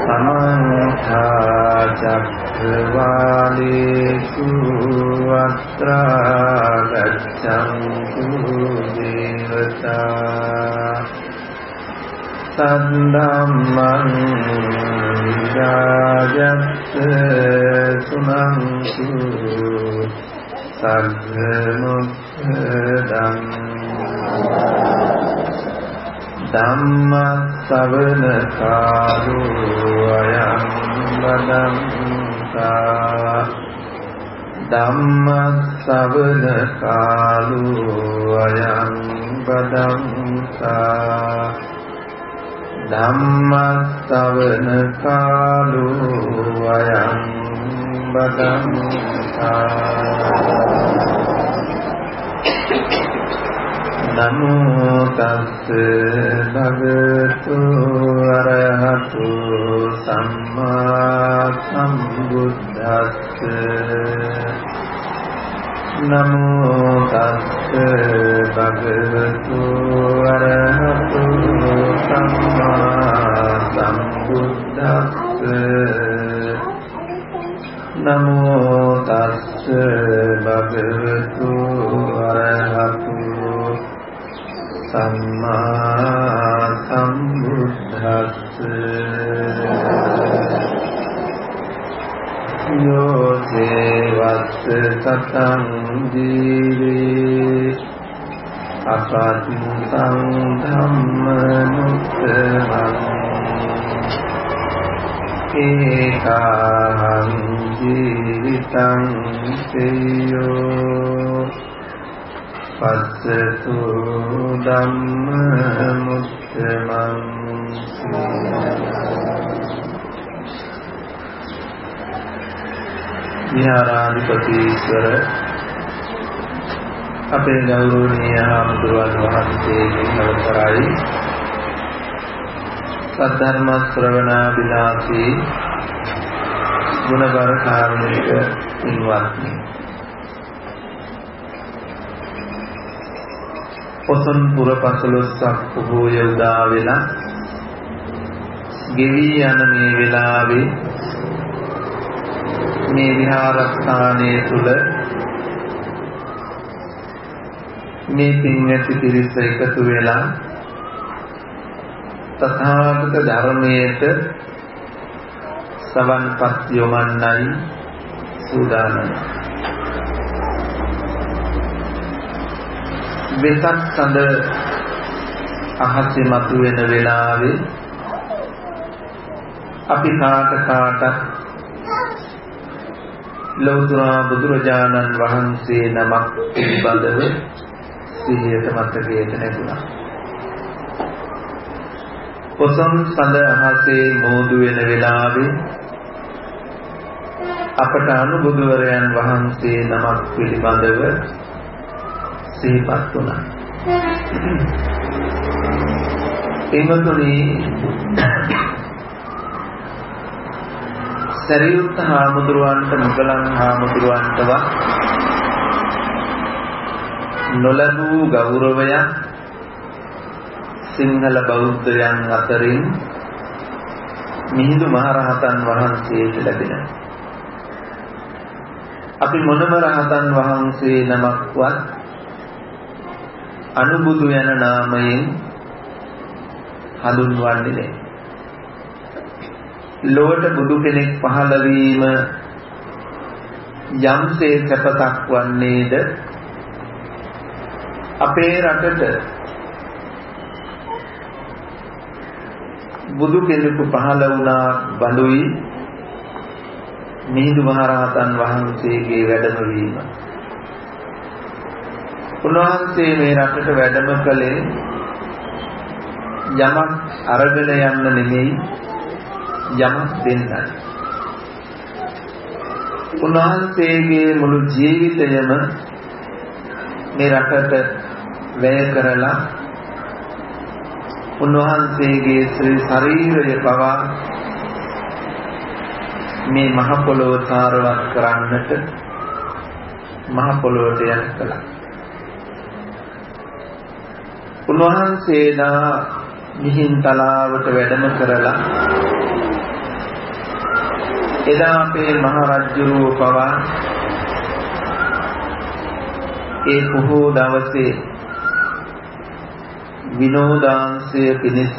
समन्ता चक्रवालेषु अत्रा गच्छन्तु देवता तद्धम्मं विराजत् सुनन्तु सद्मुक्तदम् ධම්මස්සවන කාලෝ අයං වදන්තා ධම්මස්සවන කාලෝ අයං වදන්තා ධම්මස්සවන කාලෝ අයං වදන්තා නමෝ තස්ස භගවතු අරහතු සම්මා සම්බුද්දස්ස නමෝ තස්ස භගවතු අරහතු සම්මා සම්බුද්දස්ස නමෝ තස්ස භගවතු අරහතු සම්මා සම්බුද්දස්ස යෝ දේවස්ස සතං දීවේ අපත්තිං ධම්මනුත්තමං ඒකාං ජීවිතං තේයෝ පස්සතු ධම්මමුත්තමං විහාරාධිපතිස්වර අපේ ගෞරවනීය හාමුදුරුවන් වහන්සේගේ අවසරයි සද්ධර්ම ශ්‍රවණාබිලාසී ගුණබර කාරුණික පින්වත්නි පොසොන් පුර පසළොස්වක පොහොය උදා වෙලා ගෙවි යන මේ වෙලාවේ මේ විහාරස්ථානයේ තුල මේ පින්වත්නි පිරිස එකතු වෙලා තථාගත ධර්මයට සවන්පත් යොමන්නයි සූදානම්. වෙසක් සඳ අහසේ මතුවෙන වෙලාවේ අපි කාටත් ලෞතර බුදුරජාණන් වහන්සේ නමක් පිළිබඳව සිහියට මතකයට නැතුණා. පොසොන් සඳ අහසේ මෝදු වෙන වෙලාවේ අපට අනුබුදුවරයන් වහන්සේ නමක් පිළිබඳව සිහිපත් වුණා. එමතුනි සරියුත් හාමුදුරුවන්ට මුගලන් හාමුදුරුවන්ටවත් නොලැබූ ගෞරවයක් සිංහල බෞද්ධයන් අතරින් මිහිඳු මහරහතන් වහන්සේට ලැබෙනවා. අපි මොනම රහතන් වහන්සේ නමක්වත් අනුබුදු යන නාමයෙන් හඳුන්වන්නේ නැහැ. ලොවට බුදු කෙනෙක් පහළ වීම යම්සේ සැපතක් වන්නේද අපේ රටට බුදු කෙනෙකු පහළ වුණා බඳුයි මිහිඳු මහරහතන් වහන්සේගේ වැඩම වීම. උන්වහන්සේ මේ රටට වැඩම කළේ යමක් අරගෙන යන්න නෙමෙයි යමක් දෙන්නයි. උන්වහන්සේගේ මුළු ජීවිතයම මේ රටට වැය කරලා උන්වහන්සේගේ ශ්‍රී ශරීරය පවා මේ මහ පොළොව සාරවත් කරන්නට මහ පොළොවට යට කළා. උන්වහන්සේලා මිහින්තලාවට වැඩම කරලා එදා අපේ මහ රජුරුව පවා ඒ පොහෝ දවසේ විනෝදාංශය පිණිස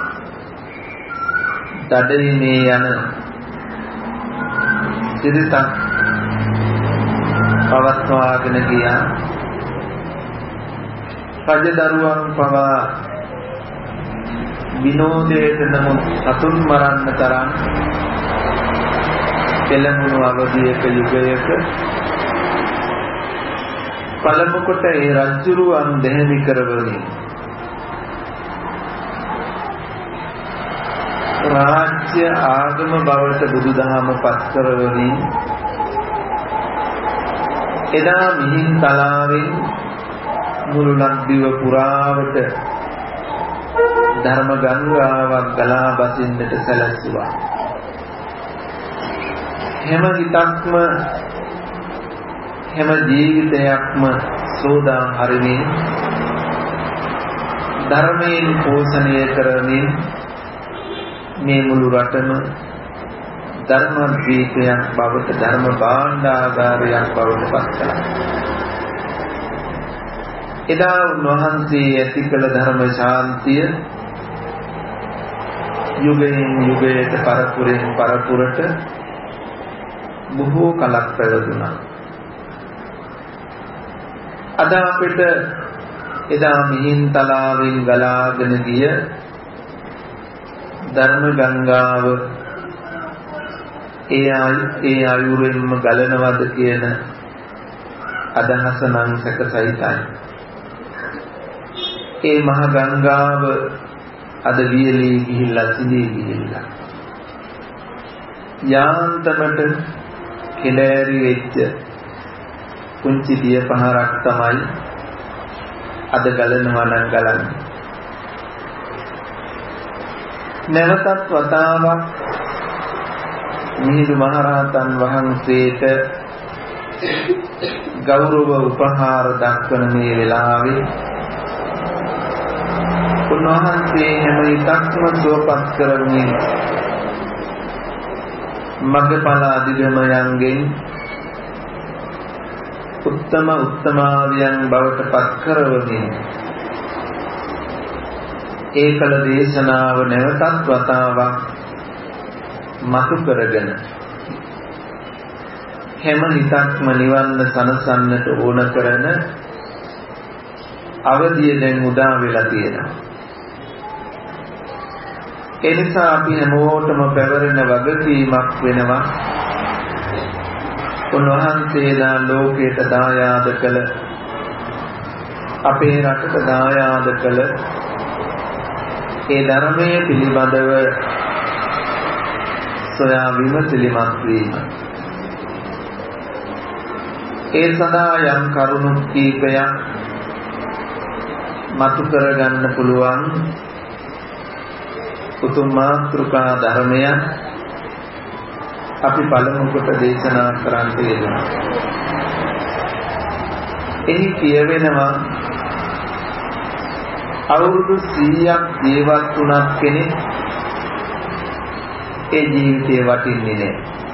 දඩයමේ යන සිරිතක් පවත්වාගෙන ගියා. රජදරුවන් පවා විනෝදයට නමුත් සතුන් මරන්න තරම් පෙළඹුණු අවධියක යුගයක පළමු කොට ඒ රජුරුවන් දෙහිමි කරවමින් රාජ්‍ය ආගම බවට බුදුදහම පත් කරවමින් එදා මිහින්තලාවෙන් මුළු ලක්දිව පුරාවට ධර්ම ගංගාවක් ගලා බසින්නට සැලැස්සුවා. හැම හිතක්ම හැම ජීවිතයක්ම සෝදා හරිමින් ධර්මයෙන් පෝෂණය කරමින් මේ මුළු රටම ධර්මද්වීපයක් බවට ධර්ම භාණ්ඩාගාරයක් බවට පත් කළා. එදා උන්වහන්සේ ඇති කළ ධර්ම ශාන්තිය යුගයෙන් යුගයට පරපුරෙන් පරපුරට බොහෝ කලක් පැවතුණා. අද අපිට එදා මිහින්තලාවෙන් ගලාගෙන ගිය ධර්ම ගංගාව ඒ අයුරෙන්ම ගලනවද කියන අදහස නම් සැකසහිතයි. ඒ මහ ගංගාව අද වියලී ගිහිල්ලා සිඳී ගිහිල්ලා යාන්තමට කෙලෑරි වෙච්ච කුංචි දිය පහරක් තමයි අද ගලනවා නම් ගලන්නේ. නැවතත් වතාවක් මිහිඳු මහරහතන් වහන්සේට ගෞරව උපහාර දක්වන මේ වෙලාවේ උන්වහන්සේ හැම එකක්ම සුවපත් කරමින් මග්ගඵල අධිගමයන්ගෙන් උත්තම උත්තමාවියන් බවට පත් කරවමින් ඒකල දේශනාව නැවතත් වතාවක් මතු කරගෙන හැම හිතක්ම නිවන්න සනසන්නට ඕන කරන අවධිය දැන් උදා වෙලා තියෙනවා. ඒ නිසා අපි හැමෝටම පැවරෙන වගකීමක් වෙනවා උන්වහන්සේලා ලෝකයට දායාද කළ අපේ රටට දායාද කළ ඒ ධර්මයේ පිළිබඳව සොයා විමසිලිමත් වීම. ඒ සඳහා යම් කරුණු කීපයක් මතු කරගන්න පුළුවන් උතුම් මාතෘකා ධර්මය අපි පළමු කොට දේශනා කරන්න යෙදුණා. එහි කියවෙනවා අවුරුදු 100ක් ජීවත් වුණත් කෙනෙක් ඒ ජීවිතේ වටින්නේ නැහැ.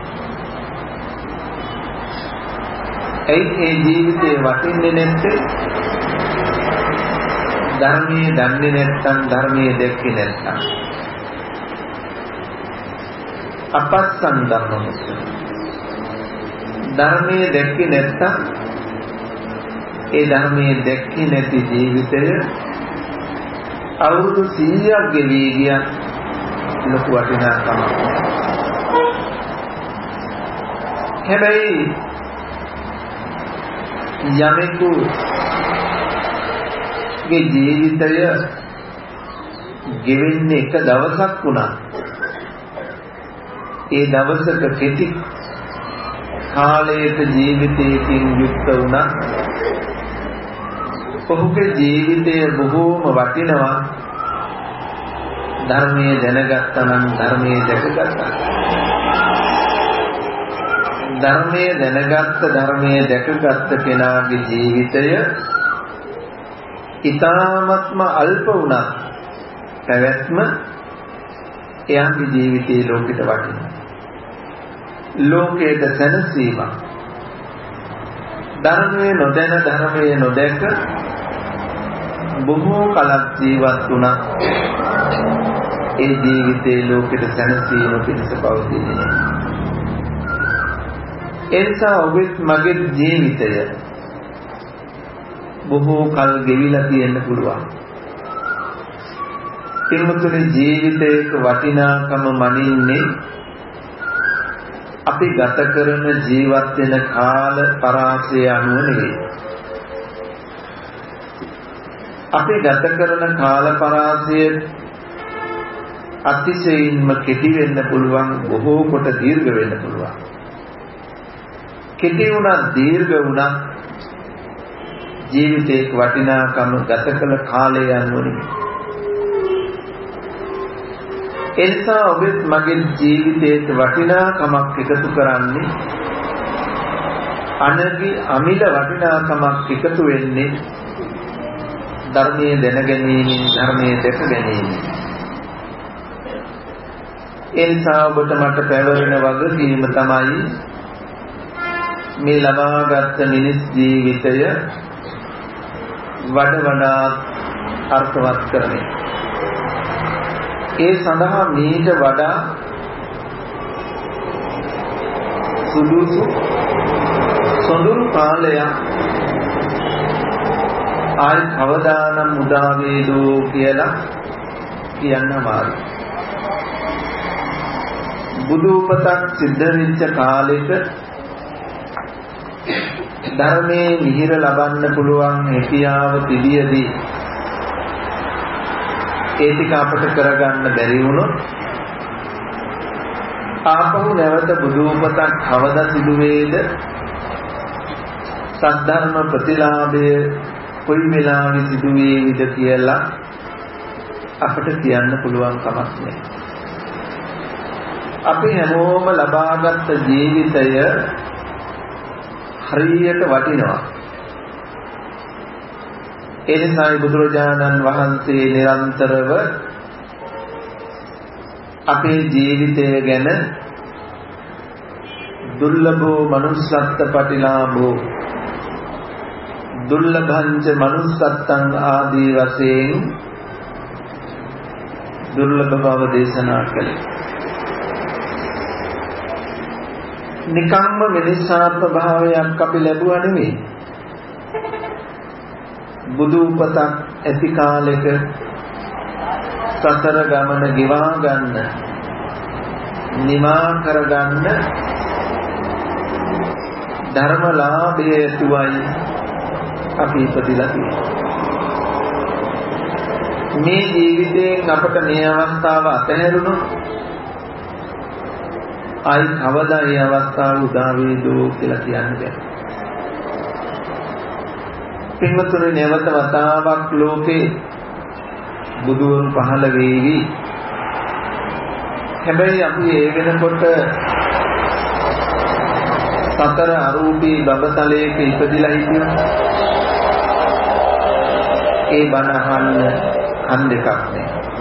ඒ ජීවිතේ වටින්නේ නැත්තේ ධර්මයේ දන්නේ නැත්නම් ධර්මයේ දැක්කේ නැත්නම් අපස්සන් ධම්මමුස ධර්මයේ දැක්කේ නැත්නම් ඒ ධර්මයේ දැක්කේ නැති ජීවිතය අවුරුදු 100ක් ගෙවී ගියා ලොකු වටිනාකමක්. හැබැයි යමෙකුගේ ජීවිතය ගෙවෙන්නේ එක දවසක් වුණා. ඒ දවසක කෙටි කාලයක ජීවිතයකින් යුක්ත වුණා. ඔහුගේ ජීවිතය බොහෝම වටිනවා. ධර්මයේ දැනගත්තා නම් ධර්මයේ දැකගත්තා. ධර්මයේ දැනගත්ත ධර්මයේ දැකගත්ත කෙනාගේ ජීවිතය ඊ타ත්ම අල්ප වුණත් පැවැත්ම එයාගේ ජීවිතයේ ලෝකෙට වටිනවා. ලෝකයට සැනසීමක්. ධර්මයේ නොදැන ධර්මයේ නොදැක බොහෝ කලක් ජීවත් වුණා. ඒ ජීවිතේ ලෝකෙට සැනසීම පිණිස පවතින්නේ නැහැ. එනිසා ඔබත් මගේ ජීවිතය බොහෝ කල් ගෙවිලා තියෙන්න පුළුවන්. පින්වතුනි, ජීවිතයක වටිනාකම මනින්නේ අපි ගත කරන ජීවත් වෙන කාල පරාසය අනුව නෙවෙයි. අපි ගත කරන කාල පරාසය අතිශයින්ම කෙටි වෙන්න පුළුවන්, බොහෝ කොට දීර්ඝ වෙන්න පුළුවන්. කෙටි වුණත් දීර්ඝ වුණත් ජීවිතයක වටිනාකම ගත කළ කාලය අනුව නෙවෙයි. එනිසා ඔබත් මගේ ජීවිතයට වටිනාකමක් එකතු කරන්නේ අමිල වටිනාකමක් එකතු වෙන්නේ ධර්මයේ දැනගැනීමෙන්, ධර්මයේ දැක ගැනීමෙන්. එනිසා ඔබට මට පැවරෙන වගකීම තමයි මේ ලබාගත් මිනිස් ජීවිතය වඩා අර්ථවත් කරන්නේ. ඒ සඳහා මීට වඩා සුදුසු සොඳුරු කාලයක් ආයි කවදානම් උදා වේදෝ කියලා කියන්න අමාරුයි. බුදු උපතක් සිද්ධ වෙච්ච කාලෙක ධර්මයේ මිහිර ලබන්න පුළුවන් හැකියාව තිබියදී ඒ ටික අපට කරගන්න බැරි වුණොත් ආපහු නැවත බුදු උපතක් කවදා සිදු වේද? සද්ධර්ම ප්‍රතිලාභය කොයි වෙලාවෙ සිදු වේවිද කියලා අපට කියන්න පුළුවන් කමක් නැහැ. අපි හැමෝම ලබාගත් ජීවිතය හරියට වටිනවා. එනිසායි බුදුරජාණන් වහන්සේ නිරන්තරව අපේ ජීවිතය ගැන දුර්ලභෝ manussත්ත පටිලාභෝ දුර්ලභංච manussත්තං ආදී වශයෙන් දුර්ලභ බව දේශනා කළේ. නිකම්ම මිනිස්සාත්ම භාවයක් අපි ලැබුවා නෙවෙයි. බුදු උපතක් ඇති කාලෙක සසර ගමන ගෙවා ගන්න, නිමා කර ගන්න ධර්මලාභයේ ඇතුවයි අපි ඉපදිලා තියෙන්නේ. මේ ජීවිතයෙන් අපට මේ අවස්ථාව අතහැරුණොත් ආයි කවදා මේ අවස්ථාව උදා වේදෝ කියලා කියන්න බැහැ. පින්වතුනි, නැවත වතාවක් ලෝකේ බුදුන් පහළ වේවි. හැබැයි අපි ඒ වෙනකොට සතර අරූපී බඹතලයක ඉපදිලා හිටියොත් ඒ බණ අහන්න කන් දෙකක් නැහැ.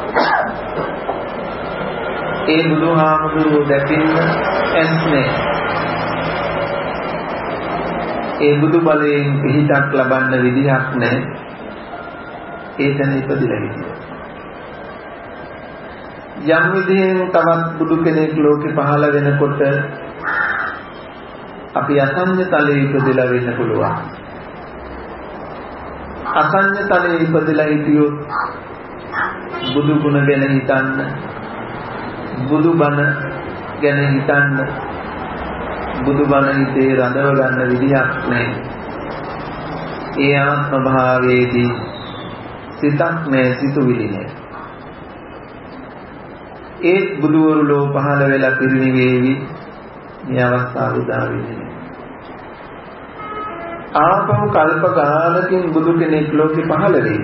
ඒ බුදුහාමුදුරුවෝ දැකින්න ඇස් නැහැ. ඒ බුදු බලයෙන් පිහිටක් ලබන්න විදිහක් නැහැ. ඒතන ඉපදිලා හිටියා. යම් විදිහෙන් තවත් බුදු කෙනෙක් ලෝකෙ පහළ වෙනකොට අපි අසඤ්ඤ තලයේ ඉපදලා වෙන්න පුළුවන්. අසඤ්ඤ තලයේ ඉපදලා හිටියොත් බුදු ගුණ ගැන හිතන්න, බුදු බණ ගැන හිතන්න, බුදු බණ හිතේ රඳව ගන්න විදිහක් නැහැ. ඒ ආත්ම භාවයේදී සිතක් නැහැ, සිතුවිලි නැහැ. ඒ බුදුවරු ලෝ පහළ වෙලා පිරිනිවේවි. මේ අවස්ථාව උදා වෙන්නේ නැහැ. ආපහු කල්ප ගානකින් බුදු කෙනෙක් ලෝකෙ පහළ වෙයි.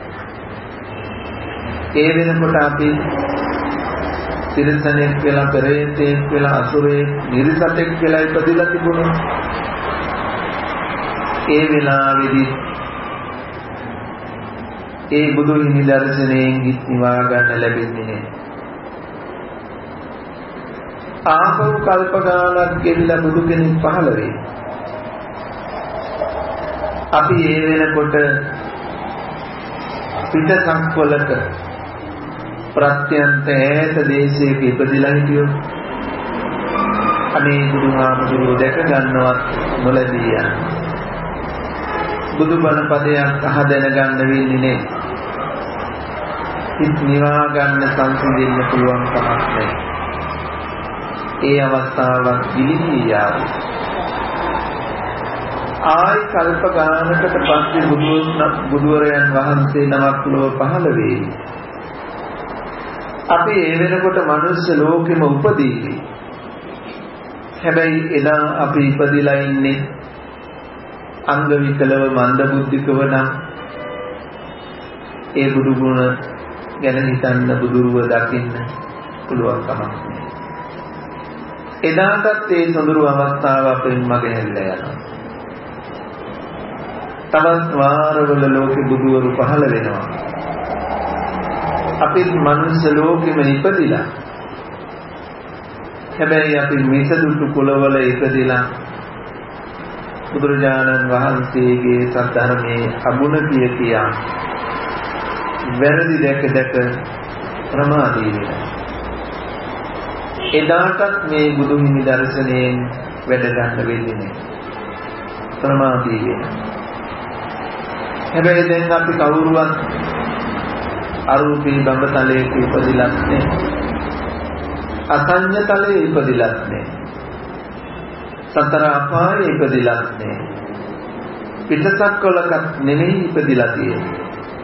ඒ වෙනකොට අපි තිරසනෙක් වෙලා, පෙරේතෙක් වෙලා, අසුරෙක්, නිර්සතෙක් වෙලා ඉපදිලා තිබුණා. ඒ වෙලාවේදී ඒ බුදු හිමි දර්ශනයෙන් හිත් නිවා ගන්න ලැබෙන්නේ නැහැ. ආපහු කල්ප ගානක් ගෙවිලා බුදු කෙනෙක් පහළ වෙයි. අපි ඒ වෙනකොට පිටසක්වලක ප්‍රත්‍යන්ත ඈත දේශයක ඉපදිලා හිටියොත් අනේ බුදුහාමුදුරුවෝ දැක ගන්නවත් නොලැබී යන බුදුබණ පදයක් අහ දැනගන්න වෙන්නේ නේ. හිත නිවා ගන්න සංසිඳෙන්න පුළුවන් කමක් නැහැ. ඒ අවස්ථාවක් පිළිගී යාවි. ආයි කල්ප ගානකට පස්සේ බුදුවරයන් වහන්සේ නමක් ලොව පහළ වෙයි. අපි ඒ වෙනකොට මනුස්ස ලෝකෙම උපදීවි. හැබැයි එදා අපි ඉපදිලා ඉන්නේ අංග විකලව මන්ද බුද්ධිකව නම් ඒ බුදු ගුණ ගැන හිතන්න බුදුරුව දකින්න පුළුවන් කමක් නැහැ. එදාටත් ඒ සොඳුරු අවස්ථාව අපෙන් මගහැරලා යනවා. තවත් වාරවල ලෝකෙ බුදුවරු පහළ වෙනවා. අපි මනුස්ස ලෝකෙම ඉපදිලා හැබැයි අපි මිසදුටු කුලවල ඉපදිලා බුදුරජාණන් වහන්සේගේ සත්‍යධර්මයේ අගුණ කියා වැරදි දැක දැක ප්‍රමාදී වෙනවා. එදාටත් මේ බුදු හිමි දර්ශනයෙන් වැඩ ගන්න වෙන්නේ නැහැ. ප්‍රමාදී වෙනවා. හැබැයි දැන් අපි කවුරුවත් අරූපී බඹතලයක ඉපදිලත් නැහැ. අසඤ්ඤ තලයේ ඉපදිලත් නැහැ. සතර අපායේ ඉපදිලත් නැහැ. පිටසක්වලකත් නෙමෙයි ඉපදිලා තියෙන්නේ.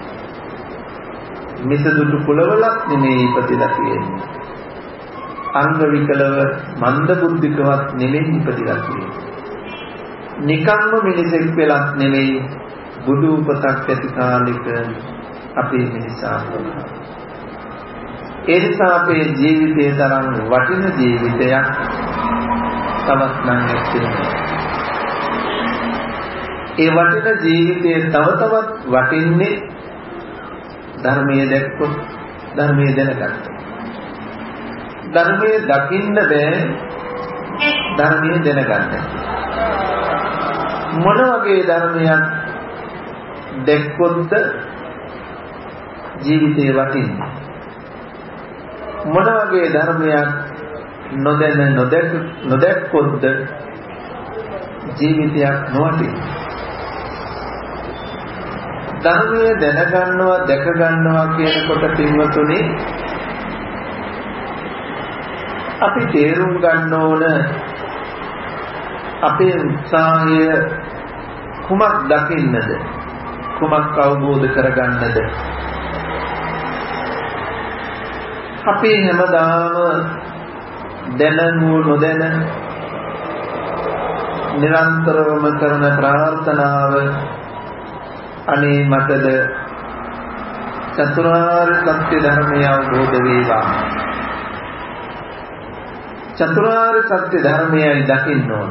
මිසදුටු කුලවලත් නෙමෙයි ඉපදිලා තියෙන්නේ. අංග විකලව මන්ද බුද්ධිකවත් නෙමෙයි ඉපදිලා තියෙන්නේ. නිකම්ම මිනිසෙක් වෙලක් නෙමෙයි බුදු උපතක් ඇති කාලෙක අපේ මිනිසා වුණා. ඒ නිසා අපේ ජීවිතයේ තරම් වටින ජීවිතයක් තවත් නැහැ. ඒ වටින ජීවිතයේ තව තවත් වටින්නේ ධර්මයේ දැක්කොත් ධර්මයේ දැනගන්න. ධර්මයේ දකින්න බෑ ධර්මයේ දැනගන්න. මොන වගේ ධර්මයක් දැක්කොත් ජීවිතේ වටින්නේ? මොන වගේ ධර්මයක් නොදැක්කොත් ජීවිතයක් නොවටින්නේ? ධර්මය දැනගන්නවා දැක ගන්නවා කියනකොට පින්වතුනි අපි තේරුම් ගන්න ඕන අපේ උත්සාහය කුමක් දකින්නද කුමක් අවබෝධ කරගන්නද? අපි හැමදාම දැනමු නොදැන නිරන්තරවම කරන ප්‍රාර්ථනාව අනේ මටද චතුරාර්ය සත්‍ය ධර්මය අවබෝධ වේවා. චතුරාර්ය සත්‍ය ධර්මයයි දකින්න ඕන.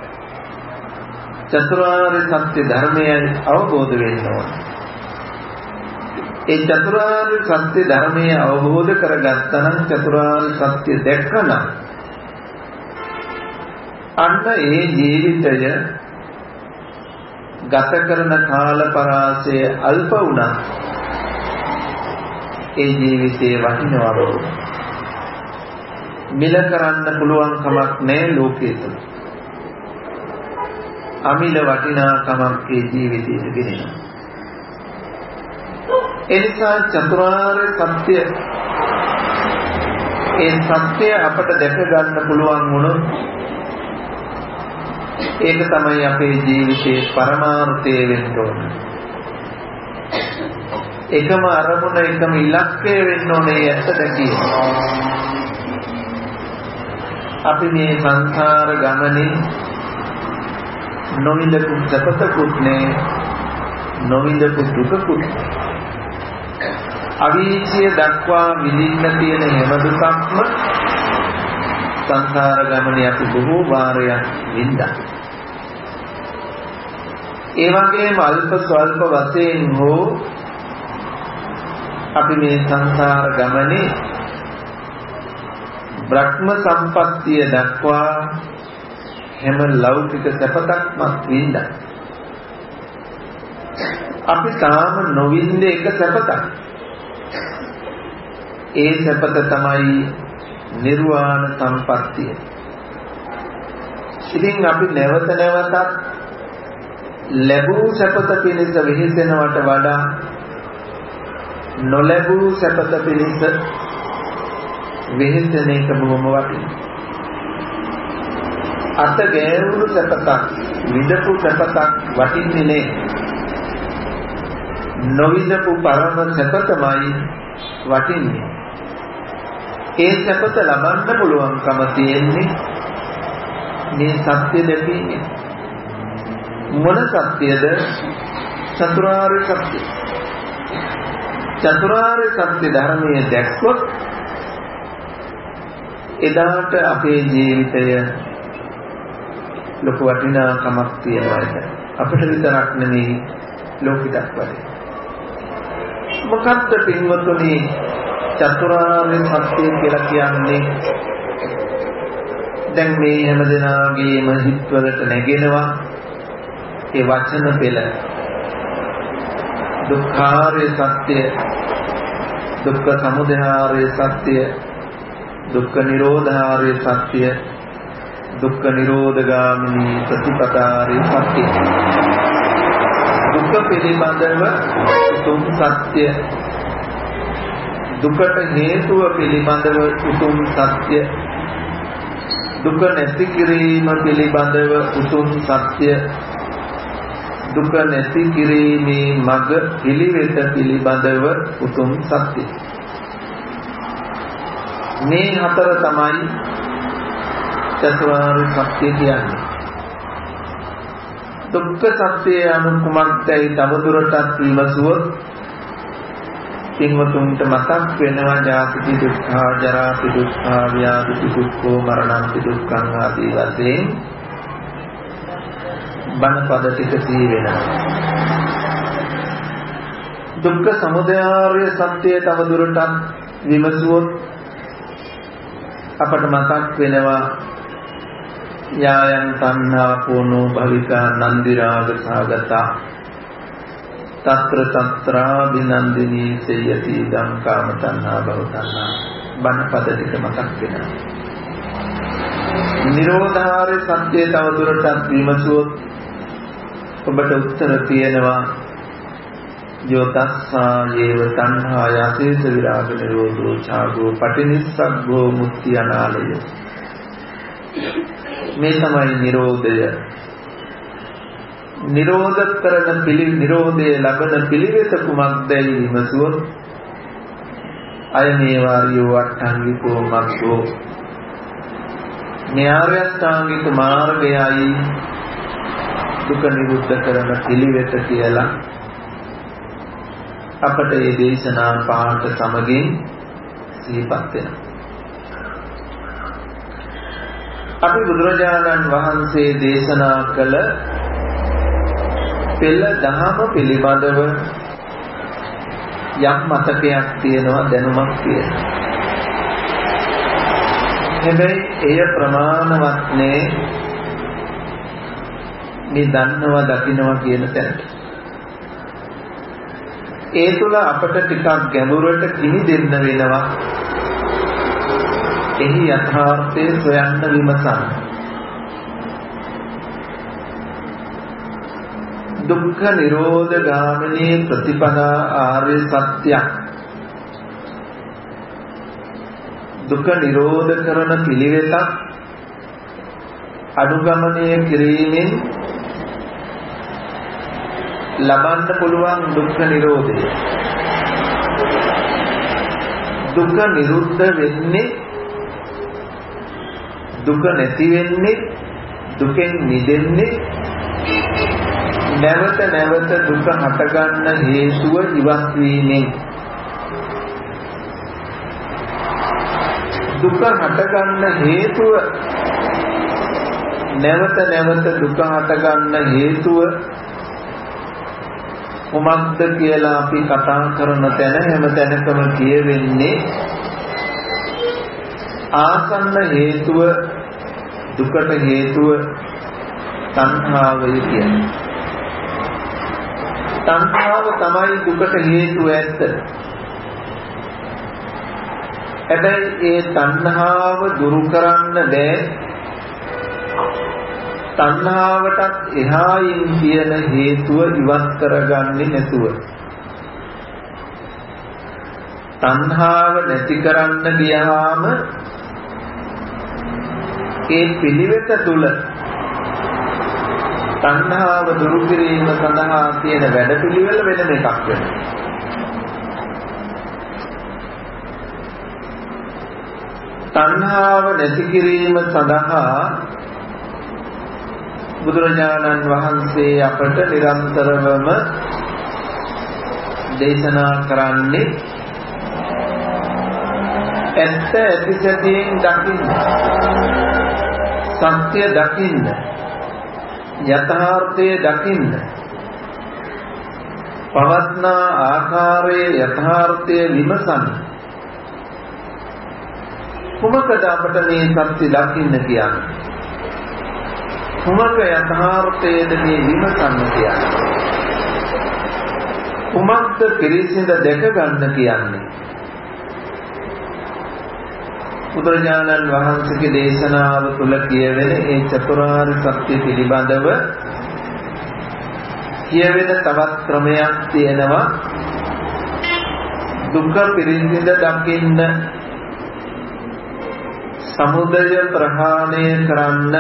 චතුරාර්ය සත්‍ය ධර්මයයි අවබෝධ වෙන්න ඕන. ඒ චතුරාර්ය සත්‍ය ධර්මය අවබෝධ කරගත්තා නම් චතුරාර්ය සත්‍ය දැක්කම අන්න ඒ ජීවිතය ගත කරන කාල පරාසය අල්ප වුණා. ඒ ජීවිතේ වටිනවා බව මිල කරන්න පුළුවන් කමක් නැහැ ලෝකයේ තුල. අමිල වටිනාකමක් ඒ ජීවිතයට ගෙනෙනවා. එනිසා චතුරාර්ය සත්‍ය ඒ සත්‍ය අපට දැක ගන්න පුළුවන් වුණොත් ඒක තමයි අපේ ජීවිතයේ පරමාර්ථය වෙන්න ඕන. එකම අරමුණ එකම ඉලක්කය වෙන්න ඕනේ ඇත්ත දැකීම. අපි මේ සංසාර ගමනේ නොවිඳපු සැපසකුත් නේ නොවිඳපු දුකකුත් අවීචිය දක්වා විඳින්න තියෙන හැම දුකක්ම සංසාර ගමනේ අපි බොහෝ වාරයක් විඳා. ඒ වගේම අල්ප ස්වල්ප වශයෙන් හෝ අපි මේ සංසාර ගමනේ බ්‍රහ්ම සම්පත්තිය දක්වා හැම ලෞකික සැපතක්ම විඳා. අපි තාම නොවින්දේ එක සැපතක්. ඒ සැපත තමයි නිර්වාණ සම්පත්තිය. ඉතින් අපි නැවත නැවතත් ලැබූ සැපත පිණිස වෙහෙසෙනවට වඩා නොලැබූ සැපත පිණිස වෙහෙසෙන එක බොහොම වටිනවා. අත ගෑවුණු සැපතක් විඳපු සැපතක් වටින්නේ නේ. නොවිඳපු පරම සැප තමයි වටින්නේ. ඒ සැපත ලබන්න පුළුවන්කම තියෙන්නේ මේ සත්‍ය දැකීමෙන්. මොන සත්‍යද? චතුරාර්ය සත්‍ය. චතුරාර්ය සත්‍ය ධර්මයේ දැක්කොත් එදාට අපේ ජීවිතය ලොකු වටිනාකමක් තියෙනවා. අපිට විතරක් නෙමෙයි ලෝකෙටත් වගේ. මොකක්ද පින්වතුනි චතුරාර්ය සත්‍ය කියලා කියන්නේ? දැන් මේ හැමදෙනාගේම හිතවලට නැගෙනවා ඒ වචන පෙළ. දුක්ඛාරය සත්‍ය, දුක්ඛ සමුදයාරය සත්‍ය, දුක්ඛ නිරෝධාරය සත්‍ය, දුක්ඛ නිරෝධගාමිනී ප්‍රතිපදාරය සත්‍ය. දුක පිළිබඳව උතුම් සත්‍ය, දුකට හේතුව පිළිබඳව උතුම් සත්‍ය, දුක නැති කිරීම පිළිබඳව උතුම් සත්‍ය, දුක නැති කිරීමේ මඟ පිළිවෙත පිළිබඳව උතුම් සත්‍ය. මේ හතර තමයි චතුරාර්ය සත්‍ය කියන්නේ. දුක්ඛ සත්‍ය anu කුමක්දයි තවදුරටත් විමසුවොත් පින්වතුන්ට මතක් වෙනවා ජාති දුක්ඛ, ජරා දුක්ඛ, ව්‍යාධි දුක්ඛ, මරණ දුක්ඛ ආදී වශයෙන් බණ පද ටික සී වෙනවා. දුක්ඛ සමුදයාර්ය සත්‍යය තවදුරටත් විමසුවොත් අපට මතක් වෙනවා යායන් තණ්හා පෝනෝ භවිකා නන්දි රාග සාගතා తත්‍ර తත්‍රා විනන්දිනී සේයති දම් කාම තණ්හා භව තණ්හා. බණ පද ටික මතක් වෙනවා. නිරෝධාර්ය සත්‍යය තවදුරටත් විමසුවොත් ඔබට උත්තර තියෙනවා යෝතස්සා යේව තණ්හා යසේස විරාග නිරෝධෝ ඡාගෝ පටිනිස්සග්ගෝ මුක්ති අනාලය. මේ තමයි නිරෝධය. නිරෝධ කරන නිරෝධය ලබන පිළිවෙත කුමක්දයි විමසුවොත් අය මේ වාරියෝ අට්ඨංගිකෝ මග්ගෝ න්‍යායස්ථාංගික මාර්ගයයි දුක නිරුද්ධ කරන පිළිවෙත කියලා අපට මේ දේශනා පාඨ සමගින් සිහිපත් වෙනවා. අපි බුදුරජාණන් වහන්සේ දේශනා කළ පෙළ දහම පිළිබඳව යම් මතකයක් තියෙනවා, දැනුමක් තියෙනවා. හැබැයි එය ප්‍රමාණවත් නේ මේ දන්නවා දකින්නවා කියන තැනට. ඒ තුළ අපට ටිකක් ගැඹුරට කිනි දෙන්න වෙනවා. එහි යථාර්ථය සොයන්න විමසන්න. දුක්ඛ නිරෝධ ගාමිනී ප්‍රතිපදා ආර්ය සත්‍යයක්. දුක නිරෝධ කරන පිළිවෙතක් අනුගමනය කිරීමෙන් ලබන්න පුළුවන් දුක්ඛ නිරෝධය. දුක නිරුද්ධ වෙන්නේ, දුක නැති වෙන්නේ, දුකෙන් මිදෙන්නේ නැවත නැවත දුක හටගන්න හේතුව ඉවත් වීමෙන්. දුක හටගන්න හේතුව නැවත නැවත දුක හටගන්න හේතුව කුමක්ද කියලා අපි කතා කරන තැන හැම තැනකම කියවෙන්නේ ආසන්න හේතුව දුකට හේතුව තණ්හාවය කියන්නේ. තණ්හාව තමයි දුකට හේතුව ඇත්ත. හැබැයි ඒ තණ්හාව දුරු කරන්න බෑ. තණ්හාවටත් එහායින් තියෙන හේතුව ඉවත් කරගන්නේ නැතුව. තණ්හාව නැති කරන්න ගියාම ඒ පිළිවෙත තුල තණ්හාව දුරු කිරීම සඳහා තියෙන වැඩපිළිවෙල වෙනම එකක් වෙනවා. තණ්හාව නැති කිරීම සඳහා බුදුරජාණන් වහන්සේ අපට නිරන්තරවම දේශනා කරන්නේ ඇත්ත ඇති සැටියෙන් දකින්න, සත්‍ය දකින්න, යථාර්ථය දකින්න, පවත්නා ආකාරයේ යථාර්ථය විමසන්න. කුමකද අපට මේ සත්‍ය දකින්න කියන්නේ? කුමක යථාර්ථයේද මේ විමසන්න කියන්නේ? කුමක්ද පිරිසිඳ දැක ගන්න කියන්නේ? බුදුරජාණන් වහන්සේගේ දේශනාව තුළ කියවෙන ඒ චතුරාර්ය සත්‍ය පිළිබඳව කියවෙන තවත් ක්‍රමයක් තියෙනවා. දුක්ඛ පිරිසිඳ දකින්න, සමුදය ප්‍රහාණය කරන්න,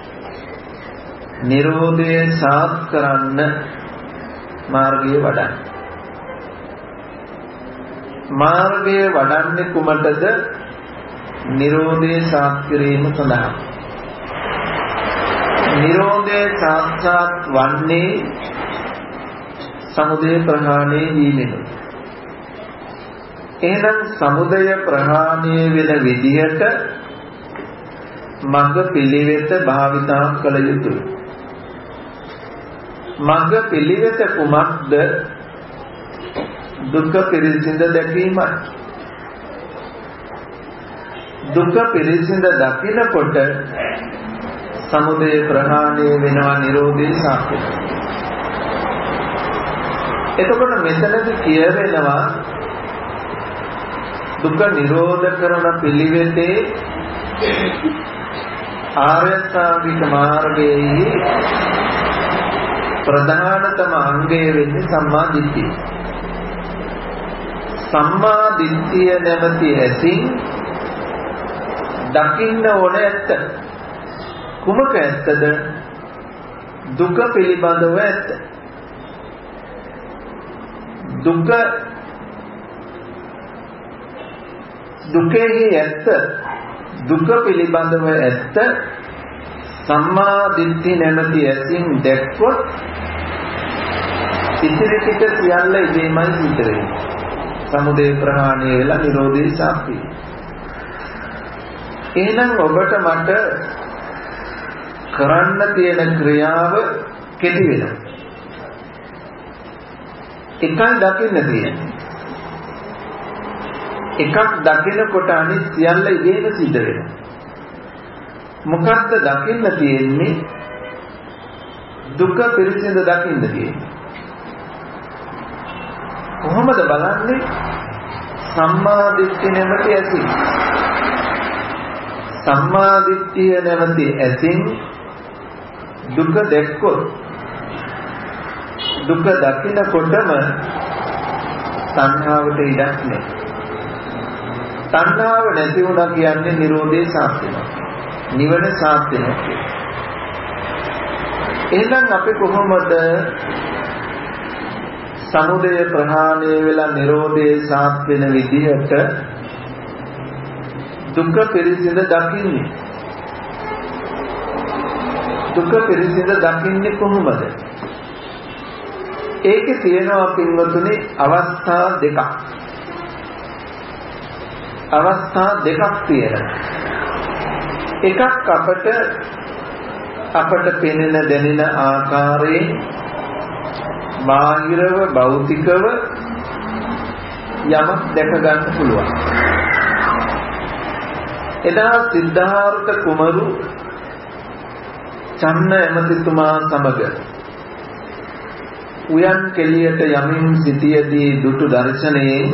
නිරෝධය සාත් කරන්න මාර්ගය වඩන්න. මාර්ගය වඩන්නේ කුමටද? නිරෝධය සාත් කිරීම සඳහා. නිරෝධය සාක්ෂාත් වන්නේ සමුදය ප්‍රහාණය වීමෙන්. එහෙනම් සමුදය ප්‍රහාණය වෙන විදිහට මග්ග පිළිවෙත භාවිතා කළ යුතුයි. මග්ග පිළිවෙත කුමක්ද? දුක්ඛ පිරිසිඳ දැකීමයි. දුක්ඛ පිරිසිඳ දකිනකොට සමුදය ප්‍රහාණය වෙනවා, නිරෝධය සාක්ෂාත්. එතකොට මෙතනදී කියවෙනවා දුක්ඛ නිරෝධ කරන පිළිවෙතේ ආර්ය ශ්‍රාවික මාර්ගයේ ප්‍රධානතම අංගය වෙන්නේ සම්මා දිට්ඨිය. සම්මා දිට්ඨිය නැමැති ඇසින් දකින්න ඕන ඇත්ත. කුමක ඇත්තද? දුක පිළිබඳව ඇත්ත. දුකෙහි ඇත්ත, දුක පිළිබඳව ඇත්ත සම්මා දිට්ඨිය නැමැති ඇසින් දැක්කොත් ඉතිරි ටික සියල්ල ඉබේමයි සිද්ධ වෙන්නේ. සමුදය ප්‍රහාණය වෙලා නිරෝධය සාක්ෂි. එහෙනම් ඔබට මට කරන්න තියෙන ක්‍රියාව කෙටි වෙනවා. එකක් දකින්න තියෙනවා. එකක් දකිනකොට අනිත් සියල්ල ඉබේම සිද්ධ වෙනවා. මොකක්ද දකින්න තියෙන්නේ? දුක පිරිසිඳ දකින්න තියෙන්නේ. කොහොමද බලන්නේ? සම්මා දිට්ඨිය නැමැති ඇසින්. සම්මා දිට්ඨිය නැමැති ඇසින් දුක දැක්කොත්, දුක දකිනකොටම තණ්හාවට ඉඩක් නැහැ. තණ්හාව නැති වුණා කියන්නේ නිරෝධය සාක්ෂාත් වෙනවා. නිවන සාක්ෂාත් වෙනවා. එහෙනම් අපි කොහොමද සමුදය ප්‍රහාණය වෙලා නිරෝධය සාක්ෂාත් වෙන විදිහට දුක පිරිසිඳ දකින්නේ? දුක පිරිසිඳ දකින්නේ කොහොමද? ඒකේ තියෙනවා පින්වතුනි අවස්ථා දෙකක්. අවස්ථා දෙකක් තියෙනවා. එකක් අපට පෙනෙන දැනෙන ආකාරයෙන් බාහිරව භෞතිකව යමක් දැක ගන්න පුළුවන්. එදා සිද්ධාර්ථ කුමරු චන්න එමෙතුමා සමග උයන් කෙලියට යමින් සිටියේදී දුටු දර්ශනයෙන්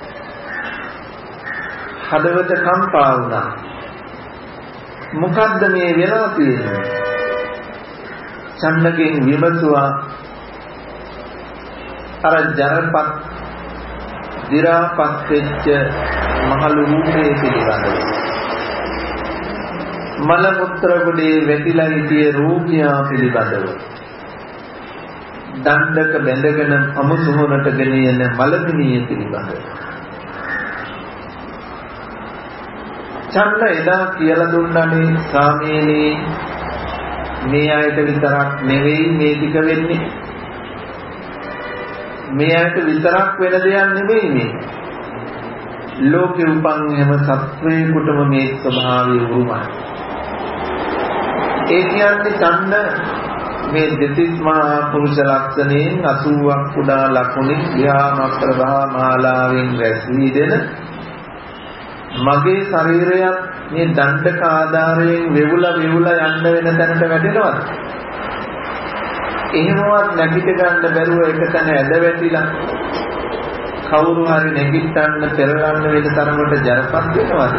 හදවත කම්පා වුණා. මොකද්ද මේ වෙලා තියෙන්නේ? චන්නගෙන් විමසුවා අර ජරපත් දිරාපත් වෙච්ච මහලු රූපේ පිළිබඳව. මල මුත්‍ර ගොඩේ වැටිලා හිටිය රෝගියා පිළිබඳව. දණ්ඩක බැඳගෙන අමුසුහනට ගෙනියන මලමිනිය පිළිබඳව. චන්න එදා කියලා දුන්නානේ සාමීනී මේ ආයත විතරක් නෙවෙයි මේ ටික වෙන්නේ. මේ ආයත විතරක් වෙන දෙයක් නෙවෙයි මේ. ලෝකෙ උපන් හැම සත්වයකටම මේ ස්වභාවය උරුමයි. ඒ කියන්නේ චන්න මේ දෙතිස් මහා පුරුෂ ලක්ෂණයෙන් 80ක් කුඩා ලකුණින් ධ්‍යාන ප්‍රභා මාලාවෙන් රැස්වී දෙන මගේ ශරීරයත් මේ දණ්ඩක ආධාරයෙන් වෙවුලා යන්න වෙන තැනට වැටෙනවද? එහෙමවත් නැගිට ගන්න බැරුව එක තැන ඇද වැටිලා කවුරු හරි නැගිටන්න පෙරලන්න වෙන තරමට ජරපත් වෙනවද?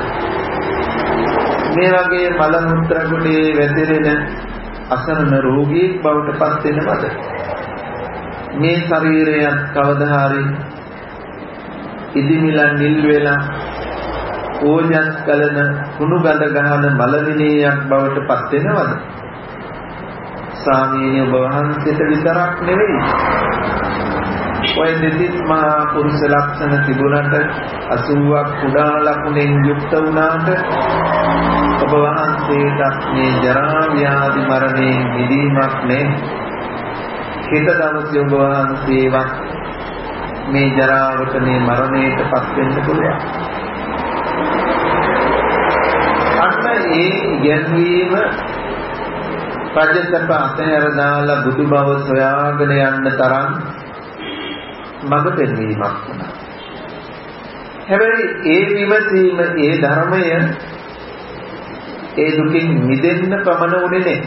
මේ වගේ මල මුත්‍ර ගොඩේ වැදෙන අසරණ රෝගියෙක් බවට පත් වෙනවද? මේ ශරීරයත් කවදා හරි ඉදිමිලා නිල් වෙලා ඕජස් කලන කුණු ගඳ ගහන මලවිනීයක් බවට පත් වෙනවද? ස්වාමීනි ඔබ වහන්සේට විතරක් නෙවෙයි. ඔය දෙතිස් මහා පුරුෂ ලක්ෂණ තිබුණට 80ක් කුඩා ලකුණෙන් යුක්ත වුණාට ඔබ වහන්සේට මේ ජරා ව්‍යාධි මරණයෙන් මිදීමක් නැහැ. හිත දවසේ ඔබ වහන්සේවත් මේ ජරාවට මේ මරණයට පත් වෙන්න පුළුවන්. ඒ ඉගැන්වීම පජසප අතහැර දාලා බුදු බව සොයාගෙන යන්න තරම් මඟ පෙන්වීමක් වුණා. හැබැයි ඒ විමසීම ඒ ධර්මය ඒ දුකින් මිදෙන්න පමණ උනේ නැහැ.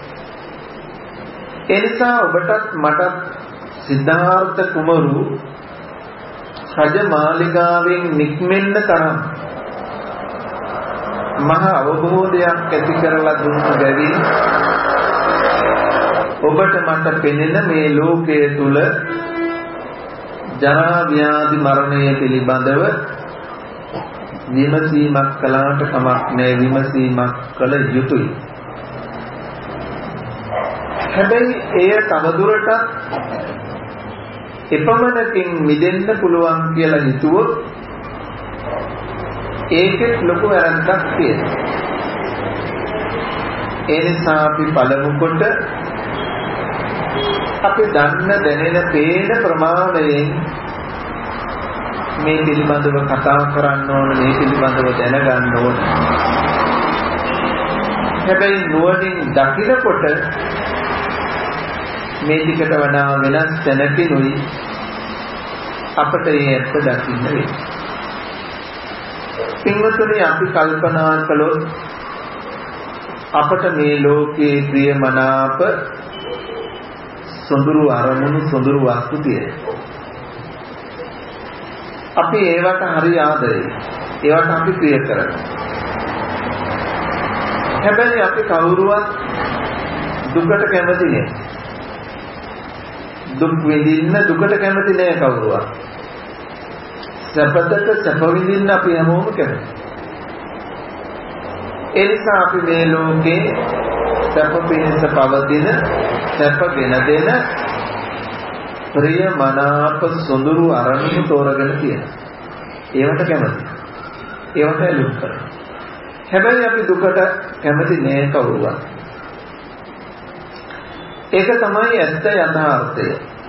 ඒ නිසා ඔබටත් මටත් සිද්ධාර්ථ කුමරු රජ මාලිගාවෙන් නික්මෙන්න තරම් මහා අවබෝධයක් ඇති කරලා දුන්න බැවින් ඔබට මට පෙනෙන මේ ලෝකයේ තුල ජරා ව්‍යාධි මරණය පිළිබඳව විමසීමක් කළාට කමක් නැහැ. විමසීමක් කළ යුතුයි. හැබැයි එය තවදුරටත් එපමණකින් මිදෙන්න පුළුවන් කියලා හිතුවොත් ඒකෙත් ලොකු වැරද්දක් තියෙනවා. ඒ නිසා අපි පළමු කොට අපි දන්න දැනෙන පේන ප්‍රමාණයෙන් මේ පිළිබඳව කතා කරන්න ඕන, මේ පිළිබඳව දැනගන්න ඕන. හැබැයි නුවණින් දකිනකොට මේ ටිකට වඩා වෙනස් තැනකිනුයි අපට මේ ඇත්ත දකින්න වෙන්නේ. පින්වතුනි අපි කල්පනා කළොත් අපට මේ ලෝකයේ ප්‍රියමනාප සොඳුරු අරමුණු සොඳුරු වස්තු තියෙනවා. අපි ඒවට හරි ආදරේ. ඒවට අපි ප්‍රිය කරනවා. හැබැයි අපි කවුරුවත් දුකට කැමති නෑ. දුක් විඳින්න දුකට කැමති නෑ කවුරුවත්. සැපතට සැප විඳින්න අපි හැමෝම කැමති. ඒ නිසා අපි මේ ලෝකේ සැප පිණිස පවතින සැපගෙන දෙන ප්‍රියමනාප සොඳුරු අරමුණු තෝරගෙන තියෙනවා. ඒවට කැමති. ඒවට ඇලුම් කරනවා. හැබැයි අපි දුකට කැමති නෑ කවුරුවත්. ඒක තමයි ඇත්ත යථාර්ථය.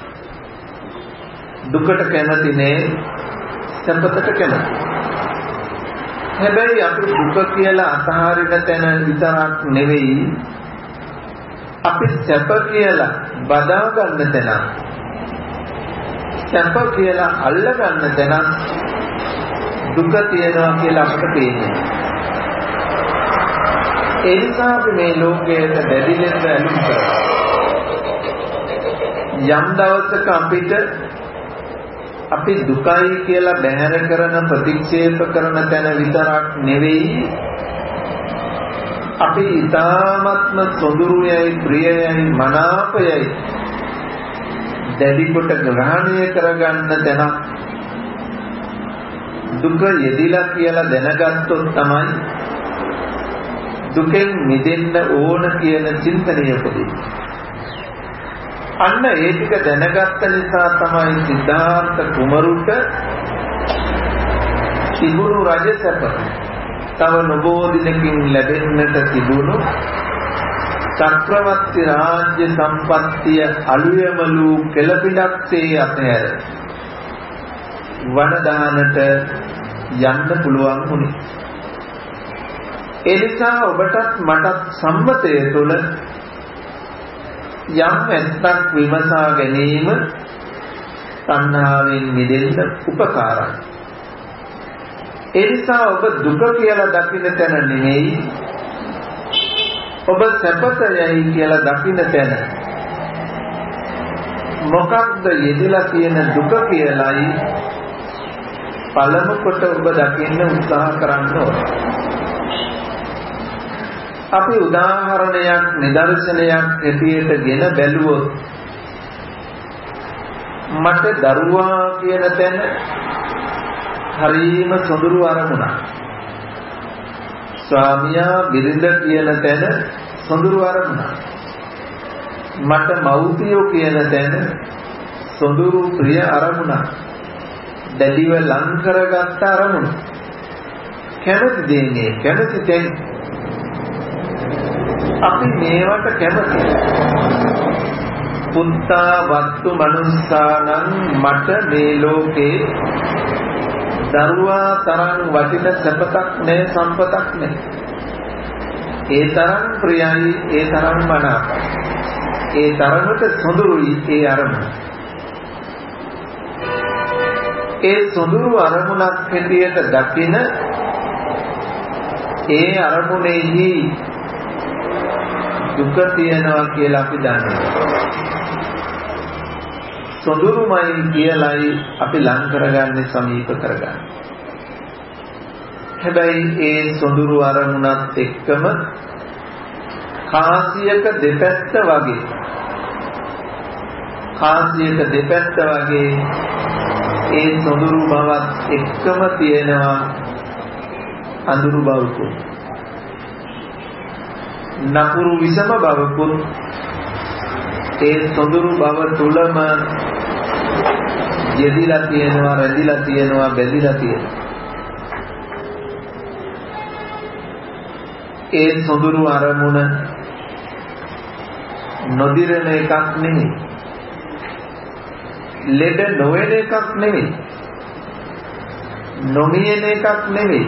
දුකට කැමති නෑ, සැපතට කැමති. හැබැයි අපි දුක කියලා අතහරින තැන විතරක් නෙවෙයි, අපි සැප කියලා බදා ගන්න තැන, සැප කියලා අල්ල ගන්න තැන දුක තියනවා කියලා අපට පේන්නේ. ඒ නිසා අපි මේ ලෝකයට දැඩි ලෙස ඇලුම් කරනවා. යම් දවසක අපිට අපි දුකයි කියලා බැහැර කරන ප්‍රතික්ෂේප කරන තැන විතරක් නෙවෙයි, අපි ඊ타ත්ම සොඳුරුයයි ප්‍රියයයි මනාපයයි දැඩි කොට ග්‍රහණය කරගන්න තැනක් දුක යෙදිලා කියලා දැනගත්තොත් තමයි දුකෙන් මිදෙන්න ඕන කියන චින්තනය උපදින්නේ. අන්න ඒ ටික දැනගත්ත නිසා තමයි සිද්ධාර්ථ කුමරුට තිබුණු රජසැප තව නොබෝ දිනකින් ලැබෙන්නට තිබුණු චක්‍රවර්ති රාජ්‍ය සම්පත්තිය අලුයමලු කෙළපිඩක්සේ අතහැර වනදානට යන්න පුළුවන් වුණේ. ඒ නිසා ඔබටත් මටත් සම්මතය තුළ යම් ඇත්තක් විමසා ගැනීම තණ්හාවෙන් මිදෙන්න උපකාරයි. ඒ නිසා ඔබ දුක කියලා දකින්න තැන නෙමෙයි, ඔබ සැපතයයි කියලා දකින්න තැන මොකක්ද යෙදලා තියෙන දුක කියලායි පළමු කොට ඔබ දකින්න උත්සාහ කරන්න ඕනේ. අපි උදාහරණයක් නිදර්ශනයක් හැටියට ගෙන බැලුවොත් මට දරුවා කියන තැන හරිම සොඳුරු අරමුණක්. ස්වාමියා බිරිඳ කියන තැන සොඳුරු අරමුණක්. මට මව්පියෝ කියන තැන සොඳුරු ප්‍රිය අරමුණක්. දැඩිව ලං කරගත්ත අරමුණ. කැමති දෙන්නේ කැමති තැන්. අපි මේවට කැමතියි. පුත්තා වත්තු මනුස්සානං මට මේ ලෝකේ දරුවා තරම් වටින සැපතක් නැහැ, සම්පතක් නැහැ. ඒ තරම් ප්‍රියයි, ඒ තරම් මනාපයි. ඒ තරමට සොඳුරුයි ඒ අරමුණ. ඒ සොඳුරු අරමුණක් හැටියට දකින ඒ අරමුණෙහි දුක තියනවා කියලා අපි දන්නවා. සොඳුරුමයි කියලායි අපි ලං කරගන්නේ, සමීප කරගන්නේ. හැබැයි ඒ සොඳුරු අරමුණත් එක්කම කාසියක දෙපැත්ත වගේ ඒ සොඳුරු බවත් එක්කම තියෙනවා අඳුරු බවකුත්, නපුරු විසම බවකුත් ඒ සොඳුරු බව තුලම යෙදිලා තියෙනවා, රැඳිලා තියෙනවා, බැඳිලා තියෙනවා. ඒ සොඳුරු අරමුණ නොදිරන එකක් නෙමෙයි, ලෙඩ නොවන එකක් නෙමෙයි, නොමියෙන එකක් නෙමෙයි,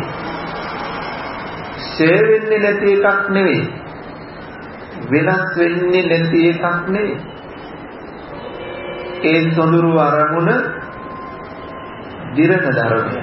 ෂේ වෙන්නේ නැති එකක් නෙමෙයි, වෙනස් වෙන්නේ නැති එකක් නෙමෙයි. ඒ සොඳුරු අරමුණ දිරන ධර්මය.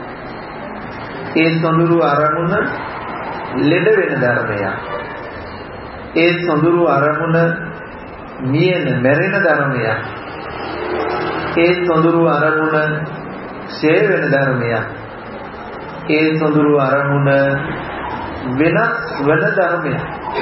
ඒ සොඳුරු අරමුණ ලෙඩ වෙන ධර්මයක්. ඒ සොඳුරු අරමුණ මියෙන මැරෙන ධර්මයක්. ඒ සොඳුරු අරමුණ ෂේ වෙන ධර්මයක්. ඒ සොඳුරු අරමුණ වෙනස් වන ධර්මයක්.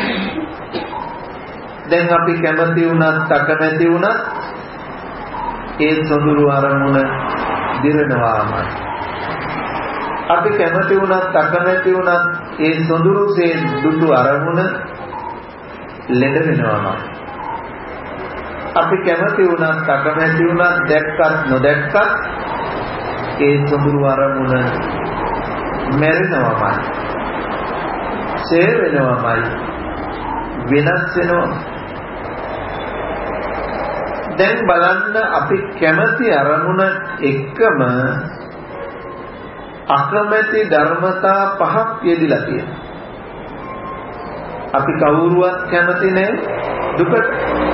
දැන් අපි කැමති වුණත් අකමැති වුණත් ඒ සොඳුරු අරමුණ දිරනවාමයි. අපි කැමති වුණත් අකමැති වුණත් ඒ සොඳුරුසේ දුටු අරමුණ ලෙඩ වෙනවාමයි. අපි කැමති වුණත් අකමැති වුණත් දැක්කත් නොදැක්කත් ඒ සොඳුරු අරමුණ මැරෙනවාමයි, ෂේ වෙනවාමයි, වෙනස් වෙනවාමයි. දැන් බලන්න අපි කැමති අරමුණ එක්කම අකමැති ධර්මතා පහක් යෙදිලා තියෙනවා. අපි කවුරුවත් කැමති නැහැ දුකට.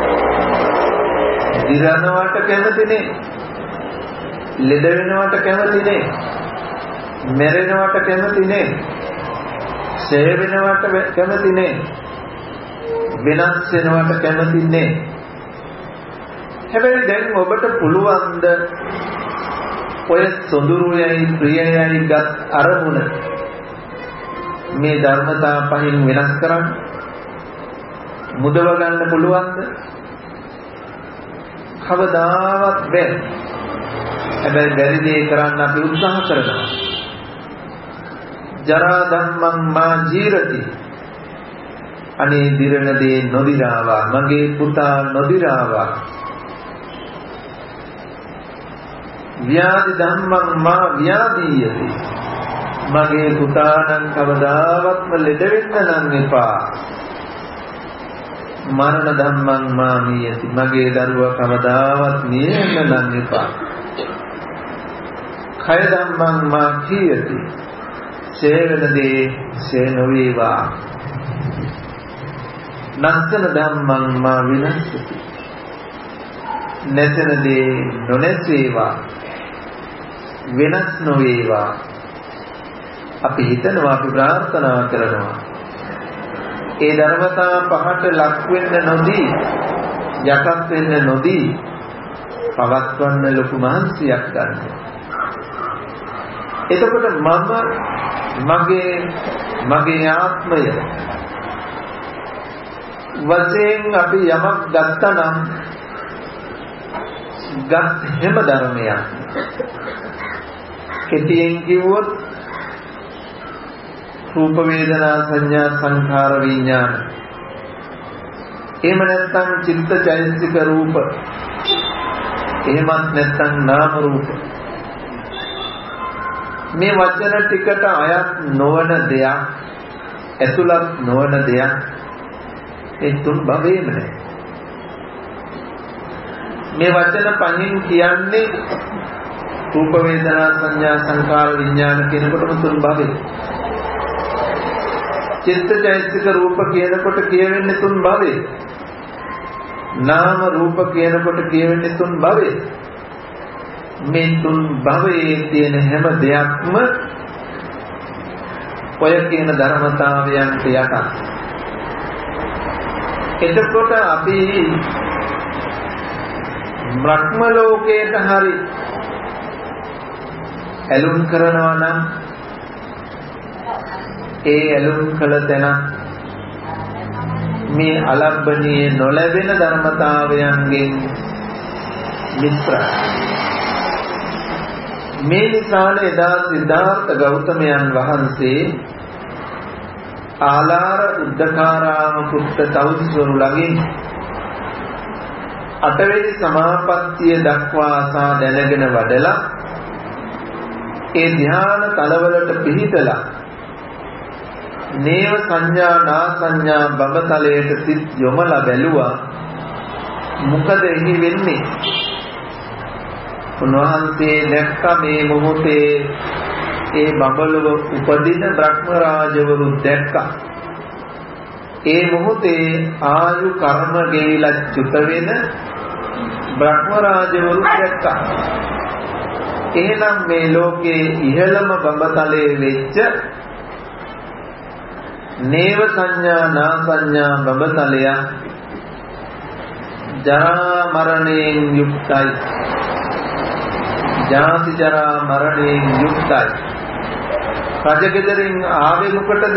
දිරනවට කැමති නැහැ. ලෙඩ වෙනවට කැමති නැහැ. මැරෙනවට කැමති නැහැ. ඡේ වෙනවට කැමති නෑ. වෙනස් වෙනවට කැමති නෑ. හැබැයි දැන් ඔබට පුළුවන් ද ඔය සොඳුරුයයි ප්‍රියයයි ගත් අරමුණ මේ ධර්මතා පහින් වෙනස් කරන්න මුදව ගන්න පුළුවන්ද? කවදාවත් බැහැ. හැබැයි බැරි දේ කරන්න අපි උත්සාහ කරනවා. ජරා ධම්මං මා ජීරති. අනේ දිරණ දේ නොදිරාවා. මගේ පුතා නොදිරාවා. ව්‍යාධි ධම්මං මා ව්‍යාධීයති. මගේ පුතා නම් කවදාවත්ම ලෙඩ වෙන්න නම් එපා. මරණ ධම්මං මා මියති. මගේ දරුවා කවදාවත් මිය යන්න නම් එපා. කය ධම්මං මා කීයති. සේවනදී සේ නොවේවා. නස්සන ධම්මං මා විනස්සති. නැසනදී නොනැසේවා. වෙනස් නොවේවා. අපි හිතනවා, අපි ප්‍රාර්ථනා කරනවා. ඒ ධර්මතා පහට ලක් වෙන්න නොදී, යටත් වෙන්න නොදී පවත්වන්න ලොකු මහන්සියක් ගන්නවා. එතකොට මගේ ආත්මය වශයෙන් අපි යමක් ගත්තා නම් ගත් හැම ධර්මයක් කෙටියෙන් කිව්වොත් රූප වේදනා සංඥා සංඛාර විඥාන, එහෙම නැත්නම් චිත්ත චෛතසික රූප, එහෙමත් නැත්නම් නාම රූප, මේ වචන ටිකට අයත් නොවන දෙයක්, ඇතුළත් නොවන දෙයක් ඒ තුන් භවයේම නැහැ. මේ වචන පහින් කියන්නේ රූප වේදනා සංඥා සංඛාර විඥාන කියනකොටම තුන් භවය. චිත්ත චෛතසික රූප කියනකොට කියවෙන්නේ තුන් භවය. නාම රූප කියනකොට කියවෙන්නේ තුන් භවය. මේ තුන් භවයේ තියෙන හැම දෙයක්ම ඔය කියන ධර්මතාවයන්ට යටත්. එතකොට අපි බ්‍රහ්ම ලෝකයට හරි ඇලුම් කරනවා නම් ඒ ඇලුම් කළ තැන මේ අලබ්බනීය නොලැබෙන ධර්මතාවයන්ගෙන් මිත්‍රයි. මේ නිසා එදා සිද්ධාර්ථ ගෞතමයන් වහන්සේ ආලාර උද්දකාරාම පුත්ත තවුස්වරු ළඟින් අටවෙනි සමාපත්තිය දක්වා ආසා දැනගෙන වඩලා ඒ ධ්‍යාන තලවලට පිහිටලා නේව සංඥා නා සංඥා බඹතලයට සිත් යොමලා බැලුවා. මොකද එහි වෙන්නේ? උන්වහන්සේ දැක්ක මේ මොහොතේ ඒ බඹලව උපදින බ්‍රහ්ම රාජවරු දැක්කා. ඒ මොහොතේ ආයු කර්ම ගෙවිලා චුත වෙන බ්‍රහ්ම රාජවරු දැක්කා. එහෙනම් මේ ලෝකේ ඉහළම බඹතලයේ වෙච්ච නේව සංඥා නා සංඥා බඹතලය ජරා මරණයෙන් යුක්තයි. ජාති ජරා මරණයෙන් යුක්තයි. රජගෙදරින් ආවේ මොකටද?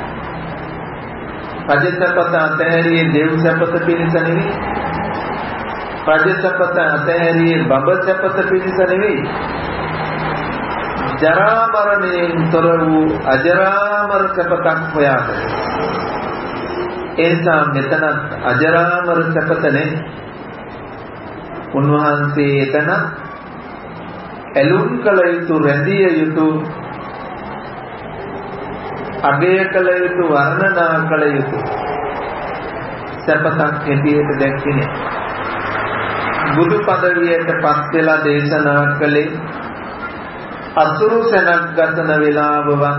රජසපත අතහැරියේ දෙව් සපත පිණිස නෙවෙයි. රජසපත අතහැරියේ බඹ සපත පිණිස නෙවෙයි. ජරා මරණයෙන් තොර වූ අජරාමර සපතක් හොයාගෙන. එනිසා මෙතන අජරාමර සපතනේ උන්වහන්සේ එතන ඇලුම් කළ යුතු, රැඳිය යුතු, අගය කළ යුතු, වර්ණනා කළ යුතු සපතක් හැටියට දැක්කේ නෑ. බුදු පදවියට පත් වෙලා දේශනා කළේ අසුරු සැනක් ගතන වේලාවවත්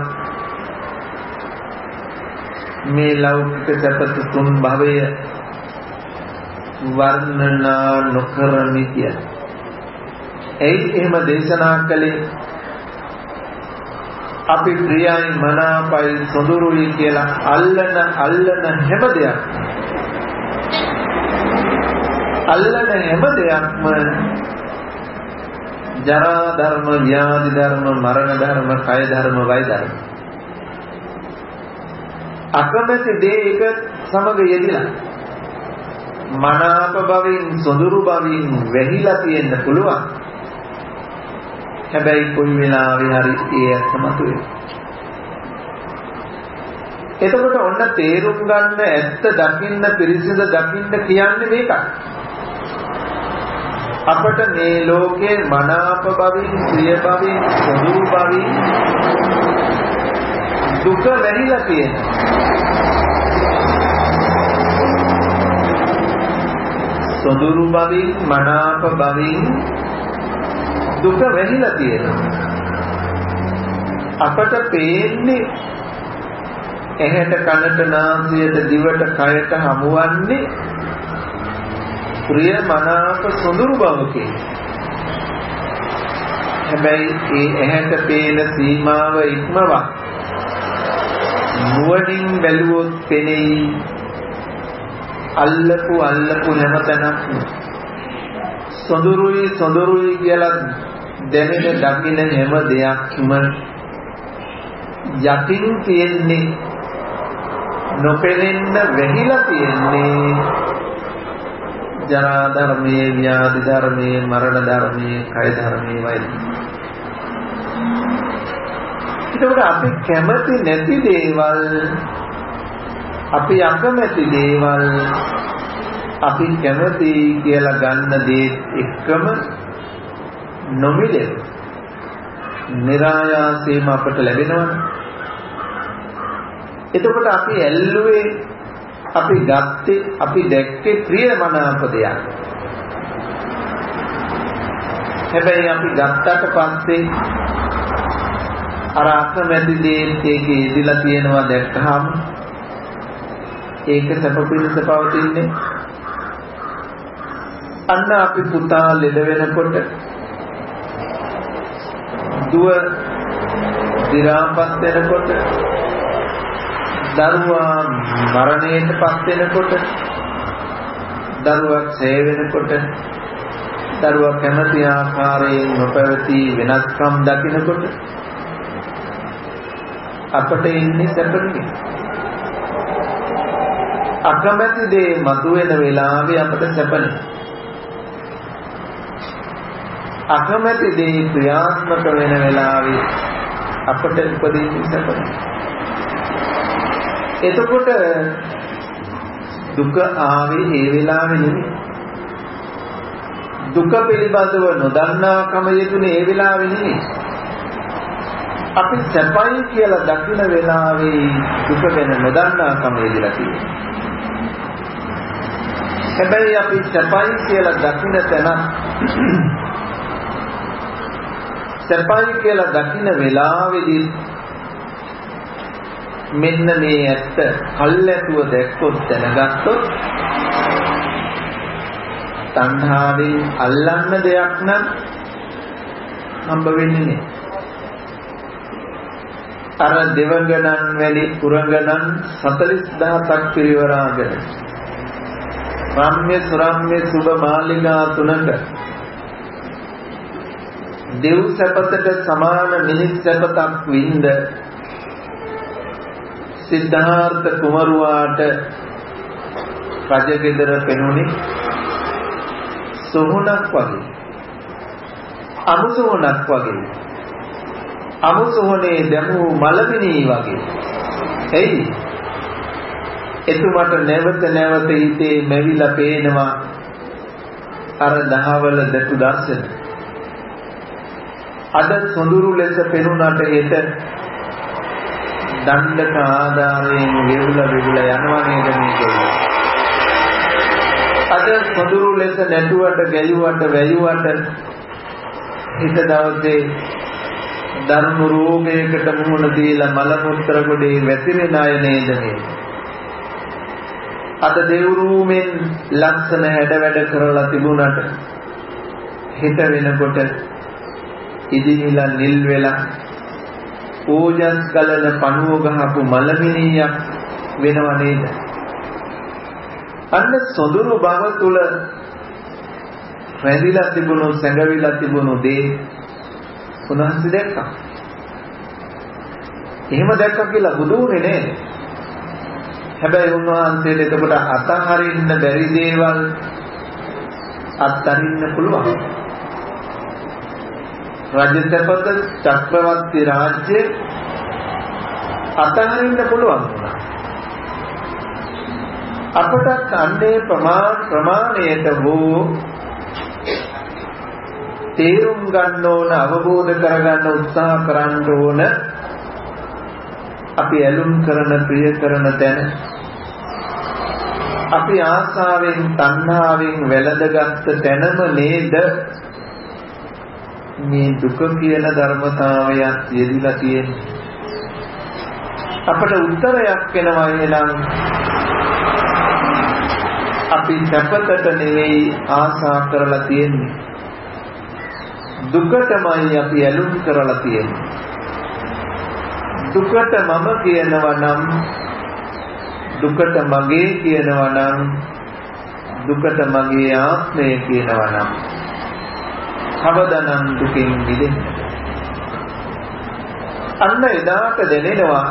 මේ ලෞකික සපත තුන් භවය වර්ණනා නොකරමි කියලා. ඒ එහෙම දේශනා කළේ අපි ප්‍රියයි මනාපයි සොඳුරුයි කියලා අල්ලන හැම දෙයක්ම ජරා ධර්ම, ව්‍යාධි ධර්ම, මරණ ධර්ම, කය ධර්ම, වය ධර්ම. අකමැති දේ එක සමග යෙදිලා මනාප බවින් සොඳුරු බවින් වැහිලා තියෙන්න පුළුවන්. හැබැයි කොයි වෙලාවෙ හරි ඒ අත්මතුවේ. එතකොට ඔන්න තේරුම් ගන්න ඇත්ත දකින්න පිරිසිදු දකින්න කියන්නේ මේකයි. අපට මේ ලෝකේ මනාප බවින්, ප්‍රිය බවින්, සොඳුරු බවින් දුක වැහිලා තියෙනවා. සොඳුරු බවින්, මනාප බවින් දුක වැහිලා තියෙනවා. අපට පේන්නේ ඇහැට, කනට, නාසයට, දිවට, කයට හමුවන්නේ ප්‍රිය, මනාප, සොඳුරු බවකේ. හැබැයි ඒ ඇහැට පේන සීමාව ඉක්මවා නුවණින් බැලුවොත් පෙනෙයි අල්ලපු හැමතැනක් සොඳුරුයි කියලා දැනෙන දකින්න හැම දෙයක්ම යටින් තියෙන්නේ නොපෙනෙන්න වැහිලා තියෙන්නේ ජරා ධර්මයේ, ව්‍යාධි ධර්මයේ, මරණ ධර්මයේ, කය ධර්මයේ වයි. ඒකට අපි කැමති නැති දේවල්, අපි අකමැති දේවල්, අපි කැමති කියලා ගන්න දේ එක්කම නොමිලේ નિરાයාසයෙන්ම අපට ලැබෙනවනේ. එතකොට අපි ඇල්ලුවේ, අපි ගත්තේ, අපි දැක්කේ ප්‍රියමනාප දෙයක්. හැබැයි අපි ගත්තට පස්සේ අර අකමැති දේත් ඒකේ ඉදිලා තියෙනවා දැක්කහම ඒක සැප පිණිස පවතින්නේ. අන්න අපි පුතා ලෙඩ වෙනකොට, දුව දිරාපත් වෙනකොට, දරුවා මරණයට පත් වෙනකොට, දරුවා ඡය වෙනකොට, දරුවා කැමති ආකාරයෙන් නොපැවති වෙනස්කම් දකිනකොට අපට ඉන්නේ සැපනේ. අකමැති දේ මතුවෙන වෙලාවේ අපට සැපනේ. අකමැති දේ ක්‍රියාත්මක වෙන වෙලාවේ අපට උපදින්නේ සැපනේ. එතකොට දුක ආවේ ඒ වෙලාවේ නෙමෙයි. දුක පිළිබඳව නොදන්නාකම යෙදුනේ ඒ වෙලාවේ නෙමෙයි. අපි සැපයි කියලා දකින වෙලාවේ දුක ගැන නොදන්නාකම යෙදලා තියෙනවා. හැබැයි අපි සැපයි කියලා දකින තැන, සැපයි කියලා දකින වෙලාවේදී මෙන්න මේ ඇත්ත කල්ැතුව දැක්කොත්, දැනගත්තොත් තණ්හාවෙන් අල්ලන්න දෙයක් නම් හම්බ වෙන්නේ නැහැ. අර දෙවඟනන් වැලි පුරඟනන් 40000ක් පිරිවරාගෙන රම්‍ය සුරම්‍ය සුබ මාලිගා තුනක දෙව් සැපතට සමාන මිනිස් සැපතක් වින්ද සිද්ධාර්ථ කුමරුවාට රජගෙදර පෙනුනේ සොහොනක් වගේ, අමුසොහොනක් වගේ, අමුසොහොනේ දැමූ මලමිනී වගේ. එයි එතුමට නැවත නැවත හිතේ මෙවිලා පේනවා අර දහවල දතු දර්ශන. අද සොඳුරු ලෙස පෙනුනට හෙට දණ්ඩක ආදාරයෙන් වෙවුලා යනවා නේද මේක. අද සොඳුරු ලෙස නැටුවට, ගැයුවට, වැයුවට හිත දවසේ ධර්ම රෝගයකට මුහුණ දීලා මල මුත්‍ර ගොඩේ වැතිරෙන අය නේද මේ. අද දෙවුරුමෙන් ලක්ෂණ හැඩ වැඩ කරලා තිබුණට හිත වෙනකොට ඉදිමිලා නිල් වෙලා ඕජස් ගලන පණුව ගහපු මලමිනියක් වෙනව නේද? අන්න සොඳුරු බව තුල රැඳිලා තිබුණු සැඟවිලා තිබුණු දේ උන්වහන්සේ දැක්කා. එහෙම දැක්කා කියලා බුදු වුණේ නෑ. හැබැයි උන්වහන්සේට එතකොට අතහරින්න බැරි දේවල් අත්හරින්න පුළුවන්. රාජ්‍යසපත චක්‍රවර්ති රාජ්‍ය අතහරින්න පුළුවන් වුණා. අපට අන්නේ ප්‍රමාණයට හෝ තේරුම් ගන්න ඕන, අවබෝධ කරගන්න උත්සාහ කරන්න ඕන අපි ඇලුම් කරන, ප්‍රිය කරන තැන, අපි ආසාවෙන් තණ්හාවෙන් වැළඳගත් තැනම නේද මේ දුක කියන ධර්මතාවයත් යෙදිලා තියෙන්නේ. අපට උත්තරයක් එනවා එහෙනම් අපි සැපතට නෙවෙයි ආසා කරලා තියෙන්නේ. දුකටමයි අපි ඇලුම් කරලා තියෙන්නේ. දුකට මම කියනවා නම්, දුකට මගේ කියනවා නම්, දුකට මගේ ආත්මය කියනවා නම් කවදානම් දුකින් මිදෙන්න. අන්න එදාට දැනෙනවා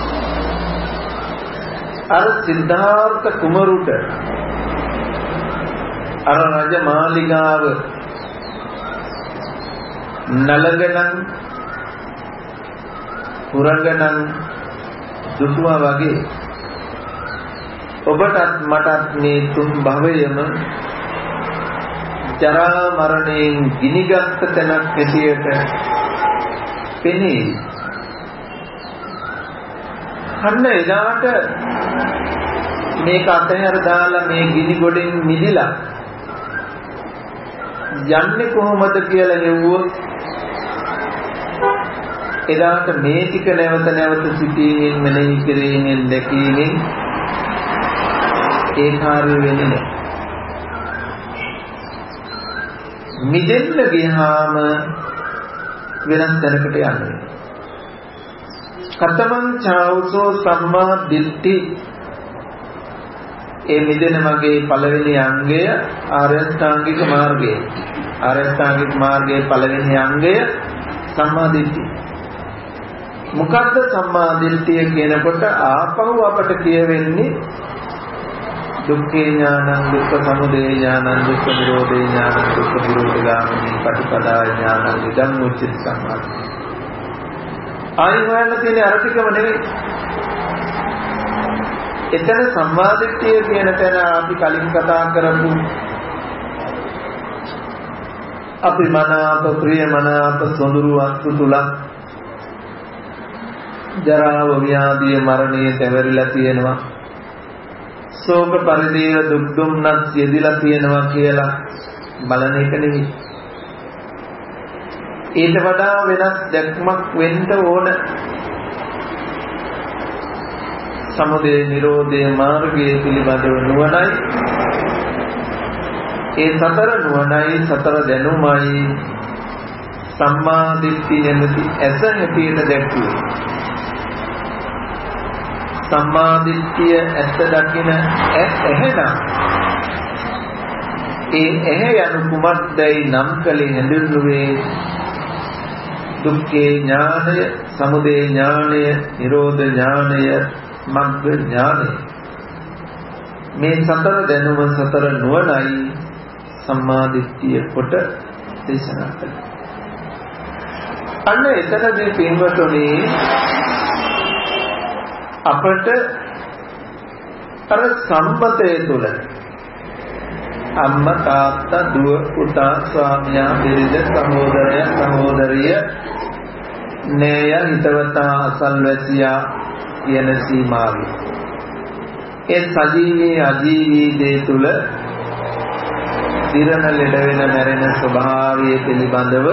අර සිද්ධාර්ථ කුමරුට අර රජ මාලිගාව නලගනම් පුරගනම් දුටුවා වගේ ඔබටත් මටත් මේ තුන් භවයම ජරා මරණයෙන් ගිනිගත් තැනක් හැටියට පෙනේ. අන්න එදාට මේක අතහැර දාලා මේ ගිනි ගොඩෙන් මිදිලා යන්නේ කොහොමද කියලා හෙව්වොත් එදාට මේ ටික නැවත නැවත සිටීමෙන්, මෙනෙහි කිරීමෙන්, දැකීමෙන් ඒ කාර්ය වෙන්නේ නැහැ. මිදෙන්න ගියාම වෙනස් තැනකට යන්නේ. කතමං චාවසෝ සම්මා දිට්ඨි. ඒ මිදෙන මගේ පළවෙනි අංගය ආර්ය අෂ්ටාංගික මාර්ගය. ආර්ය අෂ්ටාංගික මාර්ගයේ පළවෙනි අංගය සම්මා දිට්ඨිය. මොකද්ද සම්මා දිට්ඨිය කියනකොට ආපහු අපට කියවෙන්නේ දුක්ඛේ ඥානං, දුක්ඛ සමුදය ඥානං, දුක්ඛ නිරෝධේ ඥානං, දුක්ඛ නිරෝධ ගාමිනී පටිපදා ඥානං, ඉදං උච්චති සම්මා. ආයි හොයන්න තියෙන අර ටිකම නෙවෙයි. එතන සම්මා දිට්ඨිය කියන තැන අපි කලින් කතා කරපු අපි මනාප, ප්‍රිය මනාප සොඳුරු වස්තු තුල ජරාව, ව්‍යාධිය, මරණය තැවරිලා තියෙනවා. ශෝක පරිදේව දුක් දුම්නස් යෙදිලා තියෙනවා කියලා බලන එක නෙවෙයි. ඊට වඩා වෙනස් දැක්මක් වෙන්න ඕන. සමුදය නිරෝධය මාර්ගයේ පිළිබඳව නුවණයි, ඒ සතර නුවණයි, සතර දැනුමයි සම්මා දිට්ඨිය නැමැති ඇස හැටියට දැක්ුවේ. සම්මා දිට්ඨිය ඇස දකින ඇහෙනම් ඒ ඇහැ යනු කුමක්දයි නම් කලේ හැඳින්වුවේ දුක්ඛේ ඥානය, සමුදය ඥානය, නිරෝධ ඥානය, මග්ග ඥානය. මේ සතර දැනුම, සතර නුවණයි සම්මා දිට්ඨිය කොට දේශනා කළා. අන්න එතනදී පින්වතුනි අපට අර සම්පතේ තුල අම්මා, තාත්තා, දුව, පුතා, ස්වාමියා, බිරිඳ, සහෝදරය, සහෝදරිය, නේය, හිතවතා, අසල්වැසියා කියන සීමාවයි. ඒ සජීවී අජීවී දේ තුල දිරණ ලෙඩ වෙන මැරෙන ස්වභාවය පිළිබඳව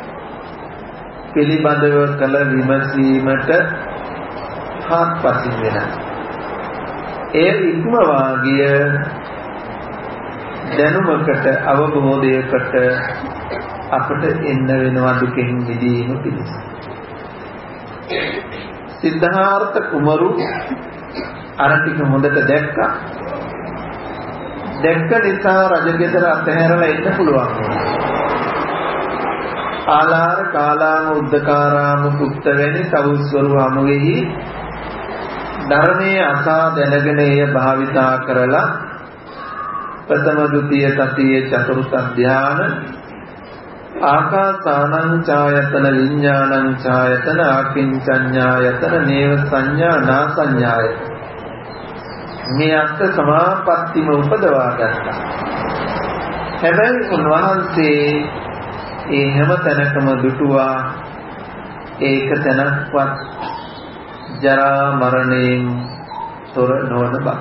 කළ විමසීමට හාත්පසින් වෙනවා. ඒ ඉක්මවා ගිය දැනුමකට, අවබෝධයකට අපට එන්න වෙනවා දුකෙන් මිදීම පිණිස. සිද්ධාර්ථ කුමරු අර ටික හොඳට දැක්කා. දැක්ක නිසා රජගෙදර අතහැරලා ඉන්න පුළුවන්. ආලාර කාලාම උද්දකාරාම පුත්ත වැනි තවුස්වරු හමුවෙහි ධර්මයේ අසා දැනගෙන එය භාවිතා කරලා ප්‍රථම ද්විතීය තතිය චතුර්ථ ධ්‍යාන ආකාසානං ඡායතන විඥානං ඡායතන ආකින්චඤ්ඤායතන නේව සංඥා නා සංඥායතන මේ අර්ථ සමාපත්තිම උපදවා ගත්තා. හැබැයි උන්වහන්සේ ඒ හැම තැනකම දුටුවා ඒක තැනක්වත් ජරා මරණයෙන් තොර නොවන බව.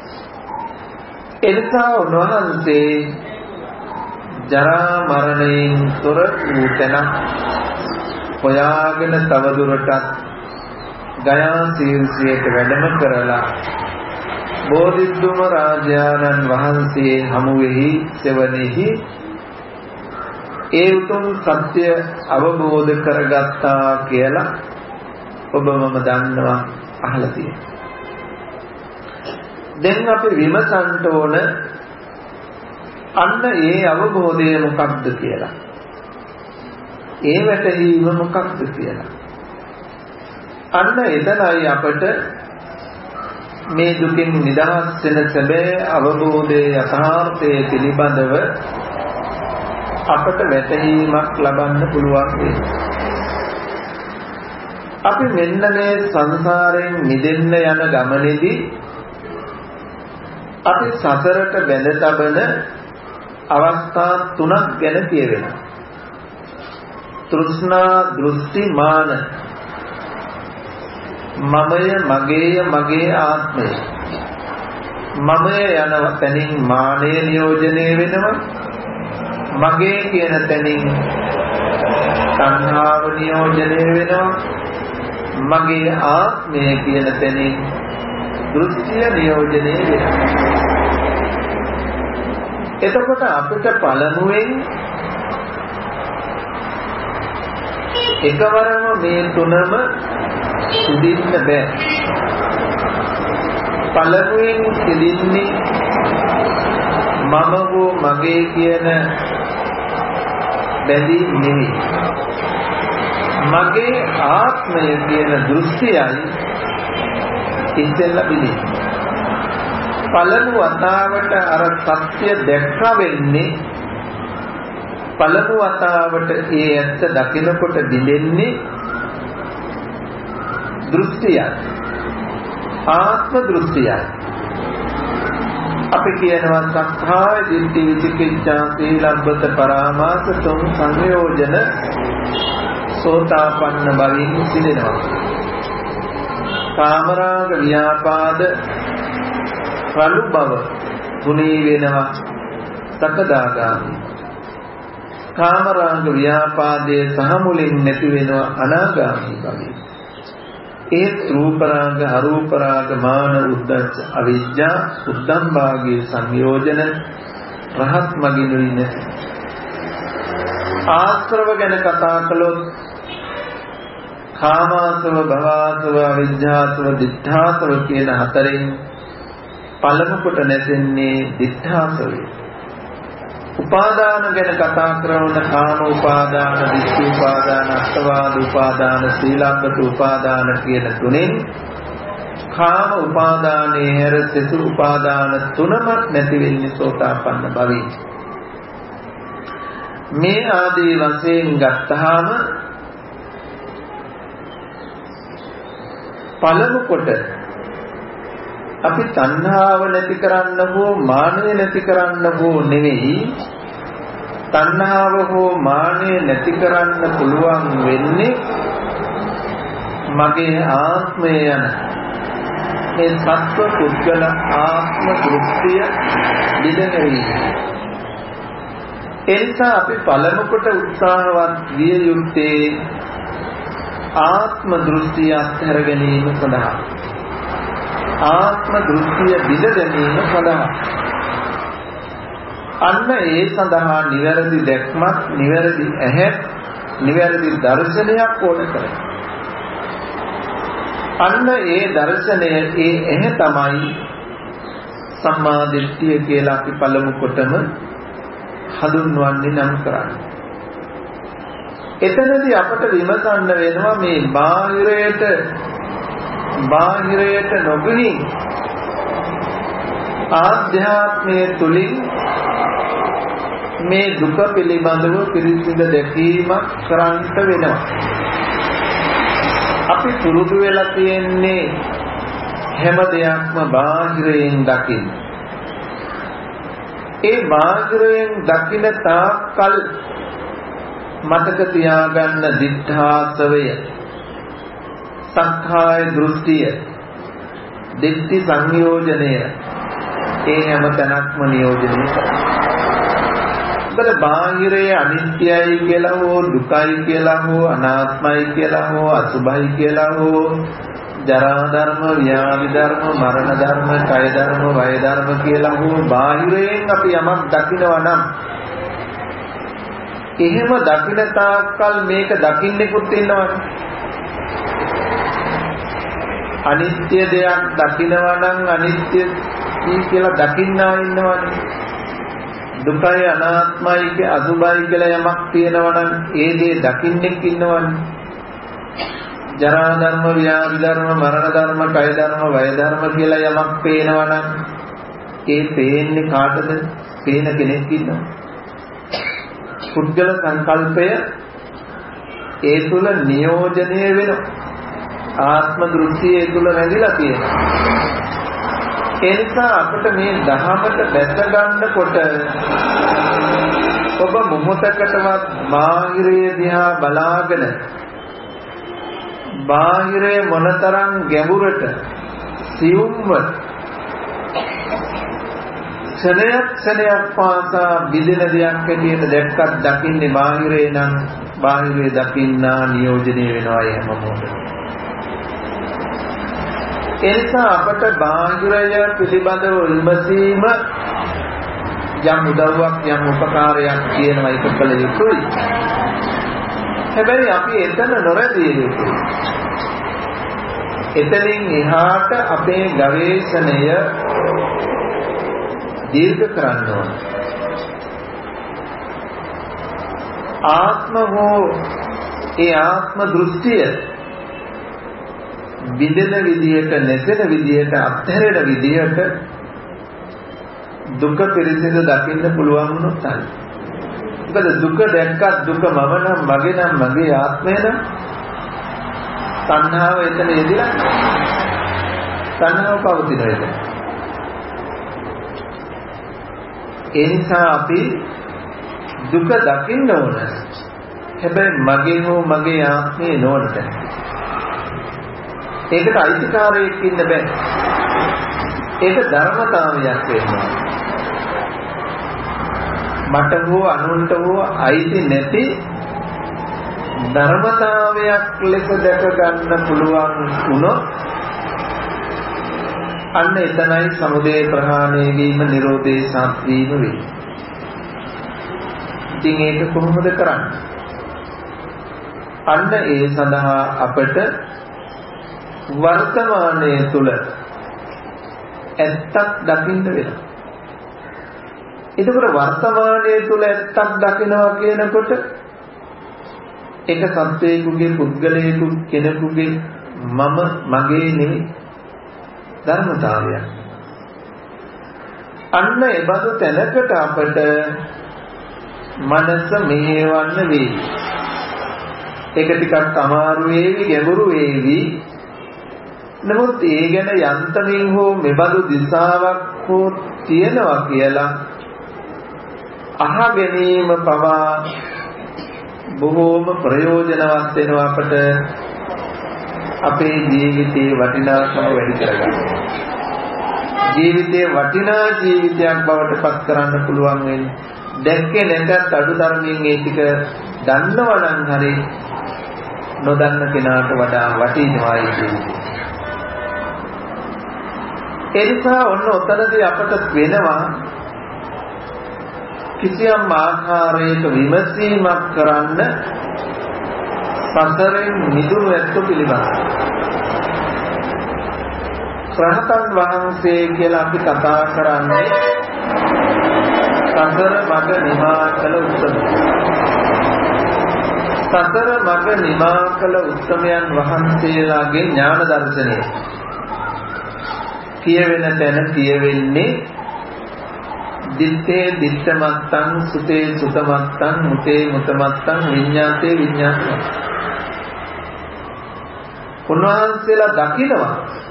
එනිසා උන්වහන්සේ ජරා මරණයෙන් තොර වූ තැන හොයාගෙන තවදුරටත් ගයා සීල්සියට වැඩම කරලා බෝධිධම්ම රාජානන් වහන්සේ හමුවෙහි සෙවණෙහි ඒ උතුම් සත්‍ය අවබෝධ කරගත්තා කියලා ඔබමම දන්නවා අහලා තියෙනවා. දැන් අපි විමසන්න ඕන අන්න ඒ අවබෝධය මොකක්ද කියලා. ඒ වැටහීම මොකක්ද කියලා. අන්න එතනයි අපට මේ දුකින් නිදහස් වෙන සැබෑ අවබෝධයේ යථාර්ථයේ පිළිබඳව අපට වැටහීමක් ලබන්න පුළුවන් වෙන්නේ. අපි මෙන්න මේ සංසාරයෙන් මිදෙන්න යන ගමනේදී අපි සසරට බැඳ තබන අවස්ථා තුනක් ගැන කියවෙනවා. තෘෂ්ණා, දෘෂ්ටි, මාන. මමය, මගේය, මගේ ආත්මය. මමය යන තැනින් මානය නියෝජනය වෙනවා. මගේ කියන තැනින් තණ්හාව නියෝජනය වෙනවා. මගේ ආත්මය කියන තැනින් දෘෂ්ටිය නියෝජනය වෙනවා. එතකොට අපිට පළමුවෙන් එකවරම මේ තුනම සිදින්න බෑ. පළමුවෙන් සිදින්නේ මම හෝ මගේ කියන බැඳීම නෙවෙයි. මගේ ආත්මය කියන දෘෂ්ටියයි ඉස්සෙල්ලා පිළිගන්නේ. පළමු වතාවට අර සත්‍ය දැක්ක වෙන්නේ පළමු වතාවට ඒ ඇත්ත දකිනකොට දිලෙන්නේ දෘෂ්ටියයි. ආත්ම දෘෂ්ටියයි. අපි කියනවා සක්කාය දිට්ඨි විචිකිච්ඡා සීලබ්බත පරාමාස තුන් සංයෝජන සෝතාපන්න බවින් සිදෙනවා. කාමරාග ව්‍යාපාද රළු බව තුනී වෙනවා සකදාගාමි. කාමරාග ව්‍යාපාදයේ සහ මුලින් නැති වෙනවා අනාගාමි බවින්. ඒ රූපරාග අරූපරාග මාන උද්දච්ච අවිජ්ජා උද්දම් භාගයේ සංයෝජන රහත් මගිනුයි නැති. ආශ්‍රව ගැන කතා කළොත් කාමාසව භවාසව අවිජ්ජාසව දිඨාසව කියන හතරෙන් පළමු කොට නැසෙන්නේ දිඨාසවය. උපාදාන ගැන කතා කරන කාම උපාදාන, දිට්ඨි උපාදාන, අත්වාද උපාදාන, සීලබ්බත උපාදාන කියන තුනෙන් කාම උපාදානයේ හැර සෙසු උපාදාන තුනක් නැති වෙන්නේ සෝතාපන්න භවෙයි. මේ ආදී වශයෙන් ගත්තාම පළමු කොට අපි තණ්හාව නැති කරන්න හෝ මානය නැති කරන්න හෝ නෙවෙයි, තණ්හාව හෝ මානය නැති කරන්න පුළුවන් වෙන්නේ මගේ ආත්මය යන මේ සත්ව පුද්ගල ආත්ම දෘෂ්ටිය දිදෙනෙවි. එනිසා අපි පළමු කොට උත්සාහවත් විය යුත්තේ ආත්ම දෘෂ්ටිය අත්හැර ගැනීම සඳහා, ආත්ම දෘෂ්ටිය බිඳ ගැනීම සඳහා. අන්න ඒ සඳහා නිවැරදි දැක්මක්, නිවැරදි ඇහැක්, නිවැරදි දර්ශනයක් ඕන කරයි. අන්න ඒ දර්ශනය එහ තමයි සම්මා දිට්ඨිය කියලා අපි පළමු කොටම හඳුන්වන්නේ නම් කරන්නේ. එතනදී අපට විමසන්න වෙනවා මේ බාහිරයට නොගිනි ආධ්‍යාත්මයේ තුලින් මේ දුක පිළිබඳව පිරිසිදු දැකීමක් කරන්නට වෙනවා. අපි පුරුදු වෙලා තියෙන්නේ හැම දෙයක්ම බාහිරයෙන් දකින්න. ඒ බාහිරයෙන් දකින තාක්කල් මතක තියාගන්න දිඨාසවය, සක්කාය දෘෂ්ටිය, දිට්ඨි සංයෝජනය ඒ හැම තැනක්ම නියෝජනය කරනවා. බල බාහිරයේ අනිත්‍යයි කියලා හෝ දුකයි කියලා හෝ අනාත්මයි කියලා හෝ අසුභයි කියලා හෝ ජරා ධර්ම, ව්‍යාධි ධර්ම, මරණ ධර්ම, කය ධර්ම, වය ධර්ම කියලා හෝ බාහිරයෙන් අපි යමක් දකිනවා නම් එහෙම දකින තාක්කල් මේක දකින්නෙකුත් ඉන්නවනේ. අනිත්‍ය දෙයක් දකිනවා නම් අනිත්‍ය කියලා දකින්නා ඉන්නවනේ. දුකයි අනාත්මයි කිය අසුභයි කියලා යමක් තියෙනවා නම් ඒ දේ දකින්නෙක් ඉන්නවනේ. ජරා ධර්ම, ව්‍යාධි ධර්ම, මරණ ධර්ම, කය ධර්ම, වය ධර්ම කියලා යමක් පේනවා නම් ඒ පේන්නේ කාටද? පේන කෙනෙක් ඉන්නවා. පුද්ගල සංකල්පය ඒ තුල නියෝජනය වෙනවා. ආත්ම දෘෂ්ටිය ඒ තුල රැඳිලා තියෙනවා. ඒ නිසා අපිට මේ ධහමට දැස ගන්නකොට ඔබ මොහොතකටවත් බාහිරය දිහා බලාගෙන බාහිරේ මොනතරම් ගැඹුරට සියුම්ව ක්ෂණයක් පාසා බිඳෙන දෙයක් හැටියට දැක්කත් දකින්නේ බාහිරේ නම් බාහිරේ දකින්නා නියෝජනය වෙනවා හැම මොහොතකම. එනිසා අපට බාහිරය පිළිබඳව විමසීම යම් උදව්වක් යම් උපකාරයක් කියනවා ඒක කළ යුතුයි. හැබැයි අපි එතන නොරැඳිය යුතුයි. එතනින් එහාට අපේ ගවේෂණය දීර්ඝ කරන්න ඕන. ආත්ම හෝ ඒ ආත්ම දෘෂ්ටිය බිඳෙන විදියට, නැසෙන විදියට, අත්හැරෙන විදියට දුක පිරිසිදු දකින්න පුළුවන් වුණොත් හරි. මොකද දුක දැක්කත් දුක මම නම්, මගේ නම්, මගේ ආත්මය නම් තණ්හාව එතන එදිලා තණ්හාව පවතින එක. ඒ නිසා අපි දුක දකින්න ඕන. හැබැයි මගේ හෝ මගේ ආත්මේ නෝනට. ඒකට අයිතිකාරයෙක් ඉන්න බෑ. ඒක ධර්මතාවයක් වෙනවා. මට හෝ අනුන්ට හෝ අයිති නැති ධර්මතාවයක් ලෙස දැක ගන්න පුළුවන් වුණොත් අන්න එතනයි සමුදය ප්‍රහාණය වීම, නිරෝධේ සාත්වීම වෙන්නේ. ඉතින් ඒක කොහොමද කරන්නේ? අන්න ඒ සඳහා අපට වර්තමානයේ තුල ඇත්තක් දකින්න වෙනවා. එතකොට වර්තමානයේ තුල ඇත්තක් දකිනවා කියනකොට ඒක සත්වයේකුගේ, පුද්ගලයෙකු කෙනෙකුගේ මම මගේ නෙවෙයි ධර්මතාවයක්. අන්න ඒ බඳු තැනකට අපට මනස මෙහෙවන්න වෙයි. ඒක ටිකක් අමාරු වේවි, ගැඹුරු වේවි. නමුත් ඒ ගැන යන්තමින් හෝ මෙබඳු දිශාවක් හෝ තියෙනවා කියලා අහ ගැනීම පවා බොහෝම ප්‍රයෝජනවත් වෙනවා අපට අපේ ජීවිතයේ වටිනාකම වැඩි කරගන්න. ජීවිතයේ වටිනා ජීවිතයක් බවට පත් කරන්න පුළුවන් වෙන්නේ දැක්කේ නැත්නම් අඩුතරමින් ඒ ටික දන්නවා නම් හරි නොදන්න කෙනාට වඩා වටිනවා ඒ ජීවිතය. ඒ නිසා ඔන්න ඔතනදී අපට වෙනවා කිසියම් ආකාරයක විමසීමක් කරන්න සසරෙන් මිදුණු ඇත්ත පිළිබඳව. රහතන් වහන්සේ කියලා අපි කතා කරන්නේ සතර මඟ නිමා කළ උත්තමයන්. සතර මඟ නිමා කළ උත්තමයන් වහන්සේලාගේ ඥාන දර්ශනය කියවෙන තැන කියවෙන්නේ දිත්තේ දිත්තමත්තං සුතේ සුතමත්තං මුතේ මුතමත්තං විඤ්ඤාතේ විඤ්ඤාතමත්තං. උන්වහන්සේලා දකිනවා.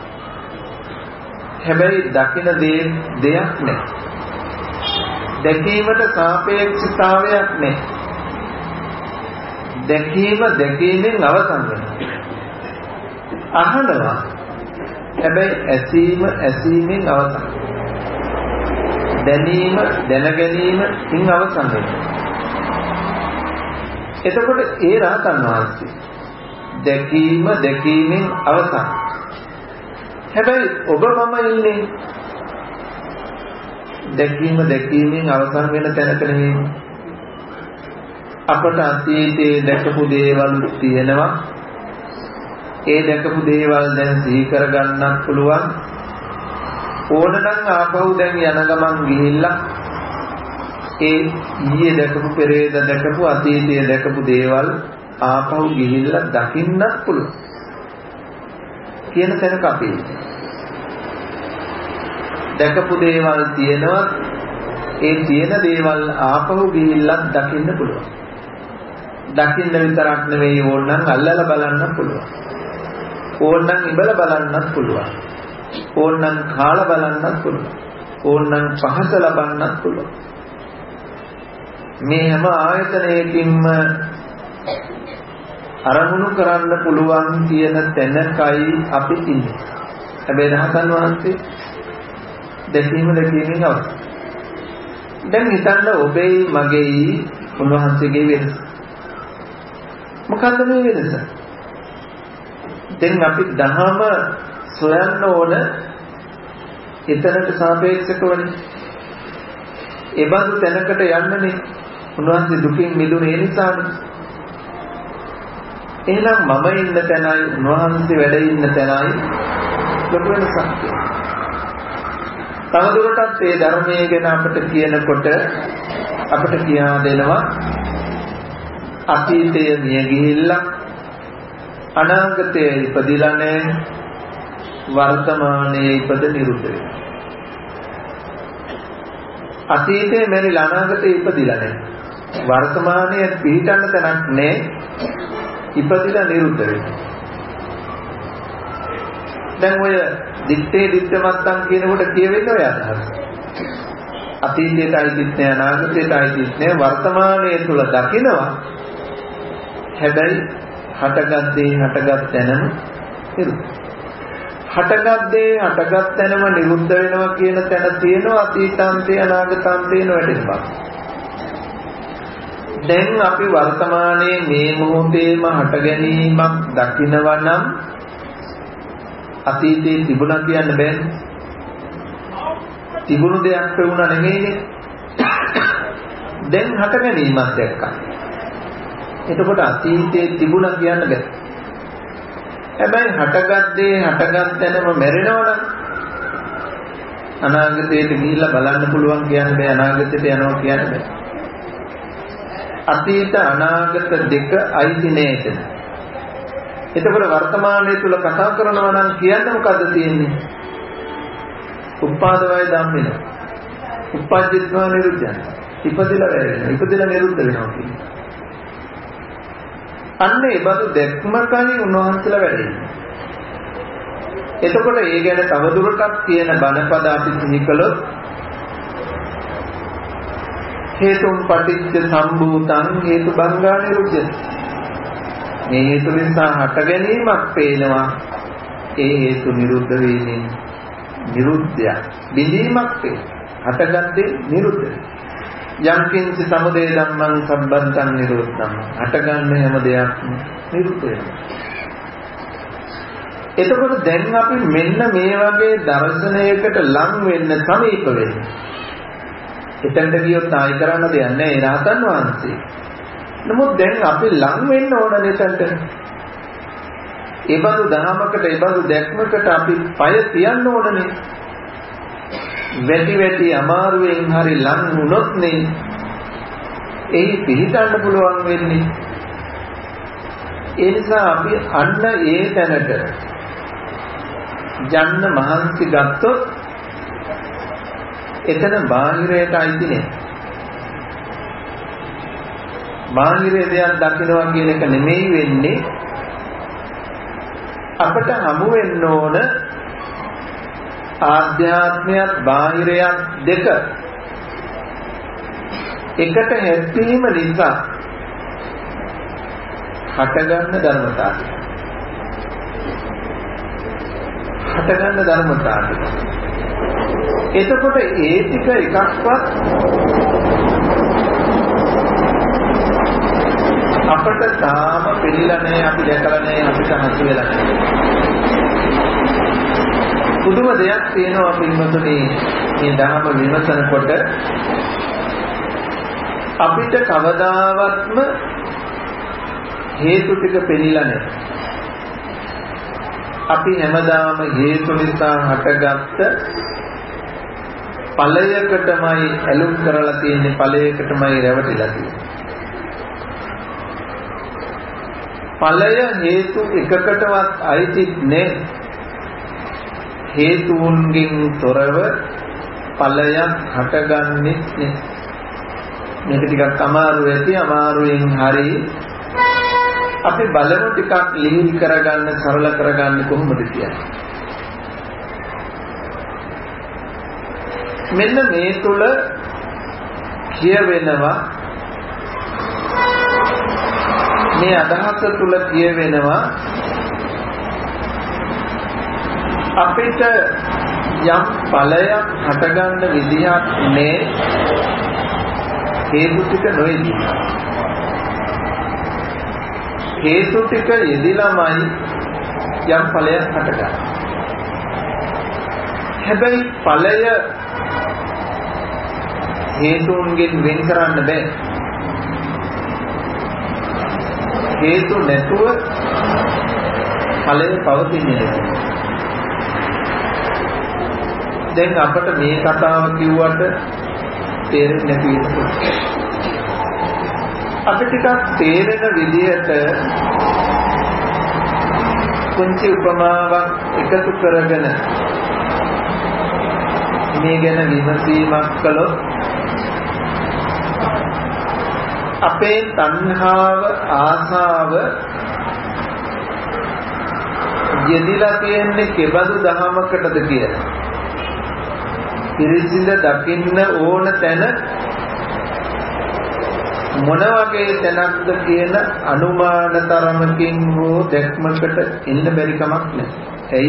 හැබැයි දකින දෙයක් නැහැ. දැකීමට සාපේක්ෂතාවයක් නැහැ. දැකීමෙන් අවසන් වෙනවා. අහනවා. හැබැයි ඇසීමෙන් අවසන්. දැනගැනීමෙන් අවසන් වෙනවා. එතකොට ඒ රහතන් වහන්සේ දැකීමෙන් අවසන්. හැබැයි ඔබ මම ඉන්නේ දැකීමෙන් අවසන් වෙන තැනක නෙමෙයි. අපට අතීතයේ දැකපු දේවල් තියෙනවා. ඒ දැකපු දේවල් දැන් සිහි කරගන්නත් පුළුවන්. ඕනනම් ආපහු දැන් යන ගමන් ගිහිල්ලා ඒ ඊයේ දැකපු පෙරේද දැකපු අතීතයේ දැකපු දේවල් ආපහු ගිහිල්ලා දකින්නත් පුළුවන් කියන තැනක අපි දැකපු දේවල් තියෙනවා. ඒ තියෙන දේවල් ආපහු ගිහිල්ලා දකින්න පුළුවන්. දකින්න විතරක් නෙවෙයි ඕනනම් අල්ලලා බලන්න පුළුවන්. ඕනනම් ඉබලා බලන්නත් පුළුවන්. ඕනනම් කාලා බලන්නත් පුළුවන්. ඕනනම් පහස ලබන්නත් පුළුවන්. මේ හැම ආයතනයකින්ම අරමුණු කරන්න පුළුවන් කියන තැනකයි අපි ඉන්නේ. හැබැයි රහතන් වහන්සේ දැකීමෙන් අවසන්. දැන් හිතන්න ඔබේ මගේ උන්වහන්සේගේ වෙනස. මොකද්ද මේ වෙනස? දැන් අපි දහම සොයන්න ඕන එතනට සාපේක්ෂකවනේ. ඒ බඳු තැනකට යන්නනේ උන්වහන්සේ දුකින් මිදුනේ ඒ නිසානේ. එහෙනම් මම ඉන්න තැනයි උන්වහන්සේ වැඩ ඉන්න තැනයි ලොකු වෙනසක් තියෙනවා. තවදුරටත් මේ ධර්මයේ ගැන අපිට කියනකොට අපිට කියා දෙනවා අතීතය මිය ගිහිල්ලා අනාගතයේ ඉපදිලා නැහැ, වර්තමානයේ ඉපද නිරුද්ධ වෙනවා. අතීතයේ මැරිලා අනාගතයේ ඉපදිලා නැහැ, වර්තමානයේ පිහිටන්න තැනක් නැහැ, ඉපදිලා නිරුද්ධ වෙනවා. දැන් ඔය දිත්තේ දිත්තමත්තන් කියනකොට කියවෙන්නේ ඔය අදහස. අතීතයටයි දිත්තේ අනාගතයටයි දිත්තේ වර්තමානයේ තුල දකිනවා. හැබැයි හටගත් තැනම නිරුද්ධ. හටගත් තැනම නිරුද්ධ වෙනවා කියන තැන තියෙනවා අතීතාන්තේ අනාගතාන්තේ නොවැටෙනවා. දැන් අපි වර්තමානයේ මේ මොහොතේම හට ගැනීමක් දකිනවා නම් අතීතයේ තිබුණා කියන්න බෑනේ. තිබුණු දෙයක් වුණා නෙමෙයිනේ. දැන් හට ගැනීමක් දැක්කා. එතකොට අතීතයේ තිබුණා කියන්න බෑ. හැබැයි හටගත් තැනම මැරෙනවනම් අනාගතයට ගිහිල්ලා බලන්න පුළුවන් කියන්න බෑ. අනාගතයට යනවා කියන්න බෑ. අතීත අනාගත දෙක අයිති නේද? එතකොට වර්තමානයේ තුල කතා කරනවා නම් කියන්න මොකද්ද තියෙන්නේ? උපාද වය ධම්මින. උපජ්ජිත්වා නිරුද්ධං. ඉපදිලා වෙනවා. ඉපදිලා නිරුද්ධ වෙනවා කියන්නේ. අන්න ඒ බඳු දැක්මකයි උන්වහන්සේලා වැඩෙන්නේ. එතකොට ඒ ගැන තවදුරටත් කියන බණපද අපි සිහි කළොත් හේතුම් පටිච්ච සම්භූතං හේතු බංගා නිරුද්ධ. මේ හේතු නිසා හට ගැනීමක් පේනවා. ඒ හේතු නිරුද්ධ වෙන්නේ නිරුද්ධය. බිඳීමක් වේ. හටගත්තේ නිරුද්ධ. යම්කින්ච සමුදය ධම්මං සම්බන්තං නිරෝධං. හටගන්න හැම දෙයක්ම නිරුද්ධ වෙනවා. එතකොට දැන් අපි මෙන්න මේ වගේ දර්ශනයකට ලං වෙන්න සමීප වෙන්න. එතනට ගියොත් ආයි කරන්න දෙයක් නැහැ. ඒ රහතන් වහන්සේ. නමුත් දැන් අපි ලං වෙන්න ඕන නේතන්ට. ඒ බඳු ධර්මයකට ඒ බඳු දැක්මකට අපි පය තියන්න ඕනනේ. වැටි අමාරුවෙන් හරි ලං වුණොත් නේ එහි පිහිටන්න පුළුවන් වෙන්නේ. ඒ නිසා අපි අන්න ඒ තැනට යන්න මහන්සි ගත්තොත් එතන බාහිරයට අයිති නෑ. බාහිරයේ දෙයක් දකිනවා කියන එක නෙමෙයි වෙන්නේ. අපට හමු වෙන්න ඕන ආධ්‍යාත්මයත් බාහිරයත් දෙක එකට හැප්පීම නිසා හටගන්න ධර්මතාවය. එතකොට ඒ ටික එකක්වත් අපට තාම පිළිලා නැහැ, අපි දැකලා නැහැ, අපිට හසු වෙලා නැහැ. පුදුම දෙයක් තියෙනවා පින්වතුනි මේ ධර්ම විමසනකොට අපිට කවදාවත්ම හේතු ටික පෙනිලා නැහැ. අපි හැමදාම හේතු නිසා හටගත්ත ඵලයකටමයි ඇලුම් කරලා තියෙන්නේ, ඵලයකටමයි රැවටිලා තියෙන්නේ. ඵලය හේතු එකකටවත් අයිති නැහැ. හේතුන්ගෙන් තොරව ඵලයක් හටගන්නේ නැහැ. මේක ටිකක් අමාරු ඇති, අමාරුවෙන් හරි අපි බලමු ටිකක් ලිහිල් කරගන්න, සරල කරගන්න කොහොමද කියන්නේ. මෙන්න මේ තුල කියවෙනවා, මේ අදහස තුල කියවෙනවා අපිට යම් ඵලයක් හටගන්න විදිහක් නේ හේතු ටික නොයේදී. හේතු ටික යෙදිලාමයි යම් ඵලයක් හටගන්නේ. හැබැයි ඵලය හේතුන්ගෙන් වෙන් කරන්න බෑ. හේතු නැතුව ඵලය පවතින්නේ නැහැ. දැන් අපට මේ කතාව කිව්වට තේරෙන්නේ නැති වෙනවා. අපි ටිකක් තේරෙන විදිහට කුංචි උපමාවක් එකතු කරගෙන මේ ගැන විමසීමක් කළොත් අපේ තණ්හාව, ආසාව යෙදිලා තියෙන්නේ කෙබඳු දහමකටද කියලා. පිරිසිඳ දකින්න ඕන තැන මොන වගේ තැනක්ද කියන අනුමාන තරමකින් හෝ දැක්මකට එන්න බැරි කමක් නැහැ. එයි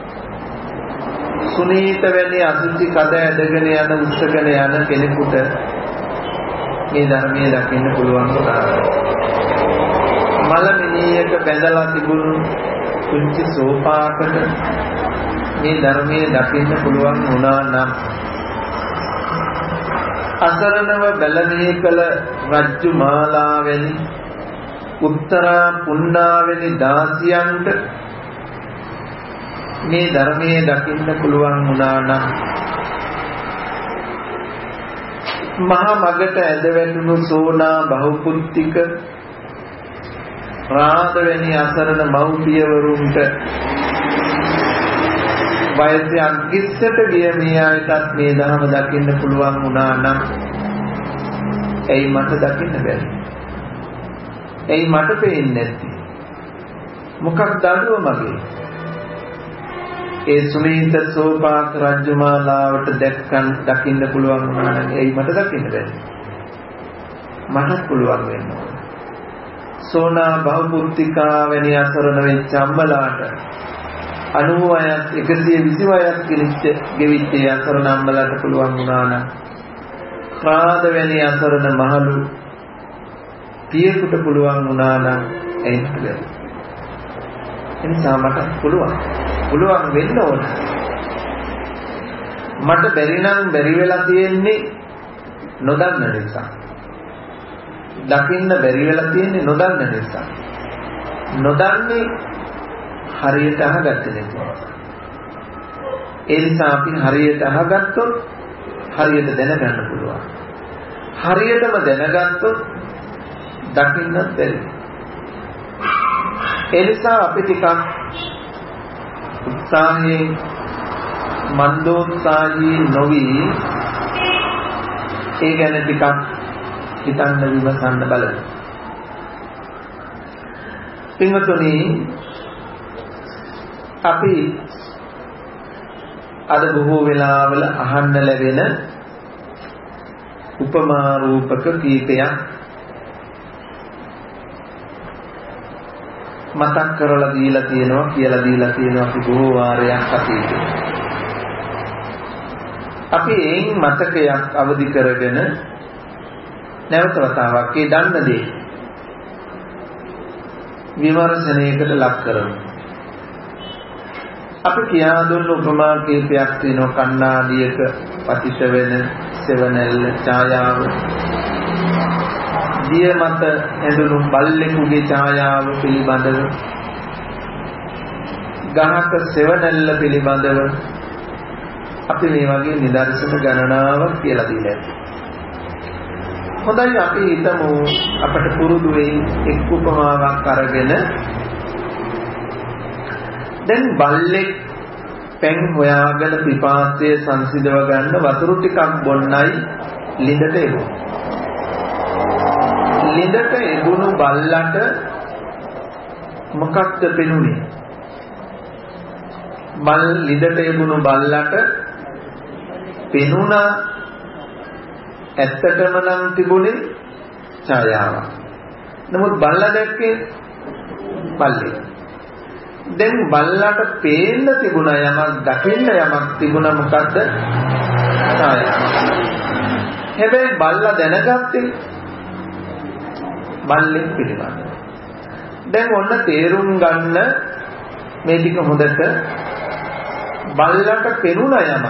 සුනීත වෙන්නේ අසුචි කඩ ඇදගෙන යන උස්සගෙන යන කෙනෙකුට මේ ධර්මයේ දකින්න පුළුවන් උදාහරණයක්. මලමිනියක බැඳලා තිබුණු කුංචි සෝපාකට මේ ධර්මයේ දකින්න පුළුවන් වුණා නම් අසරණව බැලමේ කළ රජ්ජු මාලාවැනි උත්තරා පුණ්ණාවැනි දාසියන්ට මේ ධර්මයේ දකින්න පුළුවන් වුණා නම් මහා මගට ඇද වැටුණු සෝනා බහුපුත්තික රාදවැනි අසරණ මව්පියවරුන්ට වයසේ අග්ගිස්සට ගිය මේ ආයතත් මේ ධර්ම දකින්න පුළුවන් වුණා නම් එයි මට දකින්න බැරි. එයි මට පේන්නේ නැති. මොකක්ද අඩුව මගේ? ඒ සුනීත සෝපාක රජ්ජුමාලාවට දකින්න පුළුවන් වුණා නම් එයි මට දකින්න බැරි. මට පුළුවන් වෙන්න ඕන. සෝනා බහුපුත්තිකා වැනි අසරණ වෙච්ච අම්මලාට 90ක් 120ක් ගෙවිච්ච අසරණ අම්මලාට පුළුවන් වුණා නම් රාද වැනි අසරණ මහලු පියෙකුට පුළුවන් වුණා නම් එයිට බැරි. එනිසා මට පුළුවන් වෙන්න ඕන. මට බැරි නම් බැරි වෙලා තියෙන්නේ නොදන්න නිසා. දකින්න බැරි වෙලා තියෙන්නේ නොදන්න නිසා. නොදන්නේ හරියට අහගත්තේ නැහැ. ඒ නිසා අපි හරියට අහගත්තොත් හරියට දැනගන්න පුළුවන්. හරියටම දැනගත්තොත් දකින්නත් බැහැ. ඒ නිසා අපි ටිකක් උත්සාහයෙන් මන්දෝත්සාහී නොවි ඒ ගැන ටිකක් හිතන්න විමසන්න බලන්න. පින්වතුනි, අපි අද බොහෝ වෙලාවල අහන්න ලැබෙන උපමා රූපක කීපයක් මතක් කරලා දීලා තියෙනවා කියලා දීලා තියෙනවා අපි බොහෝ වාරයක් අතීතේ. අපි එයින් මතකයක් අවදි කරගෙන නැවත වතාවක් ඒ දන්න දේ විමර්ශනයකට ලක් කරමු. අපි කියා දුන්න උපමා කීපයක් තියෙනවා. කණ්ණාඩියක පතිත වෙන සෙවණැල්ල ඡායාව, දිය මත ඇඳුණු බල්ලෙකුගේ ඡායාව පිළිබඳව, ගහක සෙවණැල්ල පිළිබඳව අපි මේ වගේ නිදර්ශන ගණනාවක් කියලා දීලා ඇති. හොඳයි, අපි හිතමු අපට පුරුදු වෙයි එක් උපමාවක් අරගෙන දැන් බල්ලෙක් පැන් හොයාගෙන පිපාසය සංසිඳව ගන්න වතුර ටිකක් බොන්නයි ළිඳට එනවා. ළිඳට එබුණු බල්ලට මොකක්ද පෙනුනේ? ළිඳට එබුණු බල්ලට පෙනුණා ඇත්තටම නම් තිබුණේ ඡායාවක්. නමුත් බල්ලා දැක්කේ බල්ලෙක්. දැන් බල්ලාට පේන්න තිබුණා යමක්, දකින්න යමක් තිබුණා. මොකද්ද? ඡායාවක්. හැබැයි බල්ලා දැනගත්තේ බල්ලෙක් පිළිබඳව. දැන් ඔන්න තේරුම් ගන්න මේ ටික හොඳට. බල්ලාට පෙනුණා යමක්,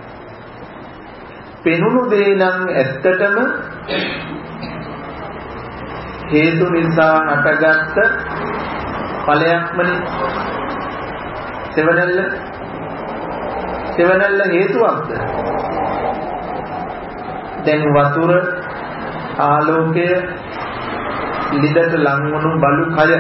පෙනුණු දේ නම් ඇත්තටම හේතු නිසා හටගත්ත ඵලයක්මනේ. සෙවණැල්ල හේතුවක්ද? දැන් වතුර, ආලෝකය, ළිඳට ලං වුණු බලු කය,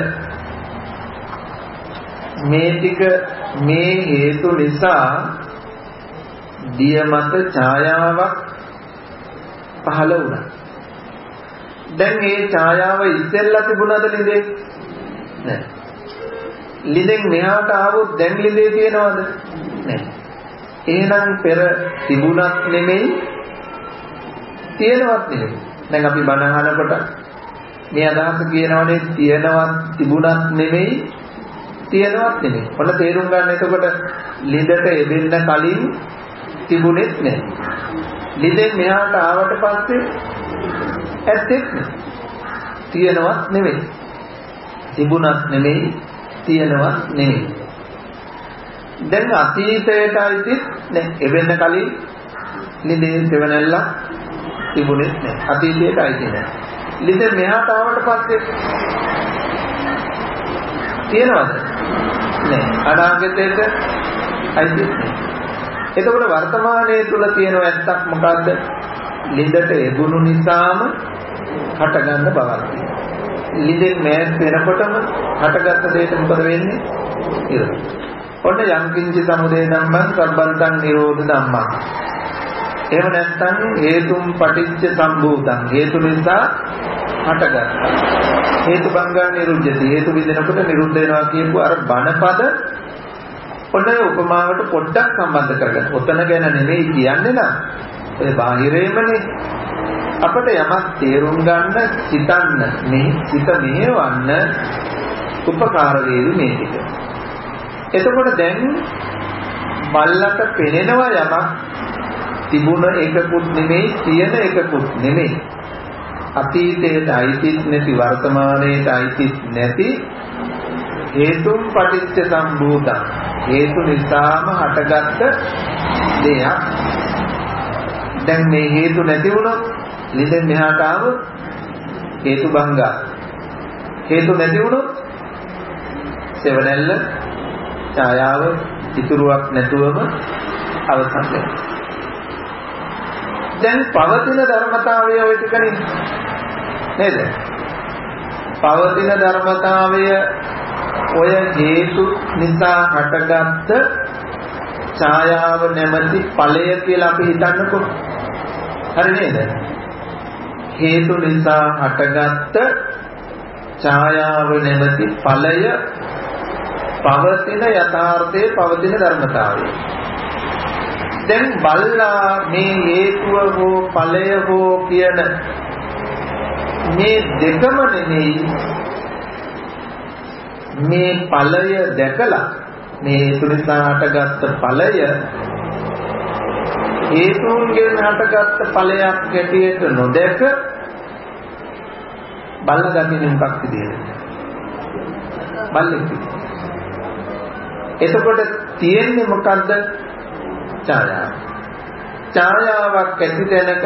මේ ටික මේ හේතු නිසා දිය මත ඡායාවක් පහළ වුණා. දැන් මේ ඡායාව ඉස්සෙල්ලා තිබුණාද ළිඳේ? නැහැ. ළිඳෙන් මෙහාට ආවොත් දැන් ළිඳේ තියෙනවද? නැහැ. එහෙනම් පෙර තිබුණත් නෙමෙයි, තියෙනවත් නෙමෙයි. දැන් අපි බණ අහනකොට මේ අදහස කියනවනේ තියෙනවත් තිබුණත් නෙමෙයි, තියෙනවත් නෙමෙයි. ඔන්න තේරුම් ගන්න. එතකොට ළිඳට එදෙන්න කලින් තිබුණෙත් නැහැ. ළිඳෙන් මෙහාට ආවට පස්සේ ඇත්තෙත් නැහැ. තියෙනවත් නෙමෙයි, තිබුණත් නෙමෙයි, තියෙනවත් නෙමෙයි. දැන් අතීතයට අයිතිත් නැහැ. එවෙන්න කලින් ළිඳේ සෙවණැල්ල තිබුණෙත් නැහැ. අතීතයට අයිති නැහැ. ළිඳෙන් මෙහාට ආවට පස්සේ තියෙනවද? නැහැ. අනාගතයට අයිතිත් නැහැ. එතකොට වර්තමානයේ තුල තියෙන ඇත්තක් මොකද්ද? ළිඳට එබුණු නිසාම හටගන්න බවක් තියෙනවා. ළිඳෙන් මෑත් වෙනකොටම හටගත්ත දෙයට මොකද වෙන්නේ? ඉරණ. ඔන්න යම්කින්චි සමුදය ධම්මං සම්බන්තං නිරෝධ ධම්මං. එහෙම නැත්නම් හේතුම් පටිච්ච සම්භූතං. හේතු නිසා හටගත්තා. හේතුබංගා නිරුද්ධති. හේතු විදිනකොට නිරුද්ධ වෙනවා කියපු අර බණපද ඔන්න උපමාවට පොඩ්ඩක් සම්බන්ධ කරගන්න. ඔතන ගැන නෙමෙයි කියන්නේ නම් ඒ බාහිරේමනේ. අපිට යමක් තේරුම් ගන්න, හිතන්න, මේ හිත මෙහෙවන්න උපකාර වේවි මේ ටික. එතකොට දැන් බල්ලට පෙනෙනවා යමක් තිබුණ එකකුත් නෙමෙයි, තියෙන එකකුත් නෙමෙයි. අතීතයට අයිතිත් නැති, වර්තමානයට අයිතිත් නැති හේතුම් පටිච්ච සම්භූතං. හේතු නිසාම හටගත්ත දෙයක්. දැන් මේ හේතු නැති වුණොත් ළිඳෙන් මෙහාට ආවොත් හේතු භංගා. හේතු නැති වුණොත් සෙවණැල්ල ඡායාව ඉතුරුවක් නැතුවම අවසන් වෙනවා. දැන් පවතින ධර්මතාවය ඔය ටිකනේ නේද? පවතින ධර්මතාවය ඔය හේතු නිසා හටගත්ත ඡායාව නැමැති ඵලය කියලා අපි හිතන්නකෝ. හරි නේද? හේතු නිසා හටගත්ත ඡායාව නැමැති ඵලය පවතින යථාර්ථයේ පවතින ධර්මතාවය. දැන් බල්ලා මේ හේතුව හෝ ඵලය හෝ කියන මේ දෙකම නෙමෙයි මේ ඵලය දැකලා මේ හේතු නිසා හටගත්ත ඵලය හේතුන්ගෙන් හටගත්ත ඵලයක් ගැටියට නොදැක බල්ල ගන්නේ මොකක්ද කියන්නේ? බල්ලෙක්. එතකොට තියෙන්නේ මොකද්ද? ඡායාව. ඡායාවක් ඇති තැනක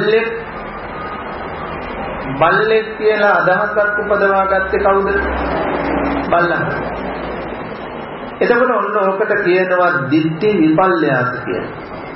බල්ලෙක් කියලා අදහසක් උපදවා ගත්තේ කවුද? බල්ලා. එතකොට ඔන්න ඔකට කියනවා දිට්ඨි විපල්යාස කියලා.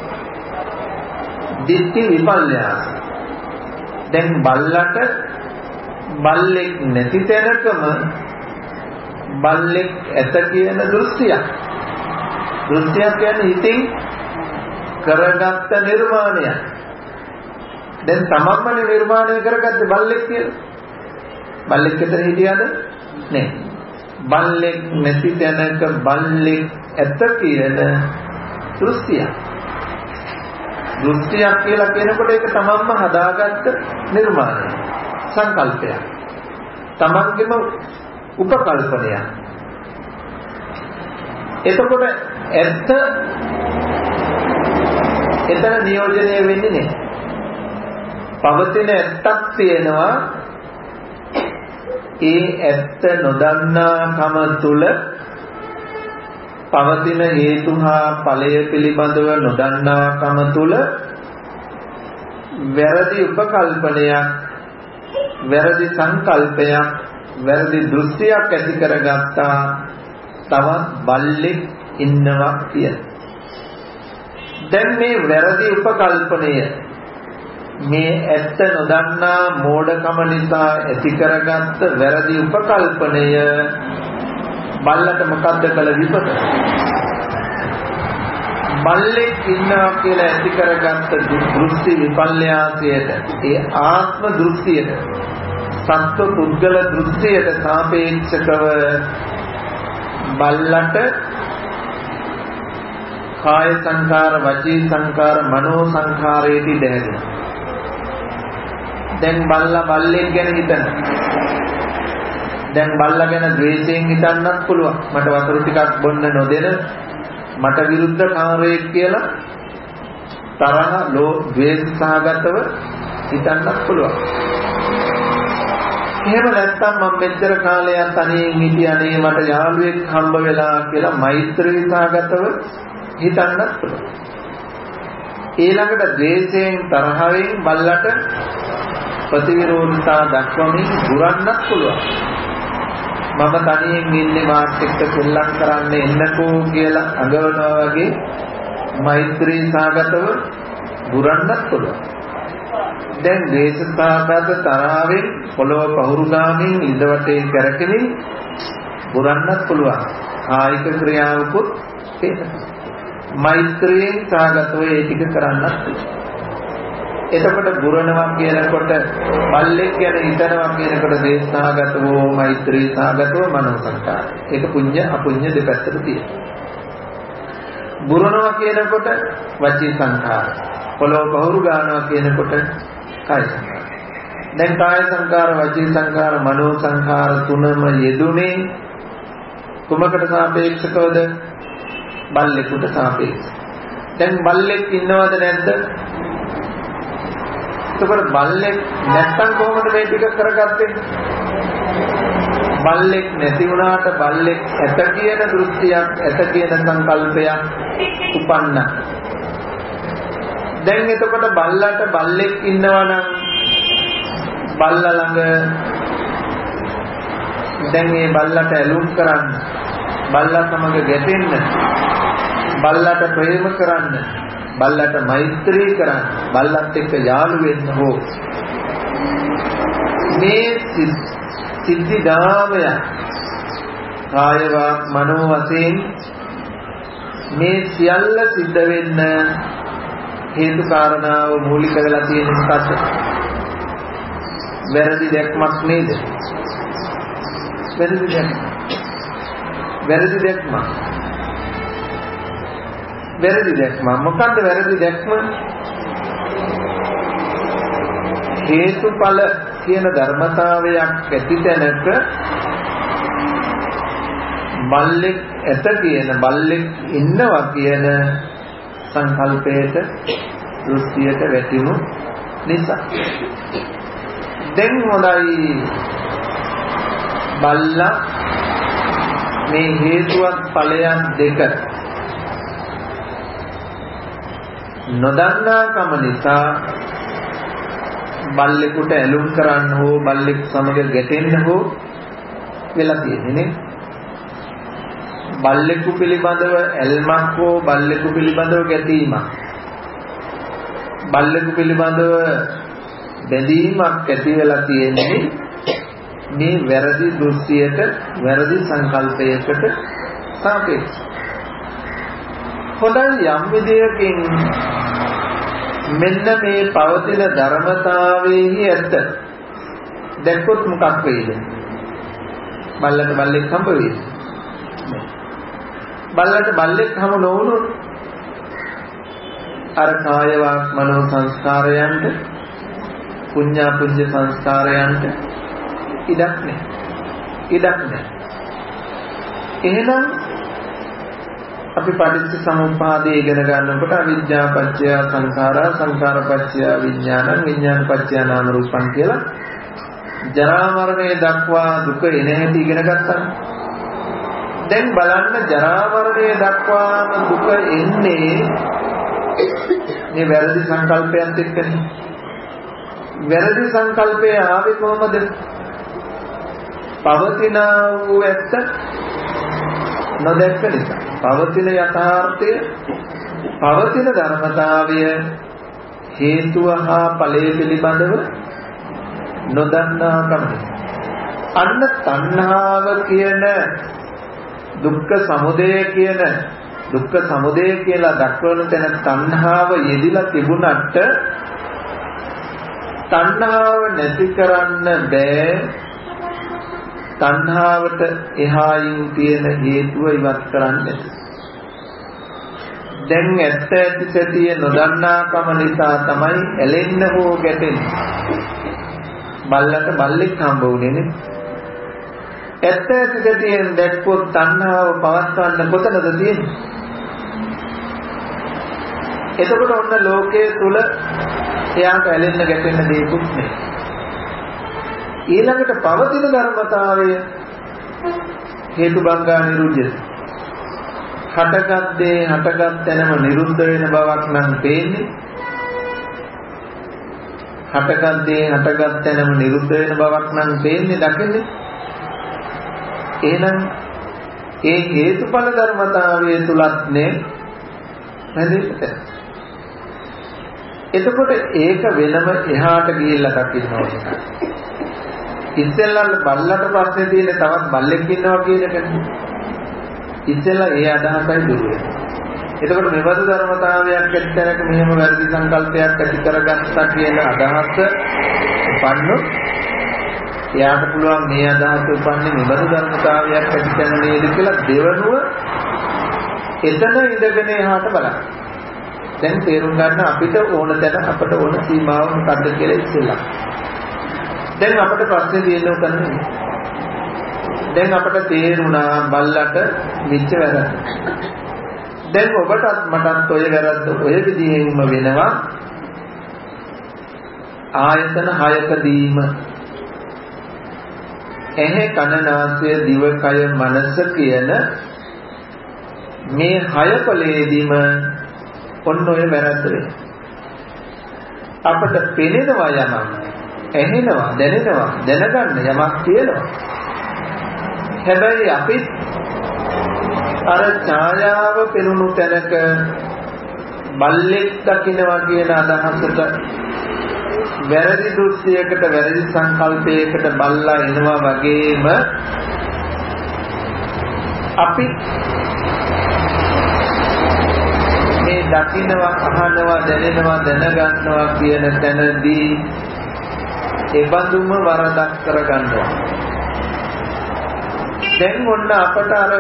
දිට්ඨි විපල්යාස. දැන් බල්ලට බල්ලෙක් නැති තැනකම බල්ලෙක් ඇත කියන දෘෂ්ටියක්. දෘෂ්ටියක් කියන්නේ හිතින් කරගත්ත නිර්මාණයක්. දැන් තමන්ම නිර්මාණය කරගත්තේ බල්ලෙක් කියලා. බල්ලෙක් විතර හිටියද? නෑ. බල්ලෙක් නැති තැනක බල්ලෙක් ඇත කියන දෘෂ්ටියක්. දෘෂ්ටියක් කියලා කියනකොට ඒක තමන්ම හදාගත්ත නිර්මාණයක්. සංකල්පයක්. තමන්ගේම උපකල්පනයක්. එතකොට ඇත්ත එතන නියෝජනය වෙන්නේ නැහැ. පවතින ඇත්තක් තියෙනවා. ඒ ඇත්ත නොදන්නා කම තුල පවතින හේතු හා ඵලය පිළිබඳව නොදන්නා කම තුල වැරදි උපකල්පනයක්, වැරදි සංකල්පයක්, වැරදි දෘෂ්ටියක් ඇති කරගත්තා තවත් බල්ලෙක් ඉන්නවා කියලා. දැන් මේ වැරදි උපකල්පනය මේ ඇත්ත නොදන්නා මෝඩකම නිසා ඇති කරගත්ත වැරදි උපකල්පනය බල්ලට මොකද්ද කළ විපත? බල්ලෙක් ඉන්නවා කියලා ඇති කරගත්ත දෘෂ්ටි විපල්යාසයට, ඒ ආත්ම දෘෂ්ටියට, සත්ව පුද්ගල දෘෂ්ටියට සාපේක්ෂව බල්ලට කාය සංකාර, වචී සංකාර, මනෝ සංකාරයේදී දැනෙනවා. දැන් බල්ලා බල්ලෙක් ගැන හිතන. දැන් බල්ලා ගැන ද්වේෂයෙන් හිතන්නත් පුළුවන්. මට වතුර ටිකක් බොන්න නොදෙන මට විරුද්ධ කාරයෙක් කියලා තරහ, ද්වේෂ සහගතව හිතන්නත් පුළුවන්. එහෙම නැත්නම් මම මෙච්චර කාලයක් තනියෙන් හිටියනේ මට යාළුවෙක් හම්බ වෙලා කියලා මෛත්‍රී සහගතව හිතන්නත් පුළුවන්. ඊළඟට ද්වේෂයෙන් තරහෙන් බල්ලට ප්‍රතිවිරෝධතා දක්වමින් දුරන්නත් පුළුවන්. මම තනියෙන් ඉන්නේ මාත් එක්ක සෙල්ලම් කරන්න එන්නකෝ කියලා අඟවනවා වගේ මෛත්‍රී සහගතව දුරන්නත් පුළුවන්. දැන් දේශපාලක තරාවෙන් පොළව පහුරු ගාමින් ඉඳ වටේ කරකෙමින් දුරන්නත් පුළුවන්. කායික ක්‍රියාවකුත් තියෙනවා. මෛත්‍රියෙන් සහගතව ඒ ටික කරන්නත් පුළුවන්. එතකොට ගුණනවා කියනකොට බල්ලෙක් ගැන හිතනවා කියනකොට දේශනාගතව මෛත්‍රී සහගතව මනෝ සංකාර. ඒක පුඤ්ඤ අපුඤ්ඤ දෙපැත්තට තියෙනවා. ගුණනවා කියනකොට වචී සංකාර. පොළොව පහුරු ගන්නවා කියනකොට කාය සංකාර. දැන් කාය සංකාර, වචී සංකාර, මනෝ සංකාර තුනම යෙදුනේ කුමකට සාපේක්ෂකවද? බල්ලෙකුට සාපේක්ෂව. දැන් බල්ලෙක් ඉන්නවද නැද්ද? එතකොට බල්ලෙක් නැත්තම් කොහොමද මේ ටික කරගත්තේ? බල්ලෙක් නැති වුණාට බල්ලෙක් ඇත කියන දෘෂ්ටියක්, ඇත කියන සංකල්පයක් උපන්නා. දැන් එතකොට බල්ලට බල්ලෙක් ඉන්නවා නම් බල්ලා ළඟ දැන් මේ බල්ලට ඇලුම් කරන්න බල්ලා සමග ගැටෙන්න, බල්ලාට ප්‍රේම කරන්න, බල්ලාට මෛත්‍රී කරන්න, බල්ලත් එක්ක යාළු වෙන්න හෝ මේ සිද්ධි දාමය කාය වාක් මනෝ වශයෙන් මේ සියල්ල සිද්ධ වෙන්න හේතු කාරණාව මූලික වෙලා තියෙන මොකක්ද? වැරදි දැක්මක් නේද? වැරදි දැක්ම. මොකක්ද වැරදි දැක්ම? හේතුඵල කියන ධර්මතාවයක් ඇති තැනක බල්ලෙක් ඇත කියන, බල්ලෙක් ඉන්නවා කියන සංකල්පයට, දෘෂ්ටියට වැටුණු නිසා. දැන් හොඳයි, බල්ලා මේ හේතුවත් ඵලයන් දෙක නොදන්නාකම නිසා බල්ලෙකුට ඇලුම් කරන්න හෝ බල්ලෙක් සමග ගැටෙන්න හෝ වෙලා තියෙන්නේ නේ. බල්ලෙකු පිළිබඳව ඇල්මක් හෝ බල්ලෙකු පිළිබඳව ගැටීමක්, බල්ලෙකු පිළිබඳව බැඳීමක් ඇති වෙලා තියෙන්නේ මේ වැරදි දෘෂ්ටියට, වැරදි සංකල්පයකට සාපේක්ෂව. හොඳයි, යම් විදියකින් මෙන්න මේ පවතින ධර්මතාවයේහි ඇත්ත දැක්කොත් මොකක් වෙයිද? බල්ලට බල්ලෙක් හම්බ වෙයිද? බල්ලට බල්ලෙක් හමු නොවුනොත් අර කාය වාක් මනෝ සංස්කාරයන්ට, පුඤ්ඤා පුඤ්ඤ සංස්කාරයන්ට ඉඩක් නැහැ. එහෙනම් අපි පටිච්ච සමුප්පාදය ඉගෙන ගන්නකොට අවිද්‍යා පත්‍ය සංඛාරා, සංඛාර පත්‍ය විඥානං, විඥාන පත්‍ය නාම රූපං කියලා ජරා මරණය දක්වා දුක එන හැටි ඉගෙන ගත්තා. දැන් බලන්න, ජරා මරණය දක්වාම දුක එන්නේ මේ වැරදි සංකල්පයන් එක්කනේ. වැරදි සංකල්පය ආවේ කොහොමද? පවතින වූ ඇත්ත නොදැක්ක නිසා. පවතින යථාර්ථය, පවතින ධර්මතාවය හේතුව හා ඵලය පිළිබඳව නොදන්නාකම. අන්න තණ්හාව කියන දුක්ඛ සමුදය කියන, දුක්ඛ සමුදය කියලා දක්වන තැන තණ්හාව යෙදිලා තිබුණට තණ්හාව නැති කරන්න බෑ. තණ්හාවට එහායින් තියෙන හේතුව ඉවත් කරන්න. දැන් ඇත්ත ඇති සැටිය නොදන්නාකම නිසා තමයි ඇලෙන්න හෝ ගැටෙන්නේ. බල්ලට බල්ලෙක් හම්බ වුණේ නේ. ඇත්ත ඇති සැටියෙන් දැක්කොත් තණ්හාව පවත්වන්න කොතනද තියෙන්නේ? එතකොට ඔන්න ලෝකයේ තුල එයාට ඇලෙන්න ගැටෙන්න දෙයක්වත් නැහැ. ඊළඟට පවතින ධර්මතාවය හේතු බංගා නිරුද්ධ. හටගත් දේ හටගත් තැනම නිරුද්ධ වෙන බවක් නම් පේන්නේ. හටගත් දේ හටගත් තැනම නිරුද්ධ වෙන බවක් නම් පේන්නේ, දකින්නේ. එහෙනම් ඒ හේතුඵල ධර්මතාවය තුලත් නේ නැදෙට. එතකොට ඒක වෙනම එහාට ගිහිල්ලා දකින්න ඕනේ. ඉස්සෙල්ලා බල්ලට ප්‍රශ්නේ තියෙන්නේ තවත් බල්ලෙක් ඉන්නවා කියන එකනේ. ඉස්සෙල්ලා ඒ අදහසයි දුර වෙන්නේ. එතකොට මෙවදු ධර්මතාවයක් ඇත්තනක මෙහෙම වැරදි සංකල්පයක් ඇති කරගත්තා කියන අදහස උපන්නොත් එයාට පුළුවන් මේ අදහස උපන්නේ මෙවදු ධර්මතාවයක් ඇති කරන නේද කියලා දෙවනුව එතන ඉඳගෙන එහාට බලන්න. දැන් තේරුම් ගන්න අපිට ඕන තැන අපට ඕන සීමාව මොකක්ද කියලා ඉස්සෙල්ලා. දැන් අපිට ප්‍රශ්නේ තියෙනවා කන්නේ. දැන් අපිට තේරුණා බල්ලට මිච්ච වැරද්ද. දැන් ඔබටත් මටත් ඔය වැරද්ද ඔය විදිහෙන්ම වෙනවා. ආයතන 6කදීම ඇහැ කන නාසය දිව කය මනස කියන මේ 6 ඵලයේදීම ඔන්න ඔය වැරද්ද වෙනවා. අපට පෙනෙනවා යමක්, ඇහෙනවා, දැනෙනවා, දැනගන්න යමක් තියෙනවා. හැබැයි අපි අර ඡායාව පෙනුණු තැනක බල්ලෙක් දකින්නවා කියන අදහසට වැරදි දෘශ්‍යයකට වැරදි සංකල්පයකට බල්ලා එනවා වගේම අපි මේ දකින්නවා අහනවා දැනෙනවා දැනගන්නවා කියන තැනදී ඒ බඳුම වරදක් කරගන්නවා. දැන් ඔන්න අපට අර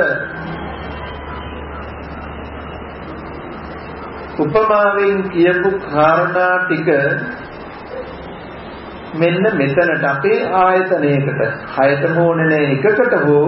උපමාවෙන් කියපු කාරණා ටික මෙන්න මෙතනට අපේ ආයතනයකට හයතම ඕනේ එකකට හෝ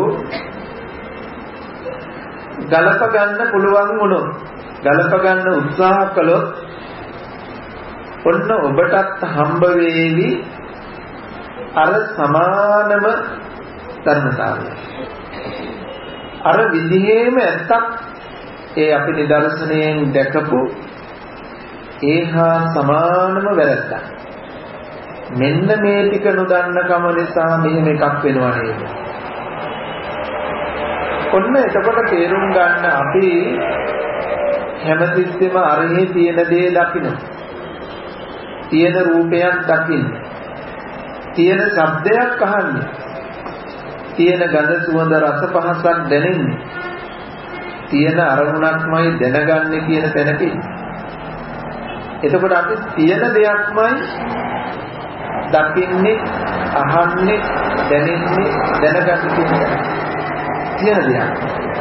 ගලප ගන්න පුළුවන් වුණොත් ගලප ගන්න උත්සාහ කළොත් ඔන්න ඔබටත් හම්බ වේවි අර සමානම ධර්මතාවය. අර විදිහේම ඇත්තක් ඒ අපි නිදර්ශනයෙන් දැකපු ඒහා සමානම වැරද්දක්. මෙන්න මේ ටික නොදන්න කම නිසා මෙහෙම එකක් වෙනවා නේද? ඔන්න එතකොට තේරුම් ගන්න අපි හැමතිස්සෙම අරහේ තියෙන දේ දකින්න. තියෙන රූපයක් දකින්න. තියෙන ශබ්දයක් අහන්න. තියෙන ගඳ සුවඳ රස පහසක් දැනෙන්නේ. තියෙන අරමුණක්මයි දැනගන්නේ කියන තැනක. එතකොට අපි තියෙන දෙයක්මයි දකින්නේ, අහන්නේ, දැනෙන්නේ, දැනගන්නේ කියන දෙයක්.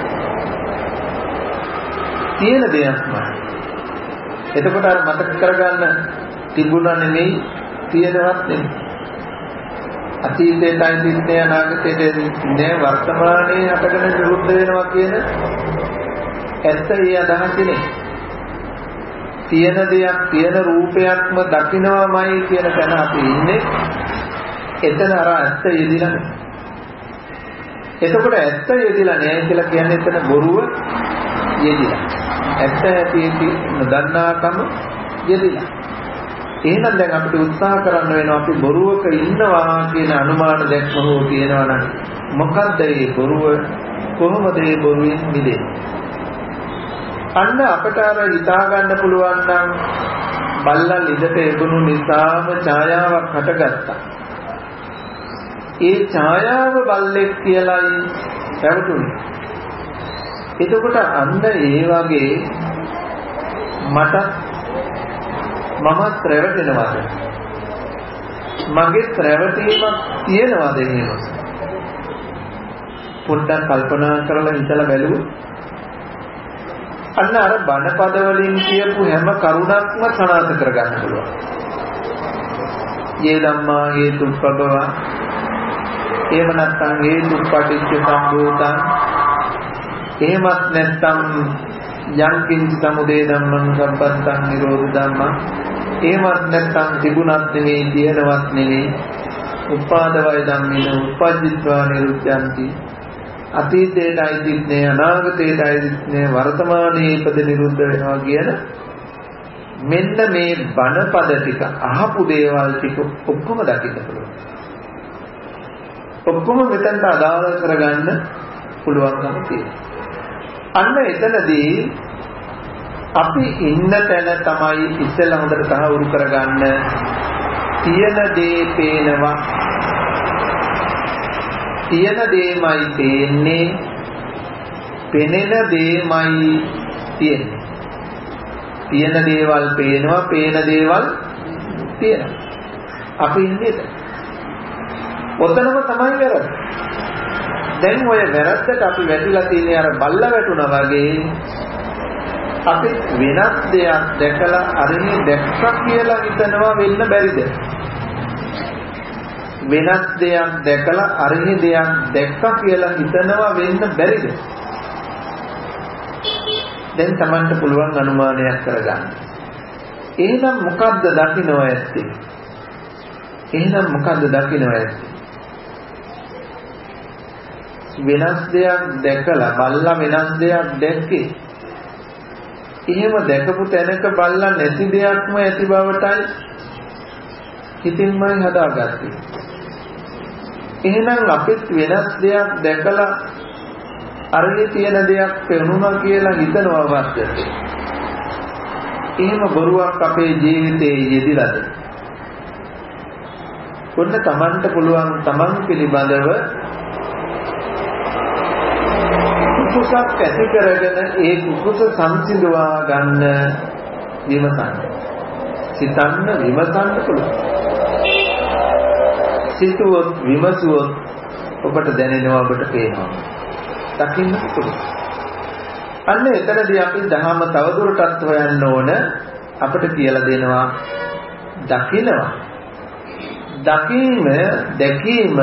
තියෙන දෙයක්මයි. එතකොට අර මතක කරගන්න තිබුණා නෙමෙයි, තියෙනවත් නෙමෙයි. අතීතයටයි තින්නේ අනාගතයට නෑ වර්තමානයේ හටගෙන නිරුද්ධ වෙනවා කියන ඇත්ත ඒ අදහසිනේ. තියෙන දෙයක් තියෙන රූපයක්ම දකින්නමයි කියන තැන අපි ඉන්නේ. එතන අර ඇත්ත යෙදිලා නෑ. එතකොට ඇත්ත යෙදිලා නෑ කියලා කියන්නේ එතන බොරුව යෙදිලා. ඇත්ත ඇති නොදන්නාකම යෙදිලා. එහෙනම් දැන් අපිට උත්සාහ කරන්න වෙනවා අපි බොරුවක ඉන්නවා කියන අනුමාන දැක්ම හෝ තියෙනවා නම් මොකද්ද මේ බොරුව? කොහොමද මේ බොරුවෙන් මිදෙන්නේ? අන්න අපට අර හිතා ගන්න පුළුවන් නම් බල්ලා ලිදට එබුණු නිසාම ඡායාවක් හටගත්තා. ඒ ඡායාව බල්ලෙක් කියලායි පැවතුනේ. එතකොට අන්න ඒ වගේ මට මම රැවටෙනවාද? මගේ රැවටීමක් තියෙනවද එහෙම? පොඩ්ඩක් කල්පනා කරලා හිතලා බලුවොත් අන්න අර බණ පද වලින් කියපු හැම කරුණක්ම සනාථ කරගන්න පුළුවන්. යේ ධම්මා හේතුප්පබව එහෙම නැත්නම් හේතුප්පටිච්ච සම්භූතං එහෙමත් නැත්නම් යං කිංච සමුදය ධම්මං සම්පත්තං නිරෝධ ධම්මං එහෙමත් නැත්නම් තිබුණත් නෙමෙයි තියෙනවත් නෙමෙයි උපාද වය ධම්මින උපජ්ජිත්වා නිරුද්ධಂತಿ අතීතයටයි දින්නේ අනාගතයටයි දින්නේ වර්තමානයේ ඉපද නිරුද්ධ වෙනවා කියන මෙන්න මේ බණ පද ටික අහපු දේවල් ටික ඔක්කොම දකින්න පුළුවන්. ඔක්කොම මෙතනට අදාළ කරගන්න පුළුවන්කම තියෙනවා. අන්න එතනදී අපි ඉන්න තැන තමයි ඉස්සෙල්ලා හොඳට තහවුරු කරගන්න තියෙන දේ පේනවා. තියෙන දේමයි පේන්නේ, පෙනෙන දේමයි තියෙන්නේ. තියෙන දේවල් පේනවා, පේන දේවල් තියෙනවා. අපි ඉන්නේ ඔතනම තමයි වැරද්ද. දැන් ඔය වැරද්දට අපි වැටිලා තියෙන්නේ අර බල්ල වැටුණා වගේ අපි වෙනත් දෙයක් දැකලා අරනේ දැක්කා කියලා හිතනවා වෙන්න බැරිද? වෙනස් දෙයක් දැකලා අරනේ දෙයක් දැක්කා කියලා හිතනවා වෙන්න බැරිද? දැන් Tamanට පුළුවන් අනුමානයක් කරගන්න. එහෙනම් මොකද්ද දකින්න ඇත්තේ? එහෙනම් මොකද්ද දකින්න ඇත්තේ? වෙනස් දෙයක් දැකලා බල්ලා වෙනස් දෙයක් දැක්කේ. එහෙම දැකපු තැනක බල්ලා නැති දෙයක්ම ඇති බවටයි හිතින්මයි හදාගත්තේ. එහෙනම් අපිත් වෙනස් දෙයක් දැකලා අරගේ තියෙන දෙයක් පෙනුණා කියලා හිතනවා වස්ත. එහෙම බොරුවක් අපේ ජීවිතේ යෙදිලාද? ඔන්න Tamanට පුළුවන් Taman පිළිබඳව කුසක් ඇති කරගෙන ඒ කුස සංසිඳවා ගන්න විමසන්න. සිතන්න විමසන්න පුළුවන්. සිතුවොත් විමසුවොත් ඔබට දැනෙනවා ඔබට පේනවා. දකින්න පුළුවන්. අන්න එතනදී අපි දහම තවදුරටත් හොයන්න ඕන. අපිට කියලා දෙනවා දකිනවා. දැකීම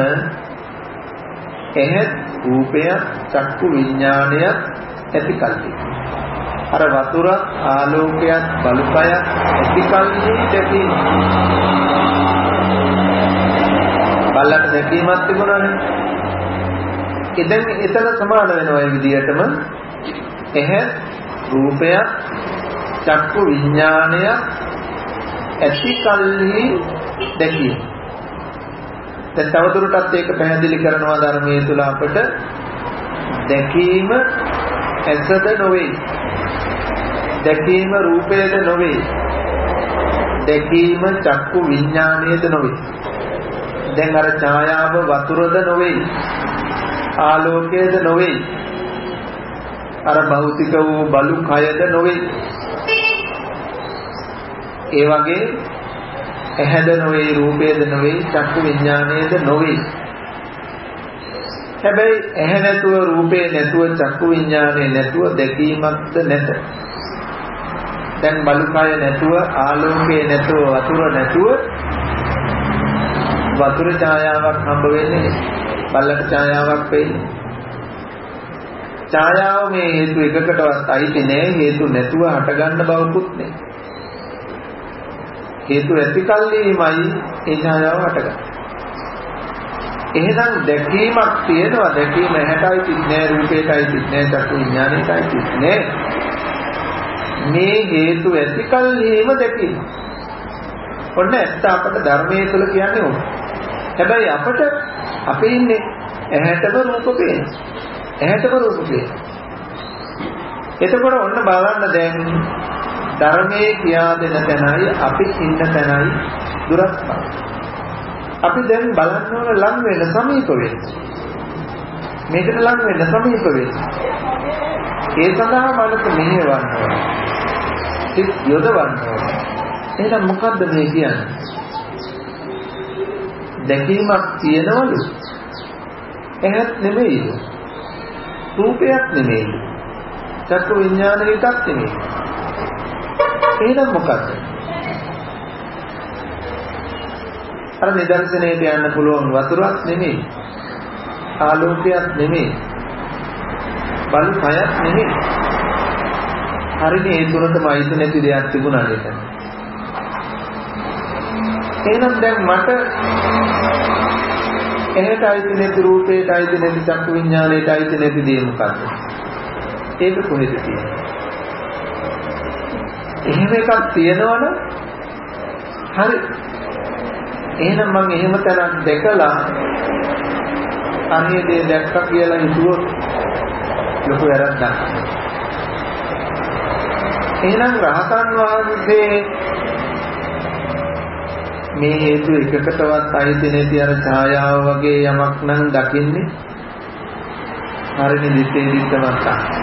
එහෙත් රූපය චක්කු විඥානය ඇති කල්හි. අර වතුර ආලෝකයක් බලපයක් ඇති කල්හි දැකීම. බලන්න දැකීමක් තිබුණානේ. එතන සමාන වෙනවා ඒ විදිහටම එහෙත් රූපය චක්කු විඥානය ඇති කල්හි දැකීම. දැන් තවදුරටත් ඒක පැහැදිලි කරනවා ධර්මයේ තුල අපට දැකීම ඇසද නොවේ. දැකීම රූපයද නොවේ. දැකීම චක්කු විඥානයද නොවේ. දැන් අර ඡායාව වතුරද නොවේ. ආලෝකයද නොවේ. අර භෞතික වූ බලු කයද නොවේ. ඒ වගේ ඇහැද නොවේ, රූපයද නොවේ, චක්කු විඥානයද නොවේ. හැබැයි ඇහැ නැතුව, රූපේ නැතුව, චක්කු විඥානය නැතුව දැකීමක්ද නැත. දැන් බලුකය නැතුව, ආලෝකය නැතුව, වතුර නැතුව වතුර ඡායාවක් හම්බ වෙන්නේ නැහැ. බල්ලට ඡායාවක් වෙන්නේ. ඡායාව මේ හේතු එකකටවත් අයිති නැහැ. හේතු නැතුව හටගන්න බවකුත් නැහැ. හේතු ඇති කල්ලිමයි ඒ ඡායාව හටගන්නේ. එහෙනම් දැකීමක් තියෙනවා. දැකීම ඇහැටයි තින්නේ, රූපයටයි තින්නේ, චක්කු විඥානයටයි තින්නේ. මේ හේතු ඇති කල්ලිම දැකීම. ඔන්න ඇත්ත අපට ධර්මයේ තුල කියන්නේ ඕක. හැබැයි අපට අපේ ඉන්නේ ඇහැටම රූප පේන. ඇහැටම රූප පේන. එතකොට ඔන්න බලන්න දැන් ධර්මයේ කියා දෙන තැනයි අපි ඉන්න තැනයි දුරස්ත. අපි දැන් බලන්න ඕන ලං වෙන සමීප වෙන්න. මේකට ලං වෙන සමීප වෙන්න. ඒ සඳහා මනස මෙහෙවන්න ඕන. සිත් යොදවන්න ඕන. එහෙනම් මොකද්ද මේ කියන්නේ? දැකීමක් තියනවලු. එහෙත් නෙමෙයි. රූපයක් නෙමෙයි. චක්කු විඥානයකක් නෙමෙයි. එහෙනම් මොකද්ද? අර නිදර්ශනයට යන්න පුළුවන් වතුරක් නෙමෙයි. ආලෝකයක් නෙමෙයි. බලු කයක් නෙමෙයි. හරිනේ ඒ තුනටම අයිති නැති දෙයක් තිබුණා නේද? එහෙනම් දැන් මට එහෙට අයිති නැති, රූපේට අයිති නැති, චක්කු විඥානයට අයිති නැති දේ මොකද්ද? ඒක කොහෙද තියෙන්නේ? එහෙම එකක් තියෙනවනේ. හරි. එහෙනම් මම එහෙම තැනක් දැකලා අනිත් දේ දැක්කා කියලා හිතුවොත් ලොකු වැරද්දක්. එහෙනම් රහතන් වහන්සේ මේ හේතු එකකටවත් අයිති නැති අර ඡායාව වගේ යමක් නම් දකින්නේ. හරිනේ දිත්තේ දිත්තමත්.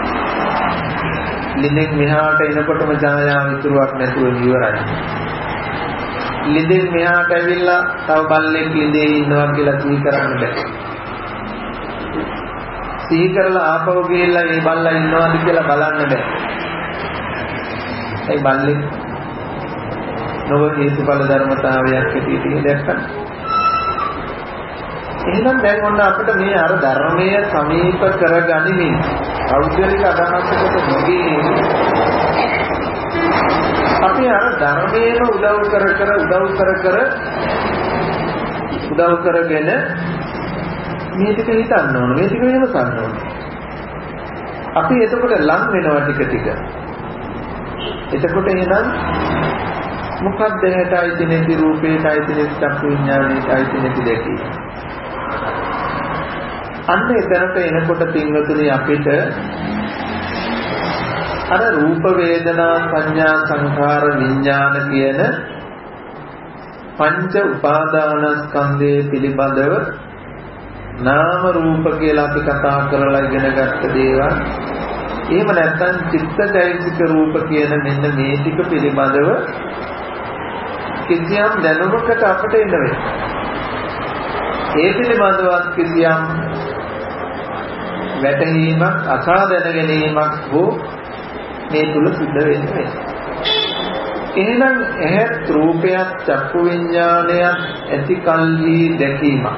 ලිඳෙන් මෙහාට එනකොටම ඡායාව ඉතුරුවක් නැතුව ඉවරයි. ලිඳෙන් මෙහාට ඇවිල්ලා තව බල්ලෙක් ලිඳේ ඉන්නවා කියලා සිහි කරන්න බෑ. සිහි කරලා ආපහු ගිහිල්ලා මේ බල්ලා ඉන්නවාද කියලා බලන්න බෑ. ඒ බල්ලෙක් නොව හේතුඵල ධර්මතාවයක් ඇටියට දැක්කම. එහෙනම් දැන් ඔන්න අපිට මේ අර ධර්මයේ සමීප කරගනිමින් පෞද්ගලික අදහසකට නොගියේ අපි අර ධර්මයේම උදව් කරගෙන මේ ටික හිතන්න ඕන, මේ ටික වෙනසන්න ඕන. අපි එතකොට ලං වෙනවා ටික. එතකොට එහෙනම් මොකක්ද එහෙට අයිති නැති, රූපේට අයිති නැති, චක්කු විඥානයට අයිති නැති දෙකේ? අන්න එතනට එනකොට පින්වතුනි අපිට අර රූප වේදනා සංඥා සංඛාර විඥාන කියන පංච උපාදානස්කන්ධය පිළිබඳව නාම රූප කියලා අපි කතා කරලා ඉගෙන ගත්ත දේවල්, එහෙම නැත්නම් චිත්තචෛතසික රූප කියන මෙන්න මේ ටික පිළිබඳව කිසියම් දැනුමකට අපට එන්න වෙනවා. ඒ පිළිබඳව කිසියම් වැටහීමක්, අසා දැන ගැනීමක් හෝ මේ තුල සිද්ධ වෙන්නේ. එහෙනම් ඇහත් රූපයක් චක්කු විඥානයක් ඇති කල්හි දැකීමක්.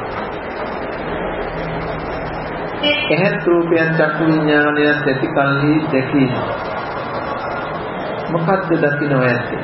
ඇහත් රූපයක් චක්කු විඥානයක් ඇති කල්හි දැකීම. මොකද්ද දකින්න ඇත්තේ?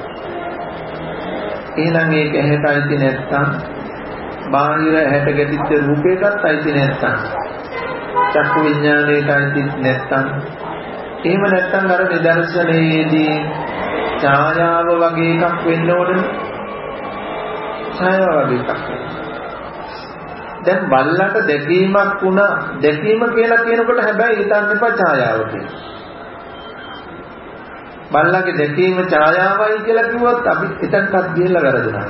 එහෙනම් මේක ඇහැට අයිති නැත්නම්, බාහිර ඇහැට ගැටිච්ච රූපයකටත් අයිති නැත්නම්, චක්කු විඥානයට අයිති නැත්නම්, එහෙම නැත්නම් අර නිදර්ශනයේදී ඡායාව වගේ එකක් වෙන්න ඕනනේ. ඡායාව වගේ එකක්. දැන් බල්ලට දැකීමක් වුණා. දැකීම කියලා කියනකොට හැබැයි හිතන්න එපා ඡායාව කියලා. බල්ලගේ දැකීම ඡායාවයි කියලා කිව්වොත් අපි එතනටත් ගිහිල්ලා වැරදුනා.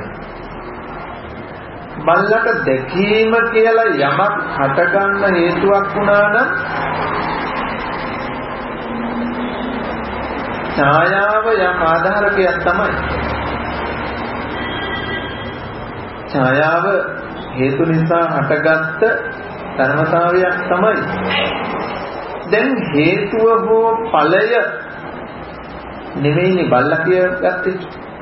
බල්ලට දැකීම කියලා යමක් හටගන්න හේතුවක් වුණා නම් ඡායාව යම් ආධාරකයක් තමයි. ඡායාව හේතු නිසා හටගත්ත ධර්මතාවයක් තමයි. දැන් හේතුව හෝ ඵලය නෙමෙයිනේ බල්ලා කියගත්තේ.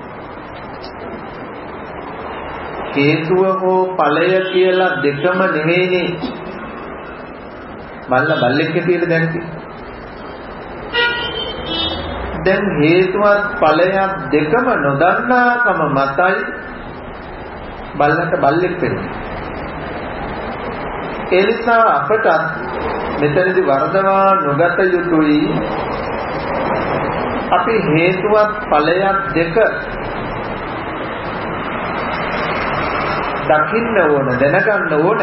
හේතුව හෝ ඵලය කියලා දෙකම නෙමෙයිනේ බල්ලා බල්ලෙක් කියලා දැක්කේ. දැන් හේතුවත් ඵලයක් දෙකම නොදන්නාකම මතයි බල්ලට බල්ලෙක් වෙන්නේ. ඒ නිසා අපට මෙතනදී වර්ධවා නොගත යුතුයි. අපි හේතුවත් ඵලයක් දෙක දකින්න ඕන, දැනගන්න ඕන.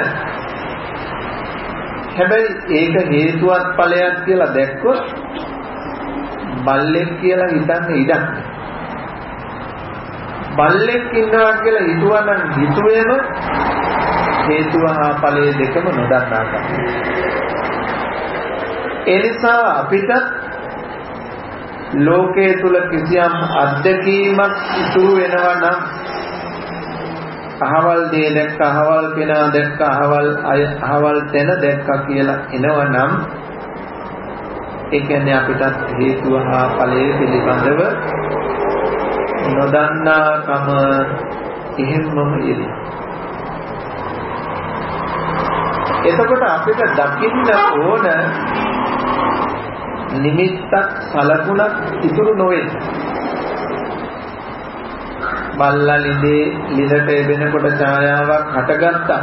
හැබැයි ඒක හේතුවත් ඵලයක් කියලා දැක්කොත් බල්ලෙක් කියලා හිතන්න ඉඩක් නෑ. බල්ලෙක් ඉන්නවා කියලා හිතුවනම් හිතුවේම හේතුව හා ඵලය දෙකම නොදන්නාකම. ඒ නිසා අපිට ලෝකයේ තුල කිසියම් අත්දැකීමක් ඉතුරු වෙනවා නම්, අහවල් දේ දැක්ක, අහවල් කෙනා දැක්ක, අහවල් තැන දැක්ක කියලා එනවනම් ඒ කියන්නේ අපිට හේතුව හා ඵලය පිළිබඳව නොදන්නාකම එහෙම්මම ඉන්නේ. එතකොට අපිට දකින්න ඕන නිමිත්තක් සලකුණක් ඉතුරු නොවේ. බල්ලා ලිඳට එබෙනකොට ඡායාවක් හටගත්තා.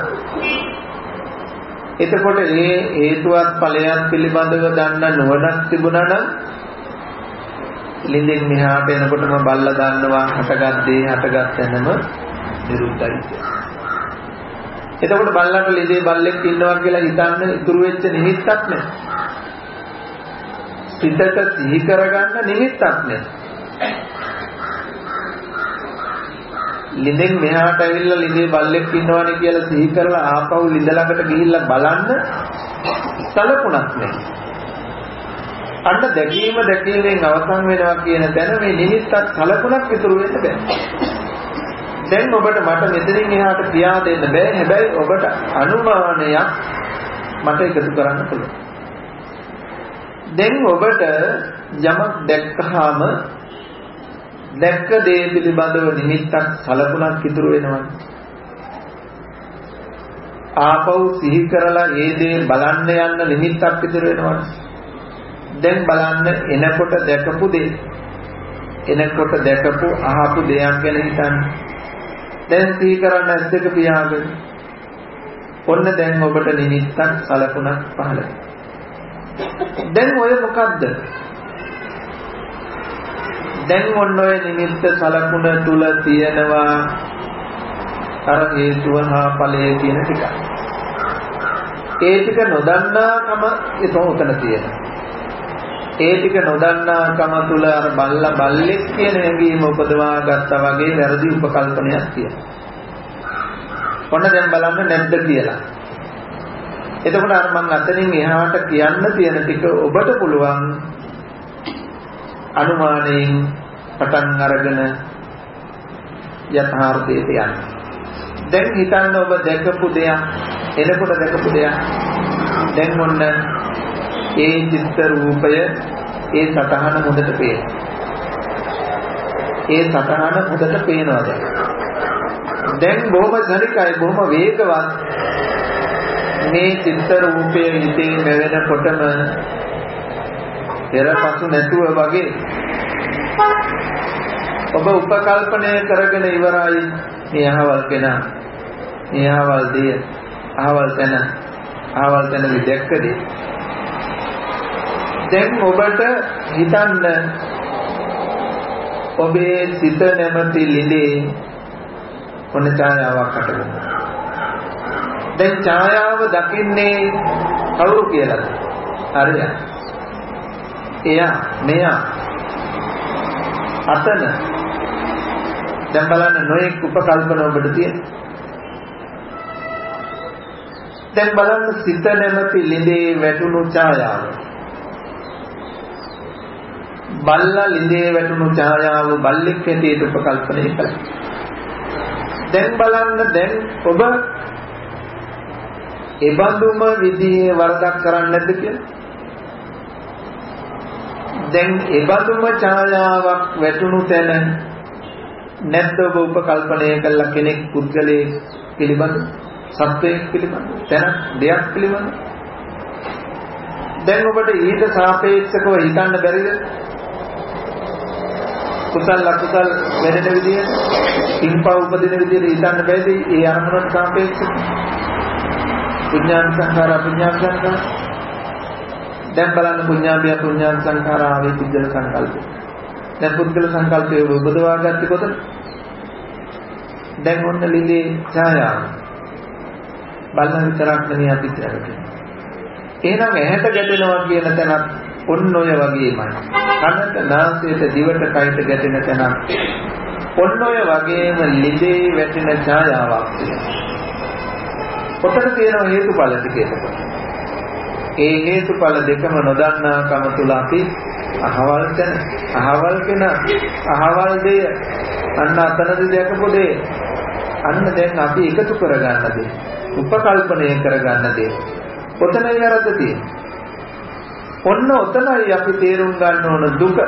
එතකොට මේ හේතුවත් ඵලයක් පිළිබඳව දන්න නුවණක් තිබුණා නම් ලිඳෙන් මෙහාට එනකොටම බල්ලා දන්නවා හටගත්තේ හටගත්තනම නිරුද්ධයි. එතකොට බල්ලාට ලිඳේ බල්ලෙක් ඉන්නවා කියලා හිතන්න ඉතුරු වෙච්ච නිමිත්තක් නැහැ. සිතට සිහි කරගන්න නිමිත්තක් නැහැ. ලිඳෙන් මෙහාට ඇවිල්ලා ලිඳේ බල්ලෙක් ඉන්නවනේ කියලා සිහි කරලා ආපහු ලිඳ ළඟට ගිහිල්ලා බලන්න සලකුණක් නැහැ. අන්න දැකීමෙන් අවසන් වෙනවා කියන තැන මේ නිමිත්තක් සලකුණක් ඉතුරු වෙන්න බෑ. දැන් ඔබට මට මෙතනින් එහාට කියා දෙන්න බෑ. හැබැයි ඔබට අනුමානයක් මට එකතු කරන්න පුළුවන්. දැන් ඔබට යමක් දැක්කහම දැක්ක දේ පිළිබඳව නිමිත්තක් සලකුණක් ඉතුරු වෙනවා. ආපහු සිහි කරලා ඒ දේ බලන්න යන්න නිමිත්තක් ඉතුරු වෙනවා. දැන් බලන්න එනකොට දැකපු දේ, එනකොට දැකපු අහපු දෙයක් ගැන හිතන්න. දැන් සිහි කරන්න ඇස් දෙක පියාගෙන ඔන්න දැන් ඔබට නිමිත්තක් සලකුණක් පහළ. දැන් ඔය මොකද්ද? දැන් ඔන්න ඔය නිමිත්ත සලකුණ තුල තියෙනවා අර හේතුව හා ඵලය කියන ටික. ඒ ටික නොදන්නාකම උතන තියෙනවා. ඒ ටික නොදන්නාකම තුල අර බල්ලා බල්ලෙක් කියන හැඟීම උපදවා ගත්තා වගේ වැරදි උපකල්පනයක් තියෙනවා. ඔන්න දැන් බලන්න නැද්ද කියලා. එතකොට අර මම අතනින් එහාට කියන්න තියෙන ටික ඔබට පුළුවන් අනුමානයෙන් පටන් අරගෙන යථාර්ථයට යන්න. දැන් හිතන්න ඔබ දැකපු දෙයක්, එනකොට දැකපු දෙයක්. දැන් ඔන්න ඒ චිත්ත රූපය, ඒ සතහන හොඳට පේනවා. ඒ සතහන හොඳට පේනවා දැන්. දැන් බොහොම සනිකයි, බොහොම වේගවත් මේ චිත්ත රූපය හිතේ නැවෙනකොටම පෙරපසු නැතුව වගේ ඔබ උපකල්පනය කරගෙන ඉවරයි. මේ අහවල් කෙනා, මේ අහවල් දෙය, අහවල් තැන විදැක්කදී දැන් ඔබට හිතන්න ඔබේ සිත නැමැති ළිඳේ ඔන්න ඡායාවක් හටගන්නවා. දැන් ඡායාව දකින්නේ කවුරු කියලාද? හරියට. එයා, මෙයා, අතන. දැන් බලන්න නොයෙක් උපකල්පන ඔබට තියෙන. දැන් බලන්න සිත නැමැති ළිඳේ වැටුණු ඡායාව. බල්ලා ළිඳේ වැටුණු ඡායාව බල්ලෙක් හැටියට උපකල්පනය කළා. දැන් බලන්න දැන් ඔබ එබඳුම විදිහේ වරදක් කරන්නේ නැද්ද කියලා? දැන් එබඳුම ඡායාවක් වැටුණු තැන නැත්නම් ඔබ උපකල්පනය කළා කෙනෙක් පුද්ගලයෙක් පිළිබඳ, සත්වයෙක් පිළිබඳ, තැනක් දෙයක් පිළිබඳ. දැන් ඔබට ඊට සාපේක්ෂව හිතන්න බැරිද? කුසල අකුසල වැඩෙන විදියට, සින්පා උපදින විදියට හිතන්න බැරිද? ඒ අරමුණට සාපේක්ෂව පුඤ්ඤාන් සංඛාර අපුඤ්ඤාන් සංඛාර. දැන් බලන්න පුඤ්ඤාභිය පුඤ්ඤාන් සංඛාර ආවේ පුද්ගල සංකල්පය. දැන් පුද්ගල සංකල්පය උපදවා ගත්තේ කොතන? දැන් ඔන්න ළිඳේ ඡායාව. බලන විතරක් නෙමෙයි අපිට කරන්නේ. එහෙනම් ඇහැට ගැටෙනවා කියන තැනත් ඔන්න ඔය වගේමයි. කනට, නාසයට, දිවට, කයට ගැටෙන තැනත් ඔන්න ඔය වගේම ළිඳේ වැටෙන ඡායාවක් තියෙනවා. ඔතන තියෙන හේතුඵල ටික. ඒ හේතුඵල දෙකම නොදන්නාකම තුල අපි අහවල් තැන, අහවල් කෙනා, අහවල් දෙය, අන්න අතනදී දැකපු දෙය, අන්න දැන් අපි එකතු කරගන්න දෙය, උපකල්පනය කරගන්න දෙය. ඔතනයි වැරද්ද තියෙන්නේ. ඔන්න ඔතනයි අපි තේරුම් ගන්න ඕන දුක.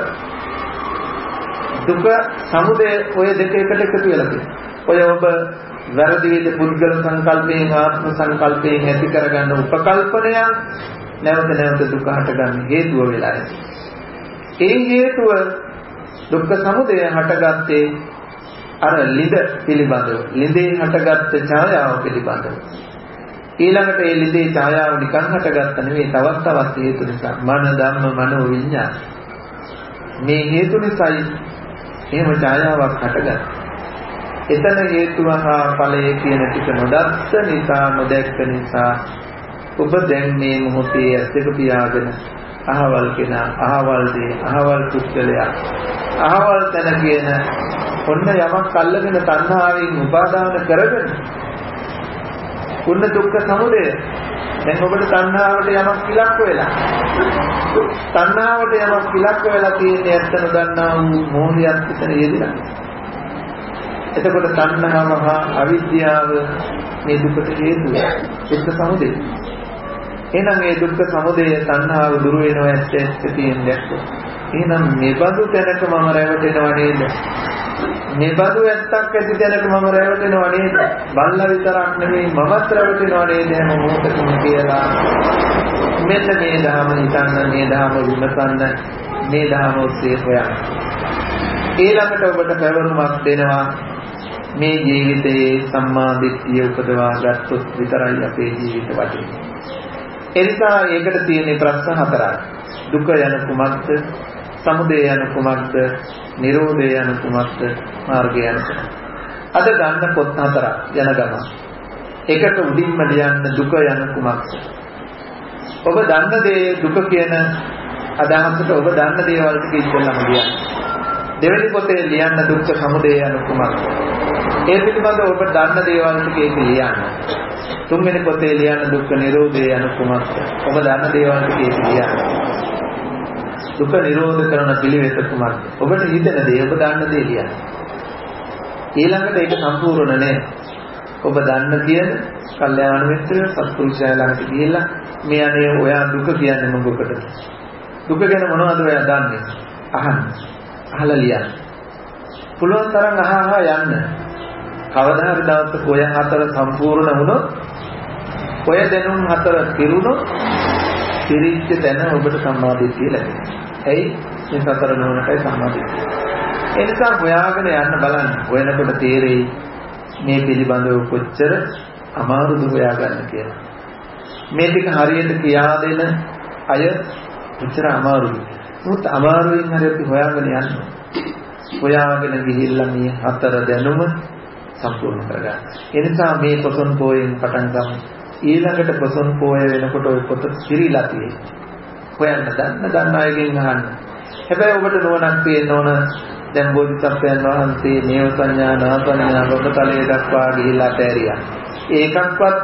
දුක, සමුදය, ඔය දෙක එකට එකතු වෙලා තියෙනවා. ඔය ඔබ වැරදි විදිහට පුද්ගල සංකල්පයෙන්, ආත්ම සංකල්පයෙන් ඇති කරගන්න උපකල්පනයන් නැවත නැවත දුක හටගන්න හේතුව වෙලා ඉන්නේ. ඒ හේතුව දුක්ඛ සමුදය හටගත්තේ අර ළිඳ පිළිබඳව, ළිඳේ හටගත්ත ඡායාව පිළිබඳව. ඊළඟට ඒ ළිඳේ ඡායාව නිකන් හටගත්ත නෙවෙයි, තවත් හේතු නිසා. මන ධම්ම මනෝ විඤ්ඤාණ. මේ හේතු නිසායි එහෙම ඡායාවක් හටගත්තේ. එතන හේතුව හා ඵලය කියන ටික නොදත්ත නිසා, නොදැක්ක නිසා ඔබ දැන් මේ මොහොතේ ඇත්තට පියාගෙන අහවල් කෙනා, අහවල් දේ, අහවල් පුද්ගලයා, අහවල් තැන කියන ඔන්න යමක් අල්ලගෙන තණ්හාවෙන් උපාදාන කරගෙන උන්න දුක්ඛ සමුදය. දැන් ඔබට තණ්හාවට යමක් ඉලක්ක වෙලා, තණ්හාවට යමක් ඉලක්ක වෙලා තියෙන්නේ ඇත්ත නොදන්නා වූ මෝහයක් විතර යෙදিলা. එතකොට තණ්හාව හා අවිද්‍යාව මේ දුකට හේතුව. දුක්ඛ සමුදය. එහෙනම් මේ දුක්ඛ සමුදය තණ්හාව දුරු වෙනවා ඇත්ත තියෙන්නේ. එහෙනම් මෙබඳු තැනක මම රැවටෙනව නේද? මෙබඳු ඇත්තක් ඇති තැනක මම රැවටෙනව නේද? බල්ලා විතරක් නෙමෙයි මමත් රැවටෙනව නේද හැම මොහොතකම කියලා. මෙන්න මේ ධර්ම හිතන්න, මේ ධර්ම විමසන්න, මේ ධර්ම ඔස්සේ හොයන්න. ඊළඟට ඔබට පැවරුමක් දෙනවා. මේ ජීවිතයේ සම්මා දිට්ඨිය උපදවා ගත්තොත් විතරයි අපේ ජීවිත වටින්නේ. එනිසා ඒකට තියෙන ප්‍රශ්න හතරක්. දුක යන කුමක්ද? සමුදය යන කුමක්ද? නිරෝධය යන කුමක්ද? මාර්ගය යන කුමක්ද? අද ගන්න පොත් හතරක් යන ගමන්. එකට උඩින්ම ලියන්න දුක යන කුමක්ද? ඔබ දන්න දේ දුක කියන අදහසට ඔබ දන්න දේවල් ටික ඉස්සෙල්ලාම ලියන්න. දෙවෙනි පොතේ ලියන්න දුක්ඛ සමුදය යන කුමක්ද? ඒ පිළිබඳව ඔබ දන්න දේවල් ටික ඒක ලියන්න. තුන්වෙනි පොතේ ලියන්න දුක්ඛ නිරෝධය යන කුමක්ද? ඔබ දන්න දේවල් ටික ඒක ලියන්න. දුක නිරෝධ කරන පිළිවෙත කුමක්ද? ඔබට හිතෙන දේ ඔබ දන්න දේ ලියන්න. ඊළඟට ඒක සම්පූර්ණ නැහැ. ඔබ දන්න කියන කල්යාණ මිත්‍රය සත්පුරුෂයා ළඟට ගිහිල්ලා මේ අනේ ඔයා දුක කියන්නේ මොකකටද? දුක ගැන මොනවද ඔයා දන්නේ? අහන්න. අහලා ලියන්න. පුළුවන් තරම් අහහා යන්න. කවදා හරි දවසක ඔය හතර සම්පූර්ණ වුණොත් ඔය දැනුම් හතර පිරුණොත් පිරිච්ච තැන ඔබට සම්මාදිට්ඨිය ලැබෙනවා. ඇයි? මේ සතර නෝනටයි සම්මාදිට්ඨිය. ඒ නිසා හොයාගෙන යන්න බලන්න. හොයනකොට තේරෙයි මේ පිළිබඳව කොච්චර අමාරුද හොයාගන්න කියලා. මේ ටික හරියට කියා දෙන අය කොච්චර අමාරුද. මොකද අමාරුවෙන් හරි අපි හොයාගෙන යන්න. හොයාගෙන ගිහිල්ලා මේ හතර දැනුම සම්පූර්ණ කරගන්න. ඒ නිසා මේ පොසොන් පෝයෙන් පටන් ගමු. ඊළඟට පොසොන් පෝය වෙනකොට ඔය පොත පිරීලා තියෙන්නේ. හොයන්න දන්න අයගෙන් අහන්න. හැබැයි ඔබට නුවණක් තියෙන්න ඕන. දැන් බෝධිසත්වයන් වහන්සේ මේව සංඥා නාසඤ්ඤා ලෝකතලයේ දක්වා ගිහිල්ලා තෑරියා. ඒකක්වත්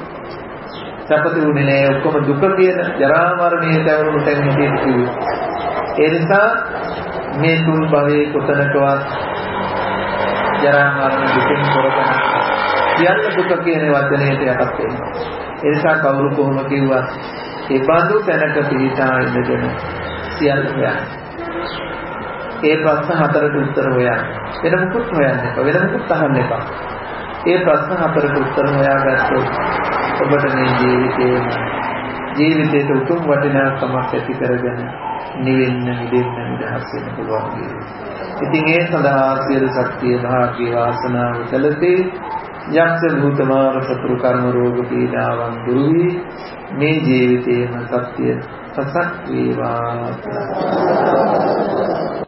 සපතුුනේ නෑ. ඔක්කොම දුක කියන ජරා මරණයේ තවරුණු තැන් හැටියට කිව්වේ. ඒ නිසා මේ තුන් භවයේ කොතනකවත් ජරා මරණ දුකින් තොරකම සියල්ල දුක කියන වචනයට යටත් වෙනවා. ඒ නිසා කවුරු කොහොම කිව්වත් ඒ බඳු තැනක පිළිතා ඉඳගෙන සියල්ල හොයන්න. ඒ ප්‍රශ්න හතරට උත්තර හොයන්න. වෙන මොකුත් හොයන්න එපා. වෙන මොකුත් අහන්න එපා. ඒ ප්‍රශ්න හතරට උත්තර හොයාගත්තොත් ඔබට මේ ජීවිතයේ උතුම් වටිනාකමක් ඇති කරගෙන නිවෙන්න, මිදෙන්න, නිදහස් වෙන්න පුළුවන් වේවි. ඉතින් ඒ සඳහා සියලු ශක්තිය, භාග්‍ය, වාසනාව සැලසී යක්ෂ භූතමාන සතුරු කර්ම රෝග පීඩාවන් දුරු වී මේ ජීවිතයේම සත්‍ය සසක් වේවා.